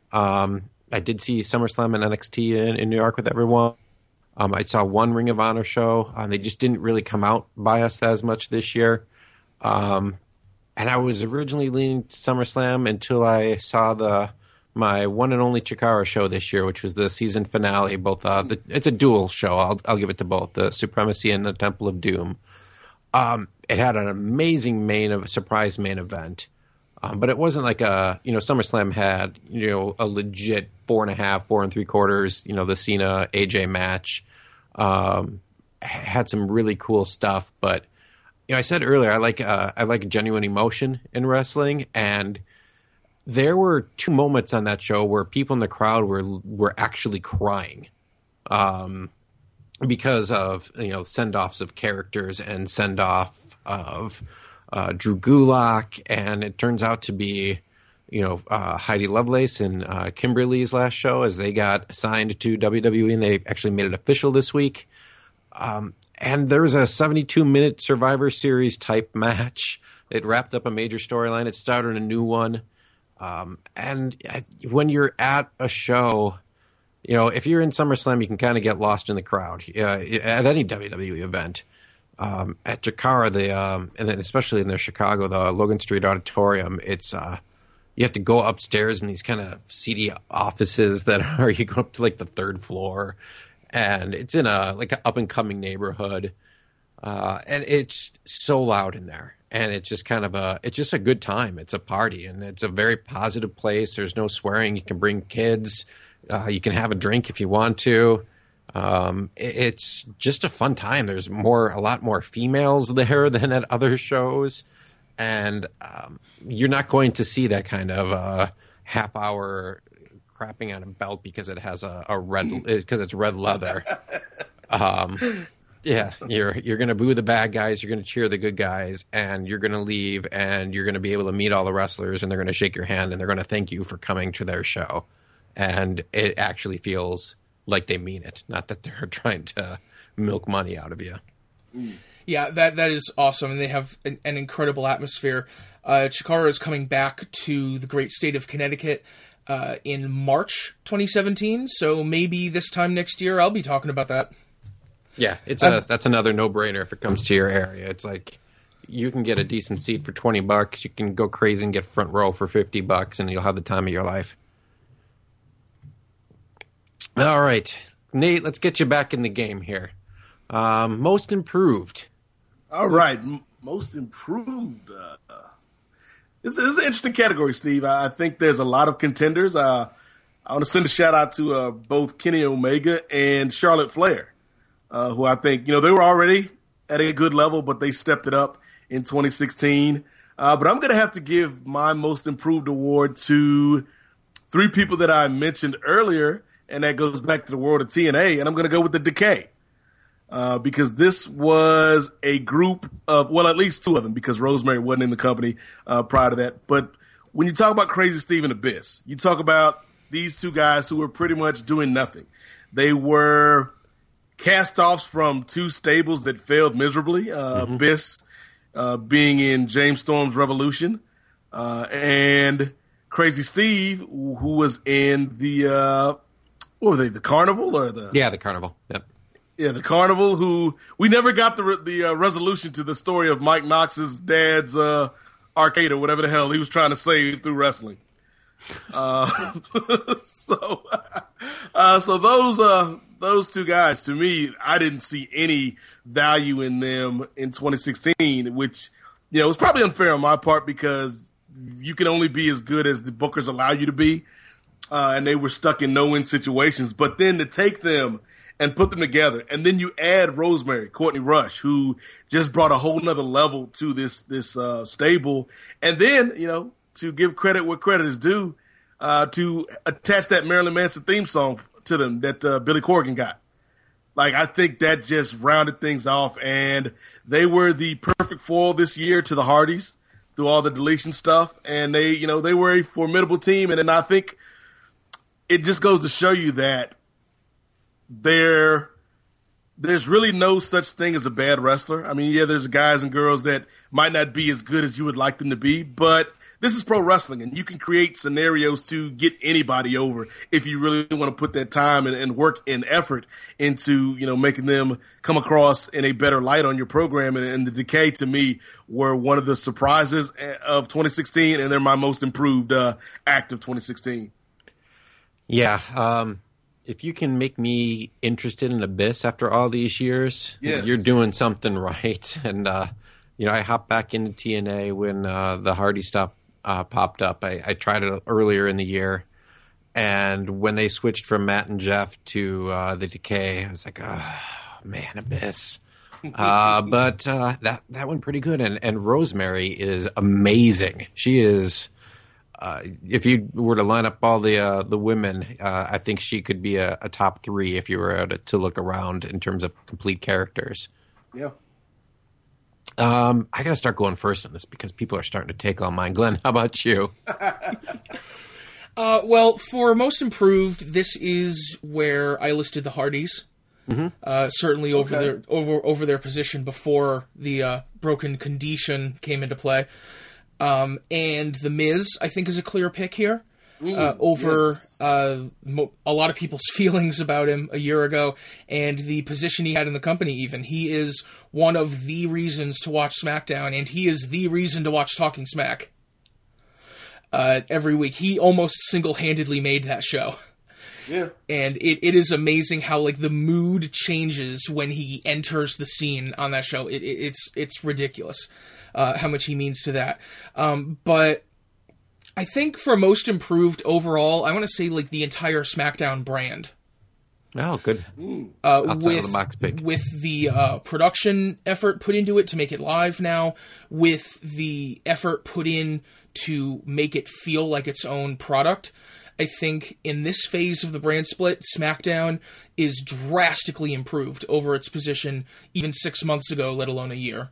Um, I did see SummerSlam and N X T in, in New York with everyone. Um, I saw one Ring of Honor show. Uh, they just didn't really come out by us as much this year. Um, and I was originally leaning to SummerSlam until I saw the my one and only Chikara show this year, which was the season finale. Both uh, the, it's a dual show. I'll I'll give it to both, the Supremacy and the Temple of Doom. Um, it had an amazing main of surprise main event, um, but it wasn't like a you know SummerSlam had you know a legit four and a half, four and three quarters. You know the Cena A J match. Um, had some really cool stuff, but you know, I said earlier, I like uh, I like genuine emotion in wrestling, and there were two moments on that show where people in the crowd were were actually crying, um, because of you know send-offs of characters and send-off of uh, Drew Gulak, and it turns out to be you know uh, Heidi Lovelace and uh, Kimberly's last show as they got signed to W W E, and they actually made it official this week. Um, and there was a seventy-two minute Survivor Series type match. It wrapped up a major storyline. It started a new one. Um, and when you're at a show, you know, if you're in SummerSlam, you can kind of get lost in the crowd uh, at any W W E event. Um, at Chikara, the um, and then especially in their Chicago, the Logan Street Auditorium, it's uh, you have to go upstairs in these kind of seedy offices that are you go up to like the third floor. And it's in a like an up and coming neighborhood, uh, and it's so loud in there. And it's just kind of a it's just a good time. It's a party, and it's a very positive place. There's no swearing. You can bring kids. Uh, you can have a drink if you want to. Um, it, it's just a fun time. There's more a lot more females there than at other shows, and um, you're not going to see that kind of uh, half hour crapping on a belt because it has a, a red because it's red leather. Um, yeah, you're you're gonna boo the bad guys, you're gonna cheer the good guys, and you're gonna leave, and you're gonna be able to meet all the wrestlers, and they're gonna shake your hand, and they're gonna thank you for coming to their show. And it actually feels like they mean it, not that they're trying to milk money out of you. Yeah, that that is awesome, and they have an, an incredible atmosphere. Uh, Chikara is coming back to the great state of Connecticut Uh, in March twenty seventeen, so maybe this time next year I'll be talking about that. Yeah, it's a, um, that's another no-brainer if it comes to your area. It's like you can get a decent seat for twenty bucks, you can go crazy and get front row for fifty bucks, and you'll have the time of your life. All right, Nate, let's get you back in the game here. Um, most improved. All right, M- most improved. Uh, This is an interesting category, Steve. I think there's a lot of contenders. Uh, I want to send a shout out to uh, both Kenny Omega and Charlotte Flair, uh, who I think, you know, they were already at a good level, but they stepped it up in twenty sixteen. Uh, but I'm going to have to give my most improved award to three people that I mentioned earlier, and that goes back to the world of T N A, and I'm going to go with the Decay. Uh, because this was a group of, well, at least two of them, because Rosemary wasn't in the company uh, prior to that. But when you talk about Crazy Steve and Abyss, you talk about these two guys who were pretty much doing nothing. They were cast-offs from two stables that failed miserably, uh, mm-hmm. Abyss uh, being in James Storm's Revolution, uh, and Crazy Steve, who was in the, uh, what were they, the Carnival or the? Yeah, the Carnival, yep. Yeah, the Carnival, who we never got the re- the uh, resolution to the story of Mike Knox's dad's uh, arcade or whatever the hell he was trying to save through wrestling. Uh, so, uh, so those uh, those two guys, to me, I didn't see any value in them in twenty sixteen, which you know was probably unfair on my part because you can only be as good as the bookers allow you to be, uh, and they were stuck in no-win situations. But then to take them and put them together. And then you add Rosemary, Courtney Rush, who just brought a whole nother level to this this uh, stable. And then, you know, to give credit where credit is due, uh, to attach that Marilyn Manson theme song to them that uh, Billy Corgan got. Like, I think that just rounded things off. And they were the perfect foil this year to the Hardys through all the deletion stuff. And they, you know, they were a formidable team. And then I think it just goes to show you that Their there's really no such thing as a bad wrestler. I mean, yeah, there's guys and girls that might not be as good as you would like them to be, but this is pro wrestling, and you can create scenarios to get anybody over if you really want to put that time and, and work and effort into, you know, making them come across in a better light on your program. And, and the Decay, to me, were one of the surprises of twenty sixteen, and they're my most improved uh, act of twenty sixteen. Yeah, um, if you can make me interested in Abyss after all these years, yes. you're doing something right. And, uh, you know, I hopped back into T N A when uh, the Hardy stuff uh, popped up. I, I tried it earlier in the year. And when they switched from Matt and Jeff to uh, the Decay, I was like, oh, man, Abyss. uh, but uh, that, that went pretty good. And, and Rosemary is amazing. She is... Uh, if you were to line up all the uh, the women, uh, I think she could be a, a top three if you were to, to look around in terms of complete characters. Yeah. Um, I got to start going first on this because people are starting to take all mine. Glenn, how about you? uh, well, for most improved, this is where I listed the Hardys. Mm-hmm. Uh, certainly over Okay. their over over their position before the uh, broken condition came into play. Um, and The Miz, I think, is a clear pick here. Mm, uh, over yes. uh, mo- a lot of people's feelings about him a year ago, and the position he had in the company even. He is one of the reasons to watch SmackDown, and he is the reason to watch Talking Smack. Uh, every week. He almost single-handedly made that show. Yeah. And it, it is amazing how, like, the mood changes when he enters the scene on that show. It, it, it's it's ridiculous uh, how much he means to that. Um, but I think for most improved overall, I want to say, like, the entire SmackDown brand. Oh, good. Uh, Outside with, of the box pick. with the uh, production effort put into it to make it live now, with the effort put in to make it feel like its own product, I think in this phase of the brand split, SmackDown is drastically improved over its position even six months ago, let alone a year.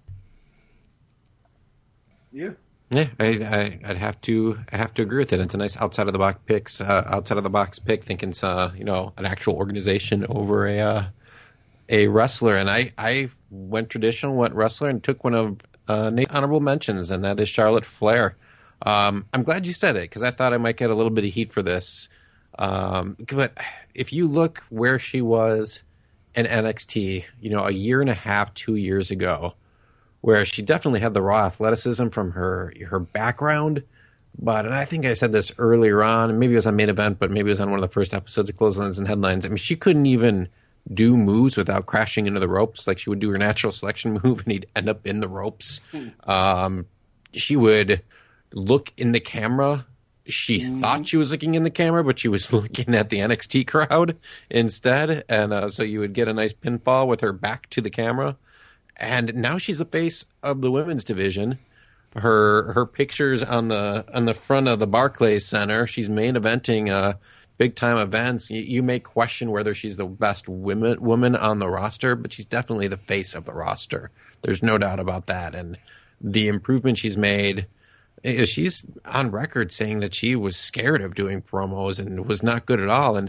Yeah. Yeah, I, I, I'd have to I have to agree with it. It's a nice outside of the box picks. Uh, outside of the box pick, thinking it's uh, you know an actual organization over a uh, a wrestler. And I, I went traditional, went wrestler, and took one of uh, Nate's honorable mentions, and that is Charlotte Flair. Um, I'm glad you said it because I thought I might get a little bit of heat for this. Um, but if you look where she was in N X T, you know, a year and a half, two years ago, where she definitely had the raw athleticism from her her background. But, and I think I said this earlier on, maybe it was on Main Event, but maybe it was on one of the first episodes of Clotheslines and Headlines. I mean, she couldn't even do moves without crashing into the ropes. Like, she would do her natural selection move and he'd end up in the ropes. Um, she would look in the camera. She mm-hmm. thought she was looking in the camera, but she was looking at the N X T crowd instead. And uh, so you would get a nice pinfall with her back to the camera. And now she's the face of the women's division. Her her pictures on the on the front of the Barclays Center. She's main eventing uh, big time events. You, you may question whether she's the best women woman on the roster, but she's definitely the face of the roster. There's no doubt about that. And the improvement she's made. She's on record saying that she was scared of doing promos and was not good at all. And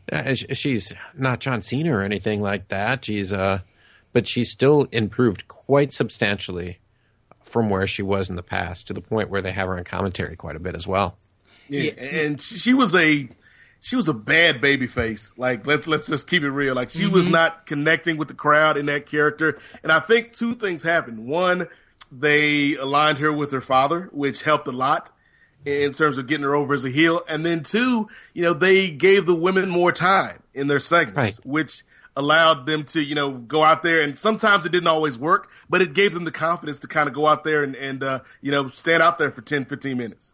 she's not John Cena or anything like that. She's uh, but she's still improved quite substantially from where she was in the past, to the point where they have her on commentary quite a bit as well. Yeah, and she was a she was a bad baby face. Like, let's let's just keep it real. Like, she mm-hmm. was not connecting with the crowd in that character. And I think two things happened. One, they aligned her with her father, which helped a lot in terms of getting her over as a heel. And then two, you know, they gave the women more time in their segments, right. which allowed them to, you know, go out there. And sometimes it didn't always work, but it gave them the confidence to kind of go out there and, and uh, you know, stand out there for ten, fifteen minutes.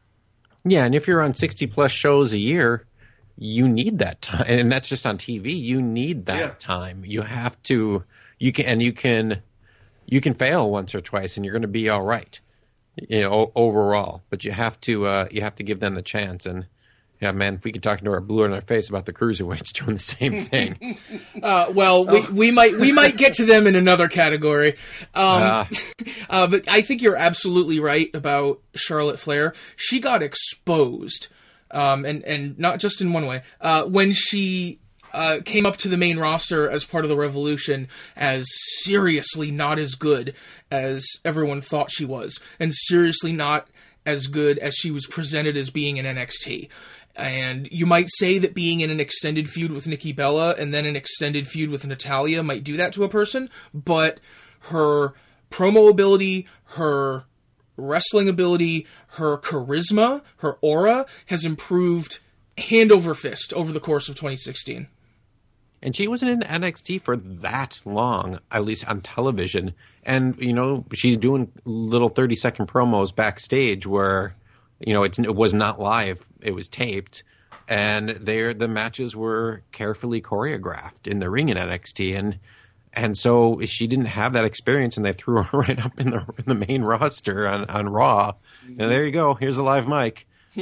Yeah, and if you're on sixty plus shows a year, you need that time. And that's just on T V. You need that yeah. time. You have to, you can, and you can, you can fail once or twice and you're going to be all right, you know, overall. But you have to, uh, you have to give them the chance. And yeah, man, if we could talk into our blue in our face about the cruiserweights doing the same thing. uh, well, we, we might we might get to them in another category. Um, uh, uh, but I think you're absolutely right about Charlotte Flair. She got exposed, um, and and not just in one way. Uh, when she uh, came up to the main roster as part of the Revolution as seriously not as good as everyone thought she was, and seriously not as good as she was presented as being in N X T. And you might say that being in an extended feud with Nikki Bella and then an extended feud with Natalya might do that to a person, but her promo ability, her wrestling ability, her charisma, her aura has improved hand over fist over the course of twenty sixteen. And she wasn't in N X T for that long, at least on television. And, you know, she's doing little thirty-second promos backstage where, you know, it's, it was not live. It was taped. And there, the matches were carefully choreographed in the ring in N X T. And and so she didn't have that experience, and they threw her right up in the in the main roster on, on Raw. And there you go. Here's a live mic.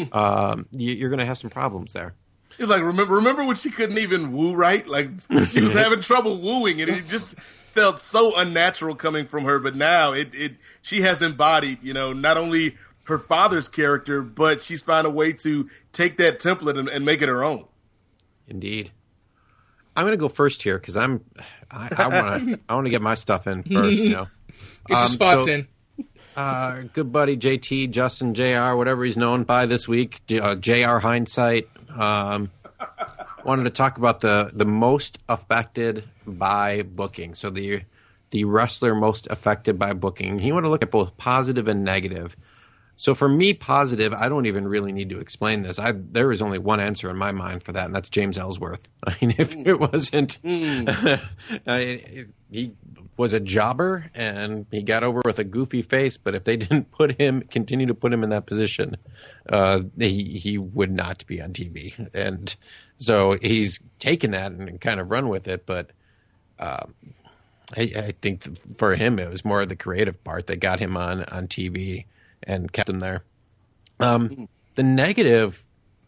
Um, you, you're going to have some problems there. It's like, remember remember when she couldn't even woo right? Like, she was having trouble wooing, and it just felt so unnatural coming from her. But now it, it she has embodied, you know, not only her father's character, but she's found a way to take that template and, and make it her own. Indeed. I'm going to go first here because I'm I, I want to I want to get my stuff in first. You know, get your um, spots so, in. Uh, good buddy J T, Justin, J R, whatever he's known by this week, uh, J R Hindsight. Um, wanted to talk about the the most affected by booking. So the the wrestler most affected by booking. He wanted to look at both positive and negative. So for me, positive, I don't even really need to explain this. I there is only one answer in my mind for that, and that's James Ellsworth. I mean, if it wasn't, mm. I, he was a jobber, and he got over with a goofy face. But if they didn't put him, continue to put him in that position, uh, he he would not be on T V. And so he's taken that and kind of run with it. But um, I, I think for him, it was more the creative part that got him on on T V. And kept him there. Um, the negative,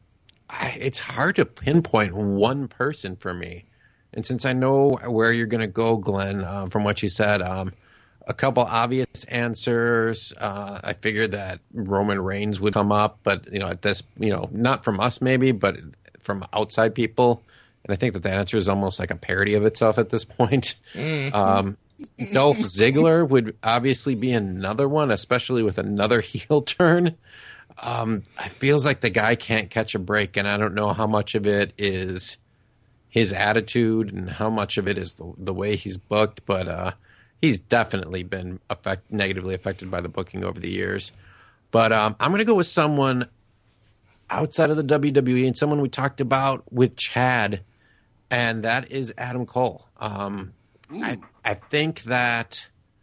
I, it's hard to pinpoint one person for me. And since I know where you're going to go, Glenn, uh, from what you said, um, a couple obvious answers. Uh, I figured that Roman Reigns would come up, but you know, at this, you know, not from us maybe, but from outside people. And I think that the answer is almost like a parody of itself at this point. Mm-hmm. Um, Dolph Ziggler would obviously be another one, especially with another heel turn. Um, it feels like the guy can't catch a break, and I don't know how much of it is his attitude and how much of it is the, the way he's booked, but uh, he's definitely been affect, negatively affected by the booking over the years. But um, I'm going to go with someone outside of the W W E and someone we talked about with Chad, and that is Adam Cole. Um I, I think that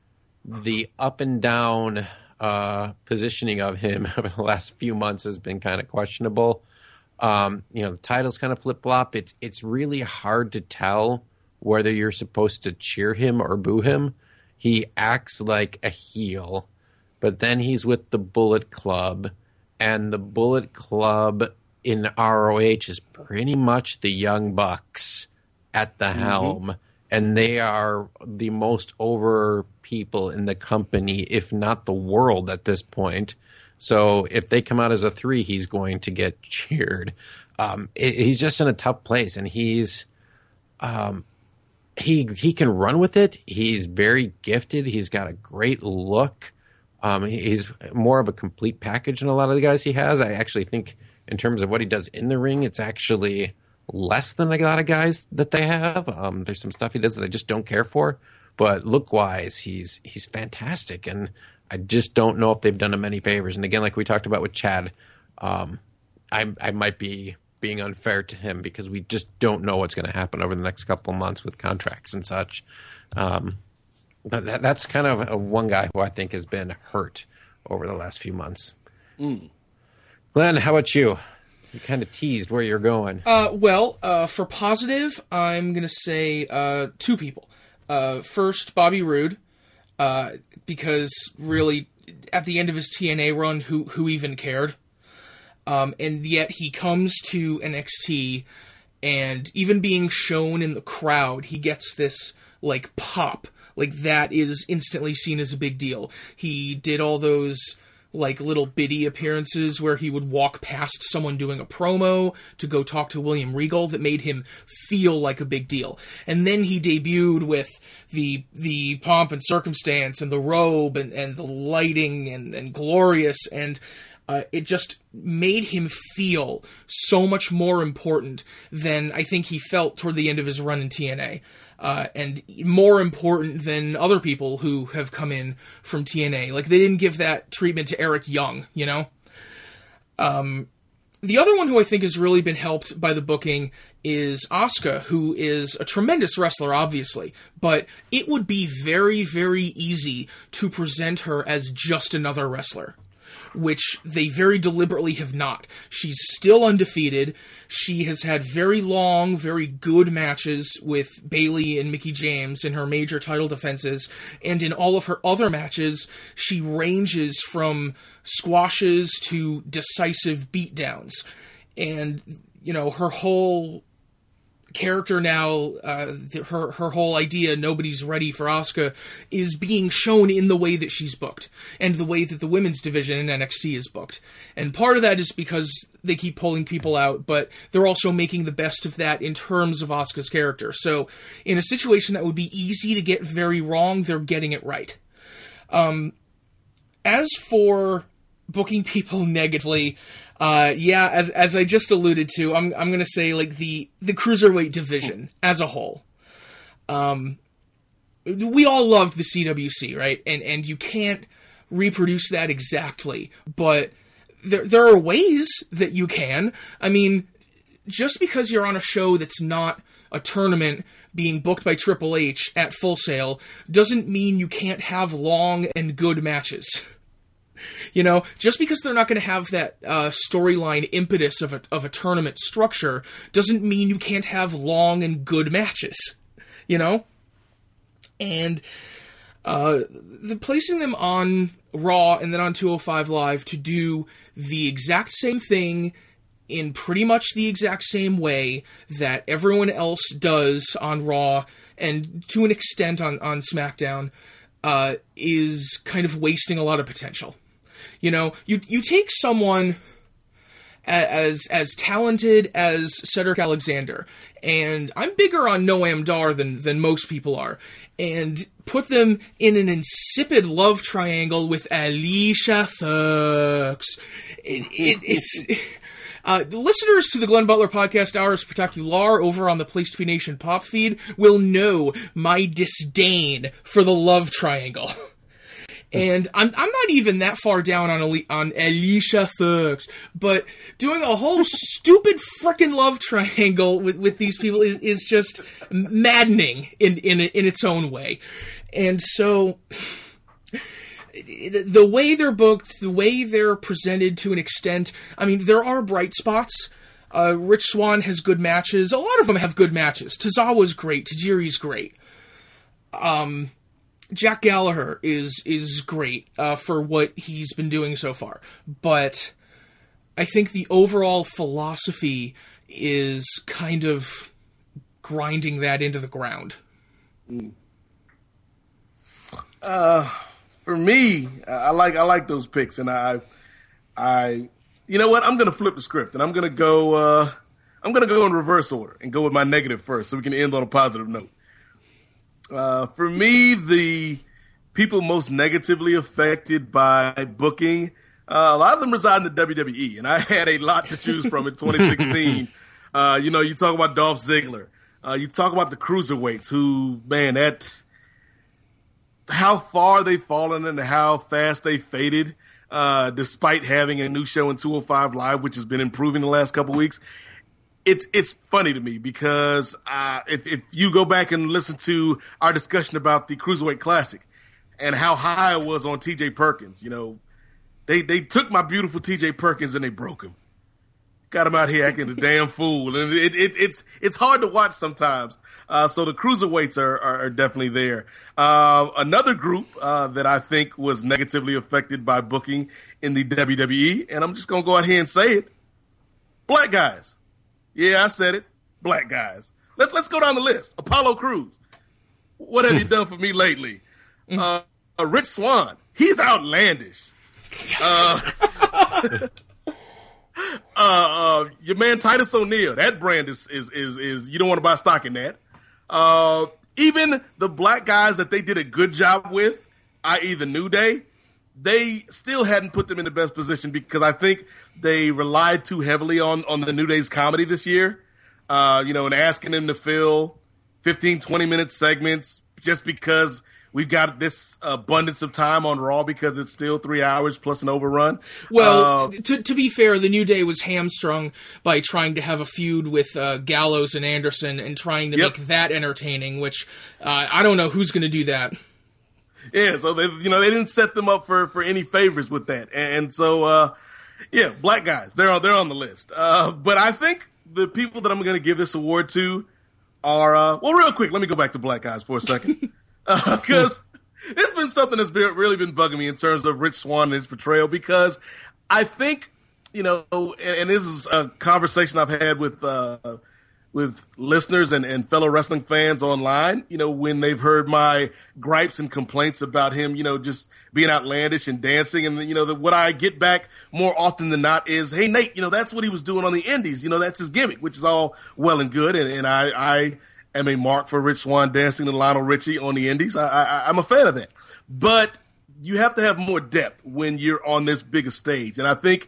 the up and down uh, positioning of him over the last few months has been kind of questionable. Um, you know, the titles kind of flip flop. It's it's really hard to tell whether you're supposed to cheer him or boo him. He acts like a heel, but then he's with the Bullet Club, and the Bullet Club in R O H is pretty much the Young Bucks at the mm-hmm. helm. And they are the most over people in the company, if not the world at this point. So if they come out as a three, he's going to get cheered. Um, it, he's just in a tough place, and he's um, he he can run with it. He's very gifted. He's got a great look. Um, he's more of a complete package than a lot of the guys he has. I actually think in terms of what he does in the ring, it's actually less than a lot of guys that they have. Um, there's some stuff he does that I just don't care for, but look wise, he's he's fantastic, and I just don't know if they've done him any favors. And again, like we talked about with Chad, um, I I might be being unfair to him because we just don't know what's going to happen over the next couple of months with contracts and such. Um, but that, that's kind of a, one guy who I think has been hurt over the last few months. Mm. Glenn, how about you? You kind of teased where you're going. Uh, well, uh, for positive, I'm going to say uh, two people. Uh, first, Bobby Roode, uh, because really, at the end of his T N A run, who who even cared? Um, and yet he comes to N X T, and even being shown in the crowd, he gets this like pop, like that is instantly seen as a big deal. He did all those like little bitty appearances where he would walk past someone doing a promo to go talk to William Regal that made him feel like a big deal. And then he debuted with the the pomp and circumstance and the robe and, and the lighting and, and glorious, and uh, it just made him feel so much more important than I think he felt toward the end of his run in T N A. Uh, and more important than other people who have come in from T N A. Like, they didn't give that treatment to Eric Young, you know? Um, the other one who I think has really been helped by the booking is Asuka, who is a tremendous wrestler, obviously, but it would be very, very easy to present her as just another wrestler, which they very deliberately have not. She's still undefeated. She has had very long, very good matches with Bayley and Mickie James in her major title defenses, and in all of her other matches, she ranges from squashes to decisive beatdowns. And, you know, her whole character now, uh, her her whole idea, nobody's ready for Asuka, is being shown in the way that she's booked, and the way that the women's division in N X T is booked. And part of that is because they keep pulling people out, but they're also making the best of that in terms of Asuka's character. So in a situation that would be easy to get very wrong, they're getting it right. Um, as for booking people negatively, Uh, yeah, as as I just alluded to, I'm I'm gonna say like the the cruiserweight division as a whole. Um, we all loved the C W C, right? And and you can't reproduce that exactly, but there there are ways that you can. I mean, just because you're on a show that's not a tournament being booked by Triple H at Full Sail doesn't mean you can't have long and good matches. You know, just because they're not going to have that uh, storyline impetus of a, of a tournament structure doesn't mean you can't have long and good matches, you know? And uh, the placing them on Raw and then on two oh five Live to do the exact same thing in pretty much the exact same way that everyone else does on Raw and to an extent on, on SmackDown uh, is kind of wasting a lot of potential. You know, you you take someone as as talented as Cedric Alexander, and I'm bigger on Noam Dar than than most people are, and put them in an insipid love triangle with Alicia Fox. It, it, it's uh, the listeners to the Glenn Butler Podcast Hour Spectacular over on the Place to Be Nation pop feed will know my disdain for the love triangle. And I'm I'm not even that far down on Ali- on Alicia Fox, but doing a whole stupid frickin' love triangle with, with these people is, is just maddening in, in in its own way. And so the way they're booked, the way they're presented to an extent, I mean, there are bright spots. Uh, Rich Swann has good matches. A lot of them have good matches. Tozawa's great. Tajiri's great. Um... Jack Gallagher is is great uh, for what he's been doing so far, but I think the overall philosophy is kind of grinding that into the ground. Mm. Uh, for me, I like I like those picks, and I, I, you know what? I'm gonna flip the script, and I'm gonna go. Uh, I'm gonna go in reverse order and go with my negative first, so we can end on a positive note. Uh, for me, the people most negatively affected by booking, uh, a lot of them reside in the W W E, and I had a lot to choose from in twenty sixteen. uh, you know, you talk about Dolph Ziggler. Uh, you talk about the cruiserweights who, man, that how far they've fallen and how fast they faded, uh, despite having a new show in two oh five Live, which has been improving the last couple weeks. It's it's funny to me because uh, if if you go back and listen to our discussion about the Cruiserweight Classic and how high I was on T J Perkins, you know, they they took my beautiful T J Perkins and they broke him, got him out here acting a damn fool, and it, it it's it's hard to watch sometimes. Uh, so the Cruiserweights are are, are definitely there. Uh, another group uh, that I think was negatively affected by booking in the W W E, and I'm just gonna go out here and say it: black guys. Yeah, I said it. Black guys. Let, let's go down the list. Apollo Crews. What have you done for me lately? Uh, uh, Rich Swann. He's outlandish. Uh, uh, uh, your man Titus O'Neil, that brand is is is is you don't want to buy stock in that. Uh, even the black guys that they did a good job with, that is the New Day, they still hadn't put them in the best position because I think they relied too heavily on, on the New Day's comedy this year, uh, you know, and asking them to fill fifteen, twenty minute segments just because we've got this abundance of time on Raw because it's still three hours plus an overrun. Well, uh, to, to be fair, the New Day was hamstrung by trying to have a feud with uh, Gallows and Anderson and trying to Yep. make that entertaining, which uh, I don't know who's going to do that. Yeah, so they, you know, they didn't set them up for, for any favors with that, and so uh, yeah, black guys, they're on they're on the list. Uh, but I think the people that I'm going to give this award to are uh, well, real quick. Let me go back to black guys for a second because uh, it's been something that's been, really been bugging me in terms of Rich Swann and his portrayal. Because I think you know, and, and this is a conversation I've had with. Uh, with listeners and, and fellow wrestling fans online, you know, when they've heard my gripes and complaints about him, you know, just being outlandish and dancing. And, you know, the, what I get back more often than not is, hey, Nate, you know, that's what he was doing on the indies. You know, that's his gimmick, which is all well and good. And, and I, I am a mark for Rich Swann dancing to Lionel Richie on the indies. I, I, I'm a fan of that. But you have to have more depth when you're on this bigger stage. And I think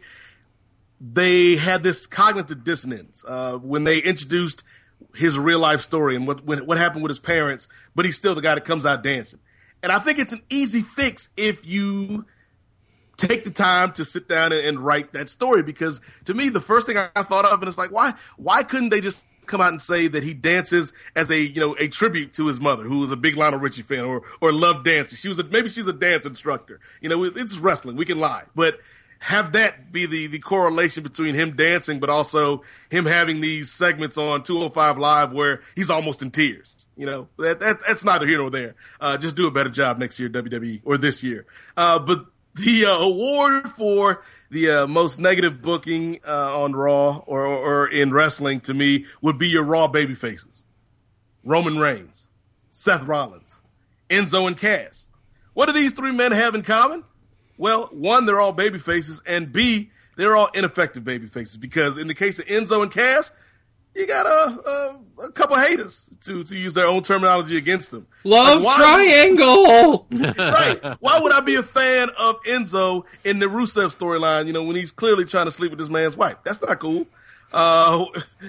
they had this cognitive dissonance uh, when they introduced his real life story and what when, what happened with his parents, but he's still the guy that comes out dancing. And I think it's an easy fix if you take the time to sit down and, and write that story. Because to me, the first thing I, I thought of, and it's like, why why couldn't they just come out and say that he dances as a you know a tribute to his mother, who was a big Lionel Richie fan or or loved dancing. She was a, maybe she's a dance instructor. You know, it's wrestling. We can lie, but have that be the, the correlation between him dancing, but also him having these segments on two oh five Live where he's almost in tears. You know, that, that that's neither here nor there. Uh, just do a better job next year, W W E, or this year. Uh, but the uh, award for the uh, most negative booking uh, on Raw or, or in wrestling to me would be your Raw baby faces. Roman Reigns, Seth Rollins, Enzo and Cass. What do these three men have in common? Well, one, they're all baby faces, and B, they're all ineffective baby faces because in the case of Enzo and Cass, you got a, a, a couple haters to, to use their own terminology against them. Love like, triangle! Right. Why would I be a fan of Enzo in the Rusev storyline, you know, when he's clearly trying to sleep with this man's wife? That's not cool. Uh,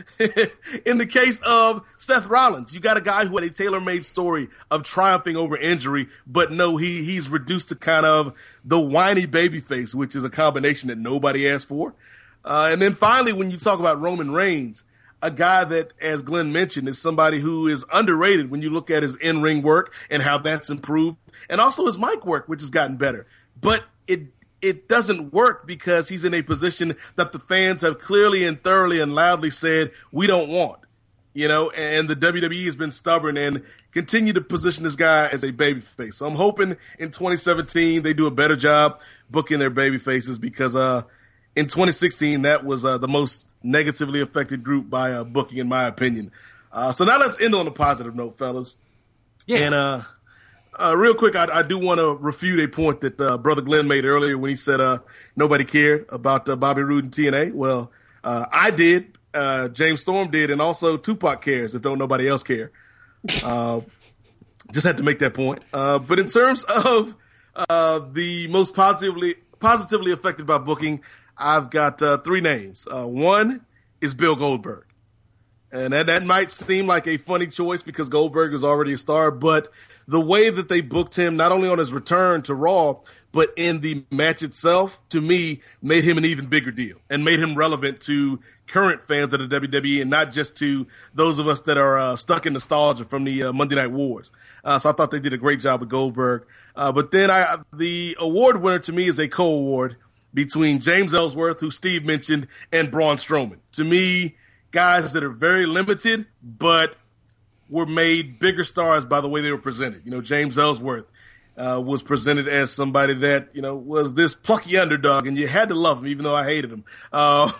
in the case of Seth Rollins, you got a guy who had a tailor-made story of triumphing over injury, but no, he he's reduced to kind of the whiny babyface, which is a combination that nobody asked for. Uh, and then finally, when you talk about Roman Reigns, a guy that, as Glenn mentioned, is somebody who is underrated when you look at his in-ring work and how that's improved, and also his mic work, which has gotten better. But it It doesn't work because he's in a position that the fans have clearly and thoroughly and loudly said, we don't want, you know, and the W W E has been stubborn and continue to position this guy as a babyface. So I'm hoping in twenty seventeen they do a better job booking their babyfaces because uh, in twenty sixteen that was uh, the most negatively affected group by uh, booking, in my opinion. Uh, so now let's end on a positive note, fellas. Yeah. And, uh, Uh, real quick, I, I do want to refute a point that uh, Brother Glenn made earlier when he said uh, nobody cared about uh, Bobby Roode and T N A. Well, uh, I did, uh, James Storm did, and also Tupac cares if don't nobody else care. Uh, just had to make that point. Uh, but in terms of uh, the most positively positively affected by booking, I've got uh, three names. Uh, one is Bill Goldberg. And that, that might seem like a funny choice because Goldberg is already a star, but the way that they booked him, not only on his return to Raw, but in the match itself, to me, made him an even bigger deal and made him relevant to current fans of the W W E and not just to those of us that are uh, stuck in nostalgia from the uh, Monday Night Wars. Uh, so I thought they did a great job with Goldberg. Uh, but then I, the award winner to me is a co-award between James Ellsworth, who Steve mentioned, and Braun Strowman. To me, guys that are very limited, but were made bigger stars by the way they were presented. You know, James Ellsworth uh, was presented as somebody that, you know, was this plucky underdog, and you had to love him, even though I hated him. Uh,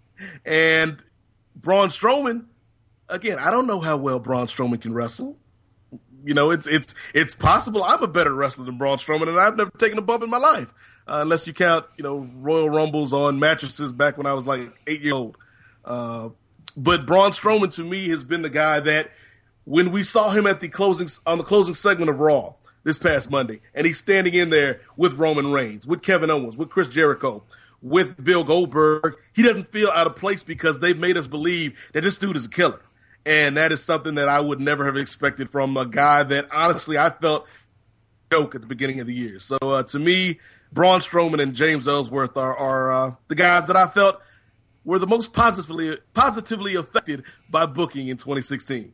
and Braun Strowman, again, I don't know how well Braun Strowman can wrestle. You know, it's it's it's possible I'm a better wrestler than Braun Strowman, and I've never taken a bump in my life. uh, unless you count, you know, Royal Rumbles on mattresses back when I was like eight years old. Uh, but Braun Strowman to me has been the guy that when we saw him at the closing on the closing segment of Raw this past Monday, and he's standing in there with Roman Reigns, with Kevin Owens, with Chris Jericho, with Bill Goldberg, he doesn't feel out of place because they've made us believe that this dude is a killer. And that is something that I would never have expected from a guy that honestly I felt joke at the beginning of the year. So uh, to me, Braun Strowman and James Ellsworth are, are uh, the guys that I felt were the most positively positively affected by booking in twenty sixteen.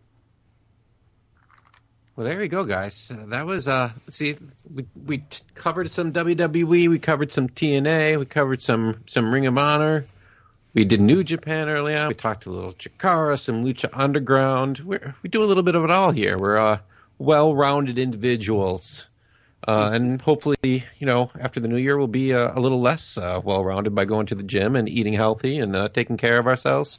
Well, there you go, guys. Uh, that was uh, see, we we t- covered some W W E, we covered some T N A, we covered some some Ring of Honor, we did New Japan early on. We talked a little Chikara, some Lucha Underground. We we do a little bit of it all here. We're uh, well-rounded individuals. Uh, and hopefully, you know, after the new year, we'll be uh, a little less uh, well-rounded by going to the gym and eating healthy and uh, taking care of ourselves.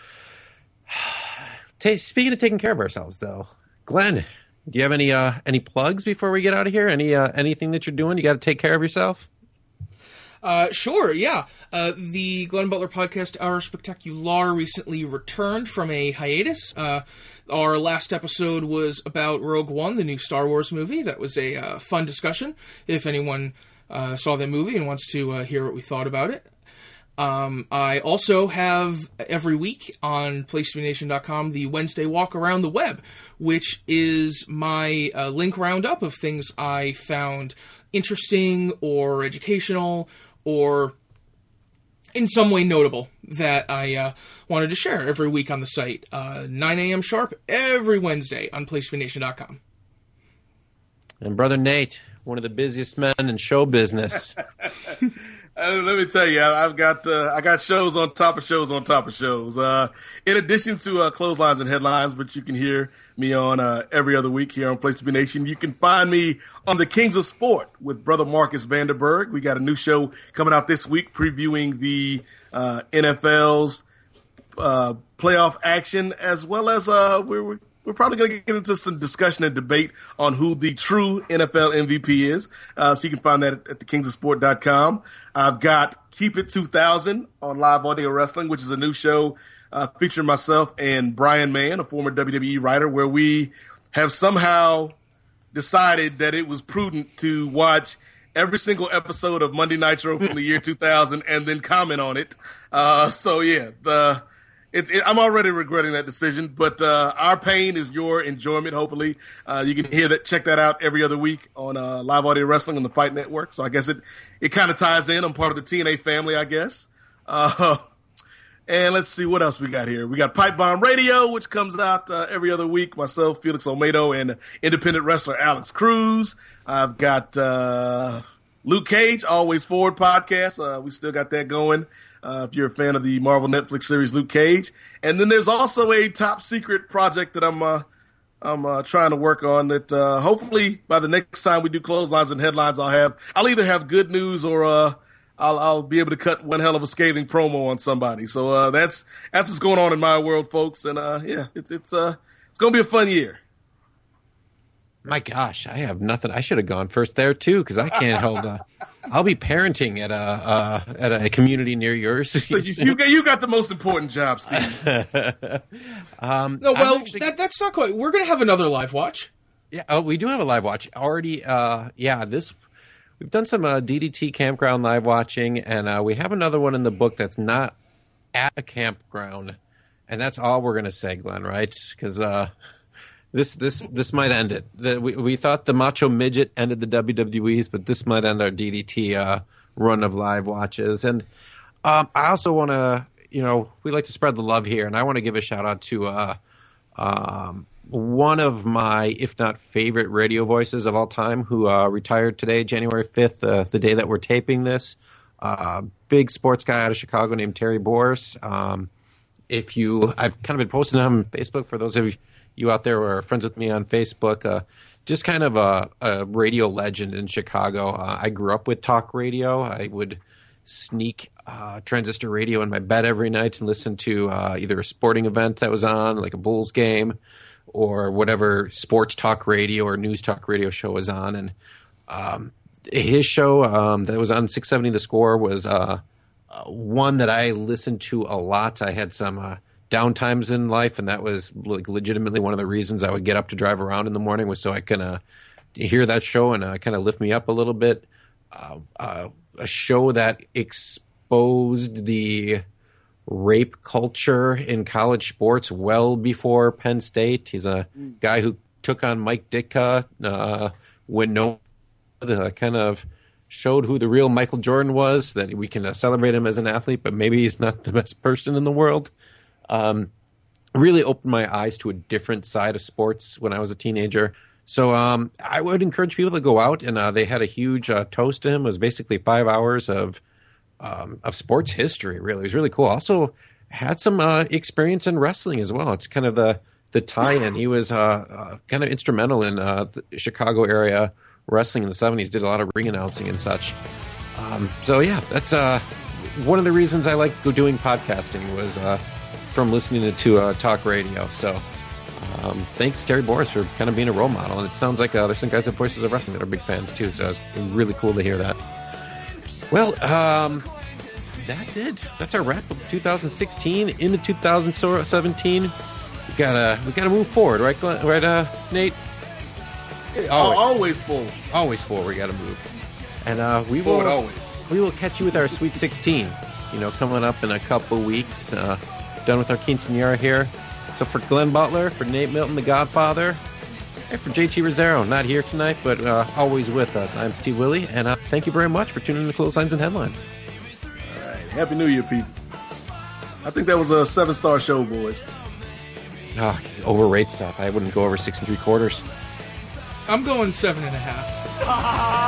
T- Speaking of taking care of ourselves, though, Glenn, do you have any uh, any plugs before we get out of here? Any uh, anything that you're doing? You got to take care of yourself? Uh, sure, yeah. Uh, the Glenn Butler podcast, Our Spectacular, recently returned from a hiatus. Uh, our last episode was about Rogue One, the new Star Wars movie. That was a uh, fun discussion. If anyone uh, saw that movie and wants to uh, hear what we thought about it. Um, I also have every week on place to be nation dot com the Wednesday Walk Around the Web, which is my uh, link roundup of things I found interesting or educational or in some way notable that I uh, wanted to share every week on the site. Uh, nine a.m. sharp every Wednesday on place to be nation dot com. And Brother Nate, one of the busiest men in show business. Uh, let me tell you, I, I've got uh, I got shows on top of shows on top of shows. Uh, in addition to uh, Clotheslines and Headlines, which you can hear me on uh, every other week here on Place to Be Nation, you can find me on the Kings of Sport with Brother Marcus Vanderberg. We got a new show coming out this week previewing the uh, N F L's uh, playoff action, as well as uh, we're We're probably going to get into some discussion and debate on who the true N F L M V P is. Uh, so you can find that at, at the kings of sport dot com. I've got Keep It two thousand on Live Audio Wrestling, which is a new show uh, featuring myself and Brian Mann, a former W W E writer, where we have somehow decided that it was prudent to watch every single episode of Monday Nitro from the year two thousand and then comment on it. Uh, so, yeah, the... It, it, I'm already regretting that decision, but uh, our pain is your enjoyment, hopefully. Uh, you can hear that, check that out every other week on uh, Live Audio Wrestling on the Fight Network. So I guess it, it kind of ties in. I'm part of the T N A family, I guess. Uh, and let's see what else we got here. We got Pipe Bomb Radio, which comes out uh, every other week. Myself, Felix Olmedo, and independent wrestler Alex Cruz. I've got uh, Luke Cage, Always Forward podcast. Uh, we still got that going. Uh, if you're a fan of the Marvel Netflix series Luke Cage. And then there's also a top secret project that I'm uh, I'm uh, trying to work on that uh, hopefully by the next time we do Clotheslines and Headlines, I'll have I'll either have good news or uh, I'll I'll be able to cut one hell of a scathing promo on somebody. So uh, that's that's what's going on in my world, folks. And uh, yeah, it's it's uh it's gonna be a fun year. My gosh, I have nothing. I should have gone first there too because I can't hold. Uh, I'll be parenting at a uh, at a community near yours. So you, you got you got the most important job, Steve. um, no, well, actually, that, that's not quite. We're going to have another live watch. Yeah, oh, we do have a live watch already. Uh, yeah, this we've done some uh, D D T campground live watching, and uh, we have another one in the book that's not at a campground, and that's all we're going to say, Glenn. Right? Because. Uh, This this this might end it. The, we we thought the Macho Midget ended the W W E's, but this might end our D D T uh, run of live watches. And um, I also want to, you know, we like to spread the love here, and I want to give a shout out to uh, um, one of my, if not favorite, radio voices of all time, who uh, retired today, January fifth, uh, the day that we're taping this. Uh, big sports guy out of Chicago named Terry Boris. Um, if you, I've kind of been posting on Facebook for those of you. You out there who are friends with me on Facebook, uh, just kind of a, a radio legend in Chicago. Uh, I grew up with talk radio. I would sneak uh, transistor radio in my bed every night and listen to uh, either a sporting event that was on, like a Bulls game, or whatever sports talk radio or news talk radio show was on. And um, his show um, that was on six seventy The Score was uh, uh, one that I listened to a lot. I had some uh, downtimes in life, and that was like legitimately one of the reasons I would get up to drive around in the morning was so I can uh, hear that show and uh, kind of lift me up a little bit. Uh, uh, a show that exposed the rape culture in college sports well before Penn State. He's a guy who took on Mike Ditka uh, when no uh, kind of showed who the real Michael Jordan was, that we can uh, celebrate him as an athlete, but maybe he's not the best person in the world. Um, really opened my eyes to a different side of sports when I was a teenager. So um, I would encourage people to go out, and uh, they had a huge uh, toast to him. It was basically five hours of um, of sports history, really. It was really cool. Also had some uh, experience in wrestling as well. It's kind of the, the tie-in. He was uh, uh, kind of instrumental in uh, the Chicago area wrestling in the seventies, did a lot of ring announcing and such. Um, so, yeah, that's uh, one of the reasons I like doing podcasting was uh, from listening to, to uh, talk radio. So um, thanks, Terry Boris, for kind of being a role model. And it sounds like uh, there's some guys at Voices of Wrestling that are big fans, too. So it's really cool to hear that. Well, um, that's it. That's our wrap of two thousand sixteen into two thousand seventeen. We gotta, we gotta move forward, right, Glenn? Right, uh, Nate? Always, always forward. Always forward. We gotta move. And uh, we will. Forward always. We will catch you with our Sweet sixteen. You know, coming up in a couple weeks. Uh, done with our quinceañera here. So for Glenn Butler, for Nate Milton, the Godfather, and for J T Rosero, not here tonight, but uh, always with us. I'm Steve Willie, and uh, thank you very much for tuning in to Clotheslines and Headlines. All right. Happy New Year, people. I think that was a seven-star show, boys. Oh, overrate stuff. I wouldn't go over six and three quarters. I'm going seven and a half.